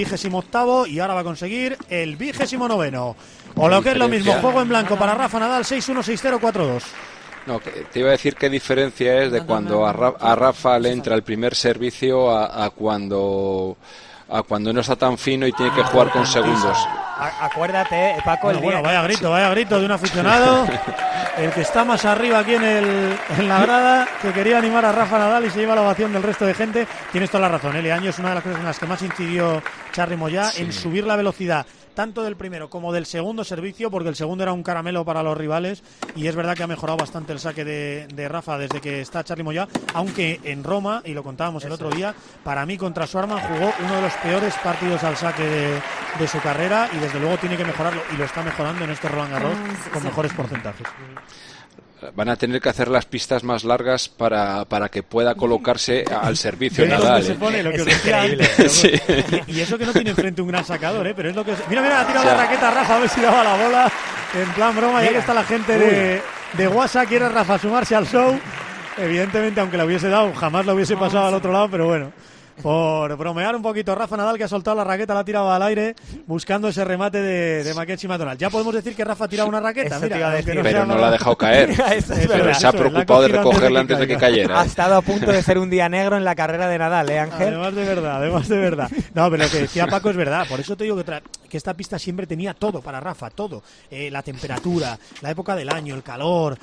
28º, y ahora va a conseguir el 29º. O lo que es lo mismo, juego en blanco para Rafa Nadal, 6-1, 6-0, 4-2. No, que te iba a decir qué diferencia es de cuando a Rafa le entra el primer servicio a cuando no está tan fino y tiene que jugar con segundos. Acuérdate, Paco, bueno, vaya grito de un aficionado, el que está más arriba aquí en la grada, que quería animar a Rafa Nadal y se lleva la ovación del resto de gente. Tienes toda la razón, Eli Año es una de las cosas en las que más incidió Charly Moyá, en subir la velocidad tanto del primero como del segundo servicio, porque el segundo era un caramelo para los rivales, y es verdad que ha mejorado bastante el saque de Rafa desde que está Charly Moyá, aunque en Roma, y lo contábamos el otro día, para mí contra Schwarman jugó uno de los peores partidos al saque de su carrera, y desde luego tiene que mejorarlo, y lo está mejorando en este Roland Garros con mejores porcentajes. Van a tener que hacer las pistas más largas para que pueda colocarse al servicio Nadal. Se pone, lo que os decía antes, sí. Y eso que no tiene enfrente un gran sacador, pero es lo que... Mira, ha tirado la raqueta Rafa, a ver si daba la bola en plan broma. Ya que está la gente de WhatsApp, quiere Rafa sumarse al show. Evidentemente, aunque la hubiese dado, jamás la hubiese pasado al otro lado, pero bueno. Por bromear un poquito, Rafa Nadal, que ha soltado la raqueta, la ha tirado al aire buscando ese remate de Mackenzie McDonald. Ya podemos decir que Rafa ha tirado una raqueta, pero no la ha dejado caer. Pero se ha preocupado de recogerla antes de que cayera. Ha estado a punto de ser un día negro en la carrera de Nadal, Ángel. Además de verdad. No, pero lo que decía Paco es verdad. Por eso te digo que esta pista siempre tenía todo para Rafa, todo. La temperatura, la época del año, el calor,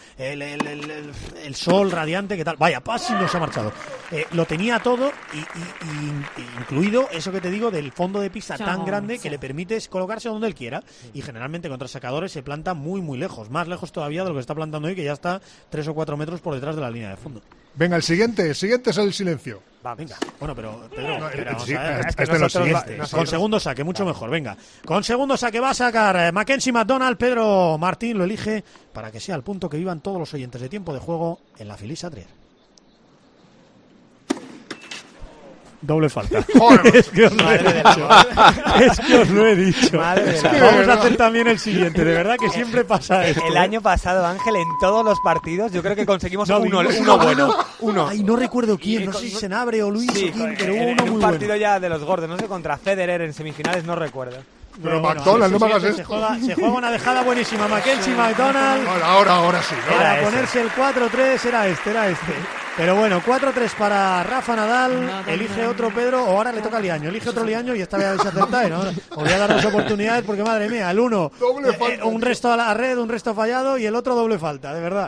el sol radiante, ¿qué tal? Vaya, Pasi no se ha marchado. Lo tenía todo y incluido eso que te digo del fondo de pista tan grande que le permite colocarse donde él quiera, y generalmente contra sacadores se planta muy muy lejos, más lejos todavía de lo que está plantando hoy, que ya está 3 o 4 metros por detrás de la línea de fondo. Venga, el siguiente es el silencio. Va, venga. Bueno, pero Pedro, vamos a ver. Con segundo saque, mucho mejor. Venga, con segundo saque va a sacar Mackenzie McDonald. Pedro Martín lo elige para que sea el punto que vivan todos los oyentes de Tiempo de Juego en la Feliz Adrier. Doble falta. Es que os lo he dicho. Vamos a hacer también el siguiente. De verdad que siempre pasa esto. El año pasado, Ángel, en todos los partidos, yo creo que conseguimos uno bueno. Ay, no recuerdo quién. No sé si Senabre o Luis o quién, pero hubo uno muy un partido bueno. Ya de los gordos. No sé, contra Federer en semifinales, no recuerdo. Pero McDonald, no me hagas esto. Se juega una dejada buenísima. Mackenzie McDonald. Ahora sí. ¿No? Para ponerse el 4-3 era este. Pero bueno, 4-3 para Rafa Nadal. Elige otro Pedro, o ahora le toca a Liaño. Elige otro Liaño y esta vez se acerta. ¿No? Os voy a dar 2 oportunidades porque, madre mía, el uno un resto a la red, un resto fallado, y el otro doble falta, de verdad.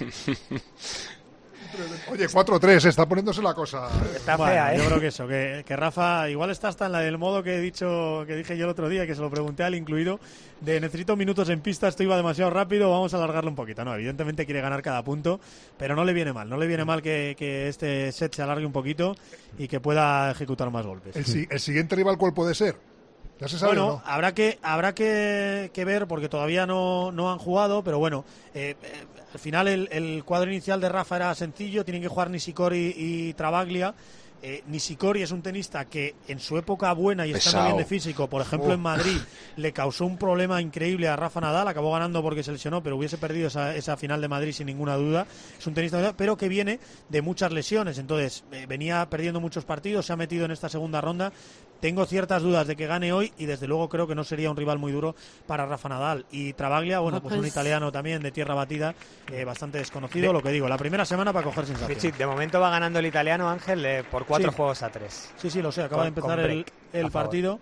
Oye, 4-3, está poniéndose la cosa. Está fea, Yo creo que eso, que Rafa igual está hasta en la del modo que dije yo el otro día, que se lo pregunté al incluido, de necesito minutos en pista, esto iba demasiado rápido, vamos a alargarlo un poquito. No, evidentemente quiere ganar cada punto, pero no le viene mal que este set se alargue un poquito y que pueda ejecutar más golpes. ¿El siguiente rival cuál puede ser? ¿Ya se sabe, bueno, no? habrá que ver, porque todavía no han jugado, pero bueno, al final el cuadro inicial de Rafa era sencillo, tienen que jugar Nishikori y Travaglia. Nishikori es un tenista que en su época buena y estando bien de físico, por ejemplo en Madrid, le causó un problema increíble a Rafa Nadal, acabó ganando porque se lesionó, pero hubiese perdido esa final de Madrid sin ninguna duda. Es un tenista pero que viene de muchas lesiones, entonces venía perdiendo muchos partidos, se ha metido en esta segunda ronda. Tengo ciertas dudas de que gane hoy y desde luego creo que no sería un rival muy duro para Rafa Nadal. Y Travaglia, bueno, pues un italiano también de tierra batida, bastante desconocido, lo que digo, la primera semana para coger sensación. Sí, de momento va ganando el italiano, Ángel, por 4 juegos a 3. Sí, lo sé, acaba de empezar el partido.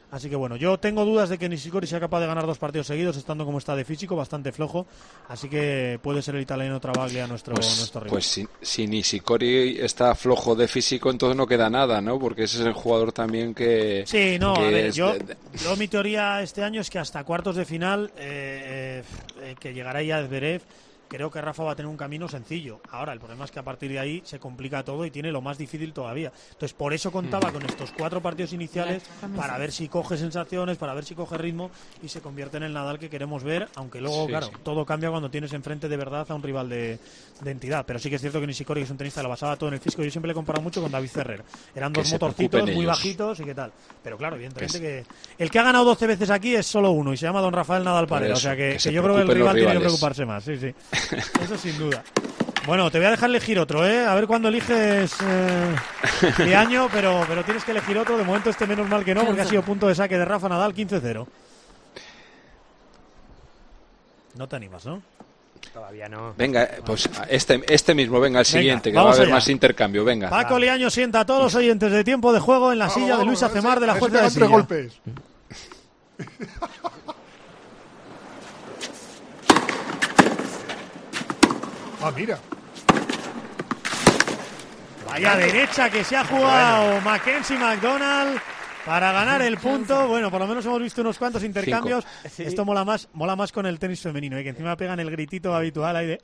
Así que bueno, yo tengo dudas de que Nishikori sea capaz de ganar 2 partidos seguidos, estando como está de físico, bastante flojo. Así que puede ser el italiano Travaglia nuestro rival. Pues si Nishikori está flojo de físico, entonces no queda nada, ¿no? Porque ese es el jugador también que... Sí, no, a ver, yo mi teoría este año es que hasta cuartos de final, que llegará ya Zverev, creo que Rafa va a tener un camino sencillo. Ahora, el problema es que a partir de ahí se complica todo y tiene lo más difícil todavía. Entonces, por eso contaba con estos 4 partidos iniciales para ver si coge sensaciones, para ver si coge ritmo y se convierte en el Nadal que queremos ver, aunque luego, todo cambia cuando tienes enfrente de verdad a un rival de entidad. Pero sí que es cierto que Nishikori, que es un tenista, lo basaba todo en el físico. Yo siempre le he comparado mucho con David Ferrer. Eran 2 motorcitos muy bajitos y qué tal. Pero claro, evidentemente que el que ha ganado 12 veces aquí es solo uno y se llama Don Rafael Nadal Parera. O sea que yo creo que el rival tiene que preocuparse más. Sí. Eso sin duda. Bueno, te voy a dejar elegir otro, A ver cuándo eliges de año, pero tienes que elegir otro. De momento menos mal que no, porque ha sido punto de saque de Rafa Nadal, 15-0. No te animas, ¿no? Todavía no. Venga, pues este mismo, venga, el siguiente, que va a haber más intercambio, venga. Paco Liaño sienta a todos los oyentes de Tiempo de Juego en la silla de Luis Acemar de la Jueza de Silla. Golpes. Mira. Vaya derecha que se ha jugado Mackenzie McDonald para ganar el punto. Bueno, por lo menos hemos visto unos cuantos intercambios. Sí. Esto mola más con el tenis femenino, que encima pegan el gritito habitual ahí de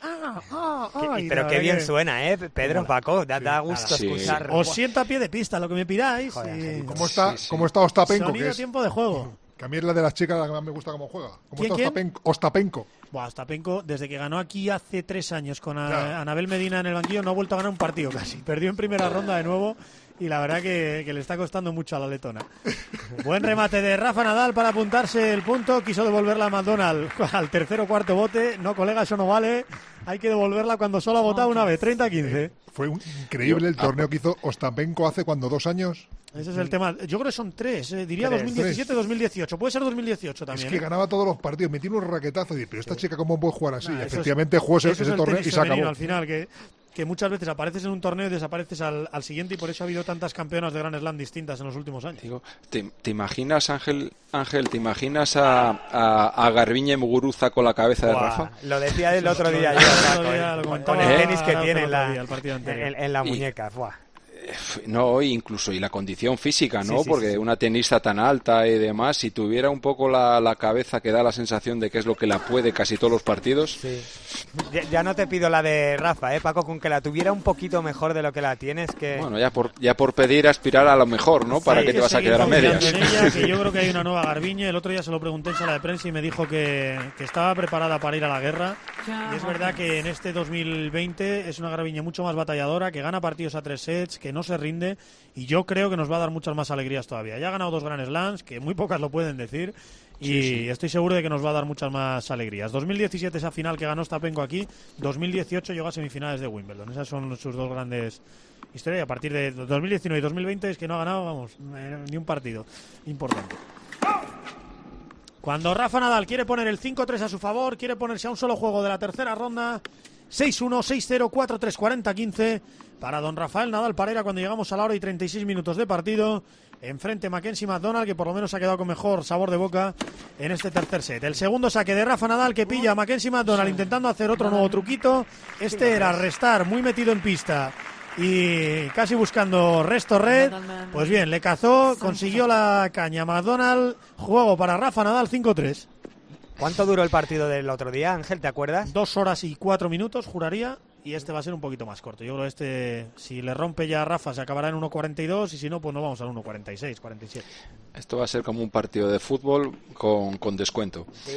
pero qué bien suena, Pedro, Paco, da gusto escuchar. Os siento a pie de pista, lo que me pidáis. Joder, ¿Cómo está Ostapenko? Sonido, que es Tiempo de Juego. Que a mí es la de las chicas la que más me gusta cómo juega. ¿Cómo está Ostapenko? Ostapenko, desde que ganó aquí hace 3 años con Anabel Medina en el banquillo, no ha vuelto a ganar un partido casi. Perdió en primera ronda de nuevo y la verdad que le está costando mucho a la letona. Buen remate de Rafa Nadal para apuntarse el punto. Quiso devolverla a McDonald al tercer o cuarto bote. No, colega, eso no vale. Hay que devolverla cuando solo ha votado una vez, 30-15. Fue increíble el torneo que hizo Ostapenko hace 2 años. Ese es el tema. Yo creo que son 3, diría 2017-2018. Puede ser 2018 también. Es que ganaba todos los partidos, metía unos raquetazos. Pero esta chica, ¿cómo puede jugar así? Efectivamente, jugó ese torneo y se acabó. Al final, que muchas veces apareces en un torneo y desapareces al siguiente, y por eso ha habido tantas campeonas de Grand Slam distintas en los últimos años. Digo, ¿te imaginas, Ángel, ¿te imaginas a Garbiñe Muguruza con la cabeza de Rafa? Lo decía el otro día con el tenis que tiene en la muñeca. No, incluso y la condición física, ¿no? Sí, porque una tenista tan alta y demás, si tuviera un poco la cabeza que da la sensación de que es lo que la puede casi todos los partidos. Sí. Ya no te pido la de Rafa, Paco, con que la tuviera un poquito mejor de lo que la tienes. Que... Bueno, ya por pedir aspirar a lo mejor, ¿no? ¿Para qué te vas a quedar a medias? Que yo creo que hay una nueva Garbiñe. El otro día se lo pregunté en sala de prensa y me dijo que estaba preparada para ir a la guerra. Y es verdad que en este 2020 es una Garbiñe mucho más batalladora, que gana partidos a 3 sets, que no se rinde, y yo creo que nos va a dar muchas más alegrías todavía. Ya ha ganado 2 Grand Slams, que muy pocas lo pueden decir, y estoy seguro de que nos va a dar muchas más alegrías. 2017 esa final que ganó Ostapenko aquí, 2018 llegó a semifinales de Wimbledon. Esas son sus 2 grandes historias, y a partir de 2019 y 2020 es que no ha ganado, ni un partido importante. Cuando Rafa Nadal quiere poner el 5-3 a su favor, quiere ponerse a un solo juego de la tercera ronda, 6-1, 6-0, 4-3, 40-15 para don Rafael Nadal Parera cuando llegamos a la hora y 36 minutos de partido. Enfrente Mackenzie McDonald, que por lo menos ha quedado con mejor sabor de boca en este tercer set. El segundo saque de Rafa Nadal, que pilla a Mackenzie McDonald intentando hacer otro nuevo truquito. Este era restar, muy metido en pista y casi buscando resto red. Pues bien, le cazó, consiguió la caña McDonald. Juego para Rafa Nadal, 5-3. ¿Cuánto duró el partido del otro día, Ángel? ¿Te acuerdas? 2 horas y 4 minutos, juraría. Y este va a ser un poquito más corto. Yo creo que si le rompe ya a Rafa, se acabará en 1.42. Y si no, pues nos vamos al 1.46, 47. Esto va a ser como un partido de fútbol con descuento. Sí.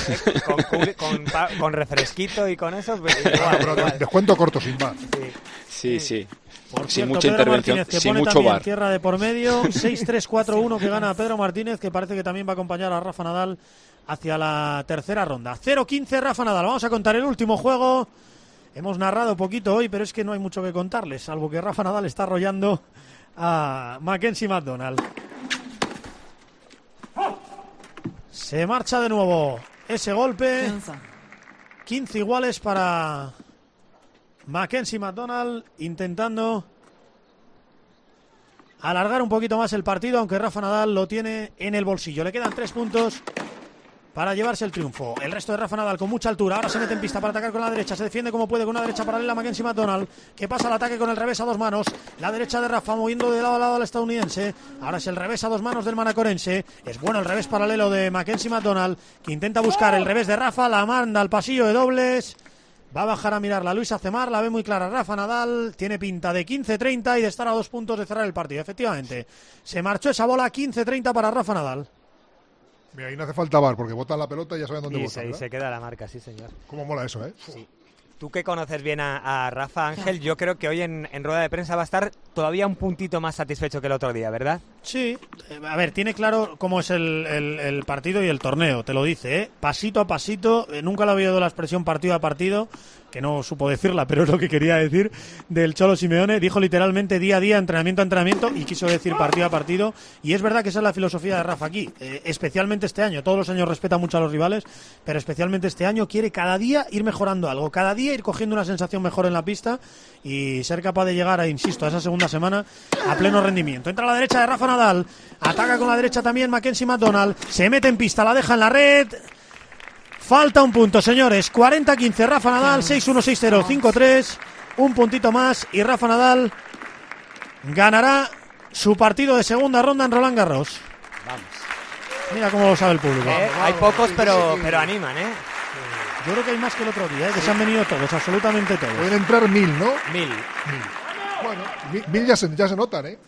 Con refresquito y con eso. Igual. Descuento corto, sin más. Sí. Por sin cierto, mucha Pedro intervención, Martínez, que sin pone mucho también bar. Tierra de por medio, 6-3-4-1 que gana Pedro Martínez, que parece que también va a acompañar a Rafa Nadal hacia la tercera ronda. 0-15 Rafa Nadal. Vamos a contar el último juego. Hemos narrado poquito hoy, pero es que no hay mucho que contarles, salvo que Rafa Nadal está arrollando a Mackenzie McDonald. Se marcha de nuevo ese golpe. 15 iguales para Mackenzie McDonald, intentando alargar un poquito más el partido, aunque Rafa Nadal lo tiene en el bolsillo. Le quedan 3 puntos para llevarse el triunfo. El resto de Rafa Nadal con mucha altura. Ahora se mete en pista para atacar con la derecha. Se defiende como puede con una derecha paralela a Mackenzie McDonald, que pasa al ataque con el revés a 2 manos. La derecha de Rafa moviendo de lado a lado al estadounidense. Ahora es el revés a 2 manos del manacorense. Es bueno el revés paralelo de Mackenzie McDonald, que intenta buscar el revés de Rafa. La manda al pasillo de dobles. Va a bajar a mirarla Luis Azemar. La ve muy clara Rafa Nadal. Tiene pinta de 15-30 y de estar a 2 puntos de cerrar el partido. Efectivamente, se marchó esa bola. 15-30 para Rafa Nadal. Mira, ahí no hace falta VAR, porque botan la pelota y ya saben dónde botan. Y se queda la marca, sí, señor. Cómo mola eso, ¿eh? Sí. Tú que conoces bien a Rafa, Ángel, yo creo que hoy en rueda de prensa va a estar todavía un puntito más satisfecho que el otro día, ¿verdad? Sí, a ver, tiene claro cómo es el partido y el torneo, te lo dice, ¿eh? Pasito a pasito, nunca le había dado la expresión partido a partido, que no supo decirla, pero es lo que quería decir del Cholo Simeone. Dijo literalmente día a día, entrenamiento a entrenamiento, y quiso decir partido a partido, y es verdad que esa es la filosofía de Rafa aquí, especialmente este año. Todos los años respeta mucho a los rivales, pero especialmente este año quiere cada día ir mejorando algo, cada día ir cogiendo una sensación mejor en la pista y ser capaz de llegar a, insisto, a esa segunda semana a pleno rendimiento. Entra a la derecha de Rafa Nadal, ataca con la derecha también Mackenzie McDonald, se mete en pista, la deja en la red. Falta un punto, señores. 40-15, Rafa Nadal, 6-1, 6-0, 5-3. Un puntito más y Rafa Nadal ganará su partido de segunda ronda en Roland Garros. Vamos. Mira cómo lo sabe el público. Hay pocos, pero animan, ¿eh? Yo creo que hay más que el otro día, que se han venido todos, absolutamente todos. Pueden entrar 1000, ¿no? 1000. Bueno, 1000 ya se notan, ¿eh?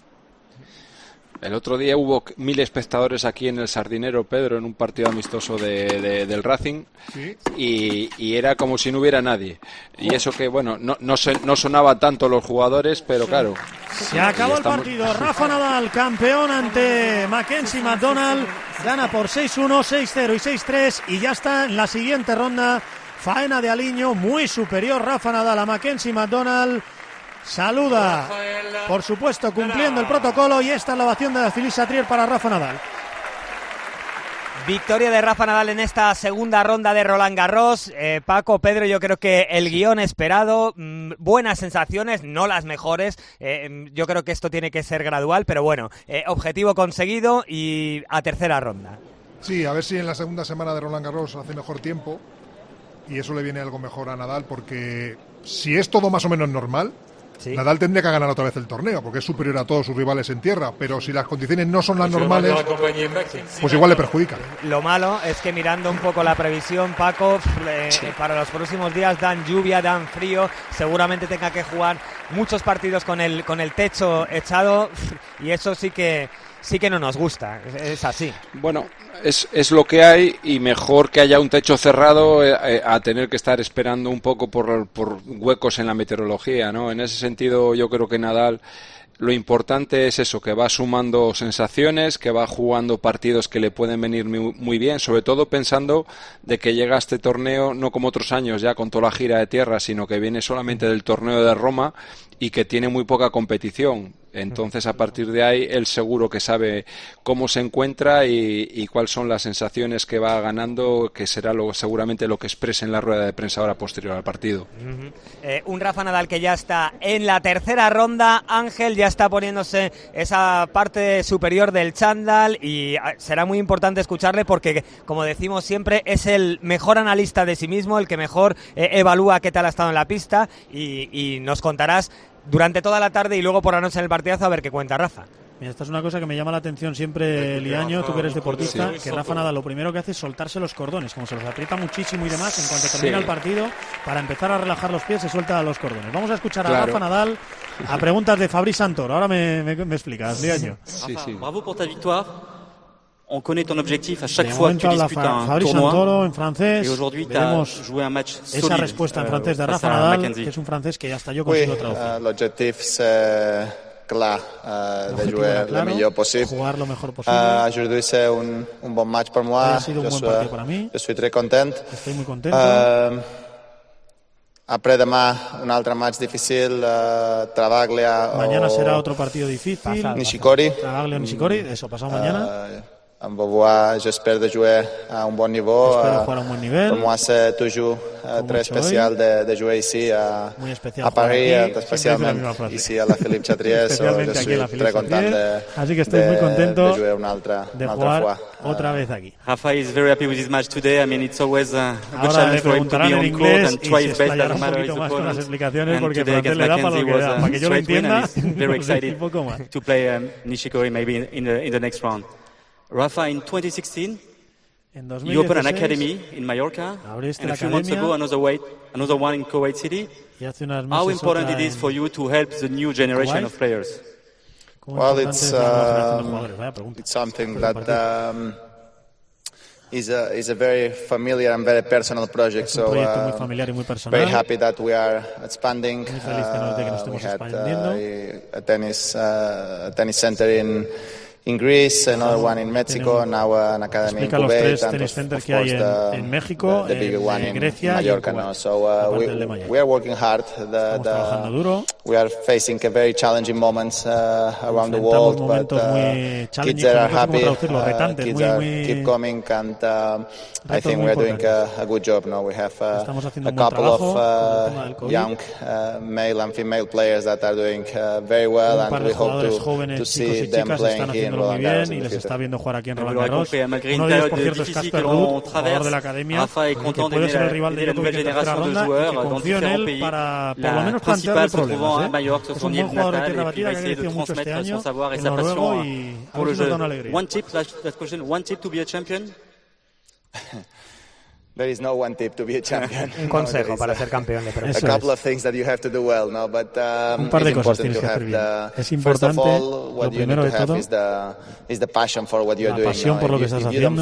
El otro día hubo 1000 espectadores aquí en el Sardinero, Pedro, en un partido amistoso del Racing, ¿sí? y era como si no hubiera nadie. Y eso que, bueno, no sonaban tanto los jugadores, pero claro. Se acabó el partido. Rafa Nadal, campeón ante Mackenzie McDonald, gana por 6-1, 6-0 y 6-3, y ya está en la siguiente ronda. Faena de Aliño, muy superior Rafa Nadal a Mackenzie McDonald. Saluda, por supuesto, cumpliendo el protocolo, y esta es la ovación de la Philippe Chatrier para Rafa Nadal. Victoria de Rafa Nadal en esta segunda ronda de Roland Garros. Paco, Pedro, yo creo que el guión esperado, buenas sensaciones, no las mejores. Yo creo que esto tiene que ser gradual, pero bueno, objetivo conseguido y a tercera ronda. Sí, a ver si en la segunda semana de Roland Garros hace mejor tiempo y eso le viene algo mejor a Nadal, porque si es todo más o menos normal, sí, Nadal tendría que ganar otra vez el torneo, porque es superior a todos sus rivales en tierra, pero si las condiciones no son las normales, pues igual le perjudica. Lo malo es que mirando un poco la previsión, Paco, para los próximos días dan lluvia, dan frío, seguramente tenga que jugar muchos partidos con el techo echado, y eso sí que no nos gusta, es así. Bueno, es lo que hay, y mejor que haya un techo cerrado a tener que estar esperando un poco por huecos en la meteorología, ¿no? En ese sentido, yo creo que Nadal, lo importante es eso, que va sumando sensaciones, que va jugando partidos que le pueden venir muy bien, sobre todo pensando de que llega a este torneo no como otros años ya con toda la gira de tierra, sino que viene solamente del torneo de Roma y que tiene muy poca competición. Entonces, a partir de ahí, él seguro que sabe cómo se encuentra y cuáles son las sensaciones que va ganando, que será seguramente lo que exprese en la rueda de prensa ahora posterior al partido. Un Rafa Nadal que ya está en la tercera ronda. Ángel ya está poniéndose esa parte superior del chándal y será muy importante escucharle porque, como decimos siempre, es el mejor analista de sí mismo, el que mejor evalúa qué tal ha estado en la pista y nos contarás durante toda la tarde y luego por la noche en el partidazo a ver qué cuenta Rafa. Mira, esta es una cosa que me llama la atención siempre, Liaño, tú que eres deportista, que Rafa Nadal lo primero que hace es soltarse los cordones, como se los aprieta muchísimo y demás, en cuanto termina el partido, para empezar a relajar los pies se suelta los cordones. Vamos a escuchar a Rafa Nadal a preguntas de Fabrice Santoro. Ahora me explicas, Liaño. Bravo por ta victoire. On connaît ton objectif à chaque fois que tu disputes un tournoi. En francés, et aujourd'hui tu as joué un match solide. Esa respuesta en francés de Rafa Nadal, que es un francés que hasta yo consigo traducir. L'objectif c'est clair de jouer le millor possible. Jugar lo mejor posible. Aujourd'hui c'est un bon match pour moi. Ha sido un buen partido para mí. Je suis très content. Estoy muy contento. Après demà un altre match difícil, Travaglia. Mañana será otro partido difícil. Nishikori. Travaglia o Nishikori, eso pasado mañana. on va voir, j'espère de jouer à un bon niveau. Pour moi, c'est toujours très spécial de jouer ici à Paris, especialment ici à la Philippe Chatrier. So, je suis très content de jouer une autre fois. Otra vez aquí. Rafa is very happy with his match today. I mean, it's always a good challenge for him to be on court and try his best, doesn't matter his opponent. And today against Mackenzie was a great win, and he's very excited to play Nishikori maybe in the next round. Rafa, in 2016, you opened an academy in Mallorca, and a few months ago another one in Kuwait City. How important it is for you to help the new generation of players? Well, it's something that is a very familiar and very personal project. So very happy that we are expanding. We had a tennis center in Greece, another one in Mexico, now an academy in Kuwait, and of course en México, the bigger one in Grecia, Mallorca now. So we are working hard. We are facing a very challenging moments around the world, but kids are happy, kids keep coming, and I think we are doing a good job now. We have a couple of young male and female players that are doing very well, and we hope to see them playing here. Muy bien, y les está viendo jugar aquí en Roland Garros. Uno de ellos, por cierto, es Casper Ruud, jugador de la academia, que puede ser el rival de Djokovic en tercera ronda, y que confío en él para, por lo menos, plantearle problemas. Es un buen jugador de tierra batida que ha crecido mucho este año en noruego y a ver si nos da una alegría. One tip to be a champion? There is no one tip to be a champion. Un consejo para ser campeón de prensa. A couple of things that you have to do well, no, but un par de cosas tienes que hacer bien. Es importante, lo primero de todo, is the passion for what you're la pasión por lo que estás haciendo.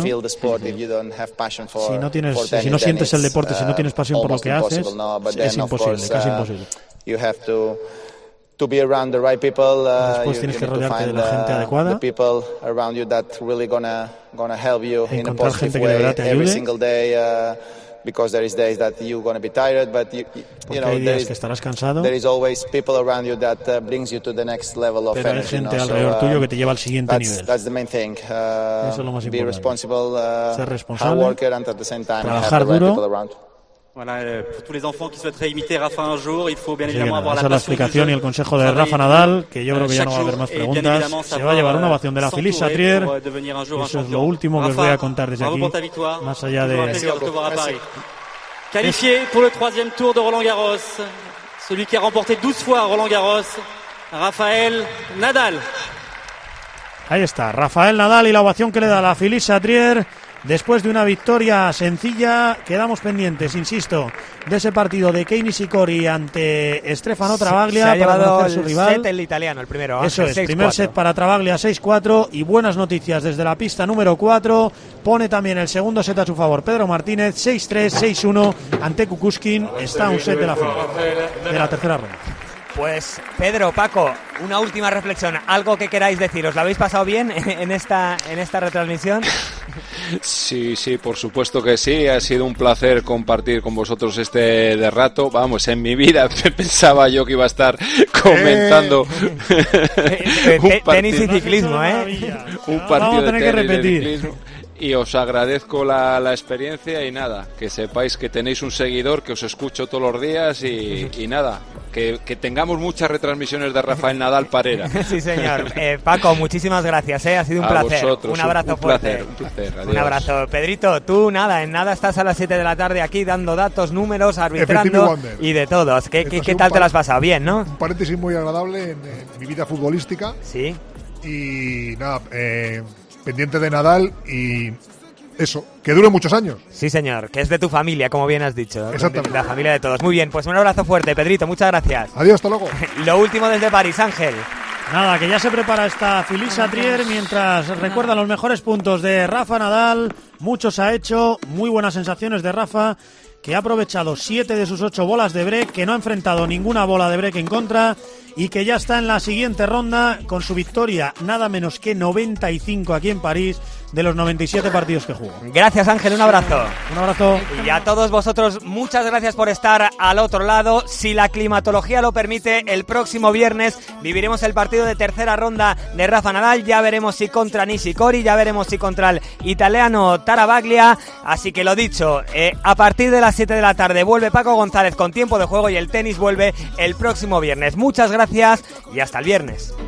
Si no sientes el deporte, si no tienes pasión por lo que haces, es imposible, casi imposible. You have to be around the right people. Después tienes que rodearte de la gente adecuada. The people around you that really gonna help you in a positive way every single day. Because there is days that you're gonna be tired, but you know there is always people around you that brings you to the next level of energy. Pero hay gente alrededor tuyo que te lleva al siguiente nivel. That's the main thing. Eso es lo más be responsible, ser responsable, hard worker, and at the same time trabajar have the right duro. people around. Voilà, pour tous les enfants qui souhaiteraient imiter Rafa un jour, il faut bien évidemment avoir esa es la explicación y el consejo de Rafa Nadal, que yo creo que ya no va a haber más preguntas. Se va a llevar una ovación de la Philippe Chatrier. Eso es lo último que os voy a contar desde aquí, más allá de... Qualifié pour le troisième tour de Roland Garros, celui qui a remporté 12 fois Roland Garros, Rafael Nadal. Ahí está, Rafael Nadal y la ovación que le da la Philippe Chatrier. Después de una victoria sencilla, quedamos pendientes, insisto, de ese partido de Kei Nishikori ante Stefano Travaglia. Se ha llevado para conocer su rival. Set el italiano, el primero. Eso es, 6-4. primer set para Travaglia, 6-4, y buenas noticias desde la pista número 4. Pone también el segundo set a su favor Pedro Martínez, 6-3, 6-1 ante Kukushkin. Está un set de la final, de la tercera ronda. Pues Pedro, Paco, una última reflexión, algo que queráis decir. ¿Os lo habéis pasado bien en esta retransmisión? Sí, por supuesto que sí. Ha sido un placer compartir con vosotros de rato. Vamos, en mi vida pensaba yo que iba a estar comentando tenis y ciclismo, un partido de tenis y ciclismo. Y os agradezco la experiencia y nada, que sepáis que tenéis un seguidor que os escucho todos los días y nada, que tengamos muchas retransmisiones de Rafael Nadal Parera. Sí, señor. Paco, muchísimas gracias, ha sido un placer. Vosotros, un abrazo fuerte. Un placer. Adiós. Un abrazo. Pedrito, tú en nada estás a las 7 de la tarde aquí dando datos, números, arbitrando y de todos. ¿Qué tal te lo has pasado? Bien, ¿no? Un paréntesis muy agradable en mi vida futbolística. Sí. Y nada, pendiente de Nadal y eso, que dure muchos años. Sí, señor, que es de tu familia, como bien has dicho. Exactamente. La familia de todos. Muy bien, pues un abrazo fuerte, Pedrito, muchas gracias. Adiós, hasta luego. Lo último desde París, Ángel. Nada, que ya se prepara esta Philippe Chatrier mientras recuerdan los mejores puntos de Rafa Nadal. Muchos ha hecho, muy buenas sensaciones de Rafa, que ha aprovechado 7 de sus 8 bolas de break, que no ha enfrentado ninguna bola de break en contra y que ya está en la siguiente ronda con su victoria nada menos que 95 aquí en París de los 97 partidos que jugó. Gracias, Ángel, un abrazo. Un abrazo. Y a todos vosotros, muchas gracias por estar al otro lado. Si la climatología lo permite, el próximo viernes viviremos el partido de tercera ronda de Rafa Nadal. Ya veremos si contra Nishikori, ya veremos si contra el italiano Tarabaglia. Así que lo dicho, a partir de las 7 de la tarde vuelve Paco González con tiempo de juego y el tenis vuelve el próximo viernes. Muchas gracias y hasta el viernes.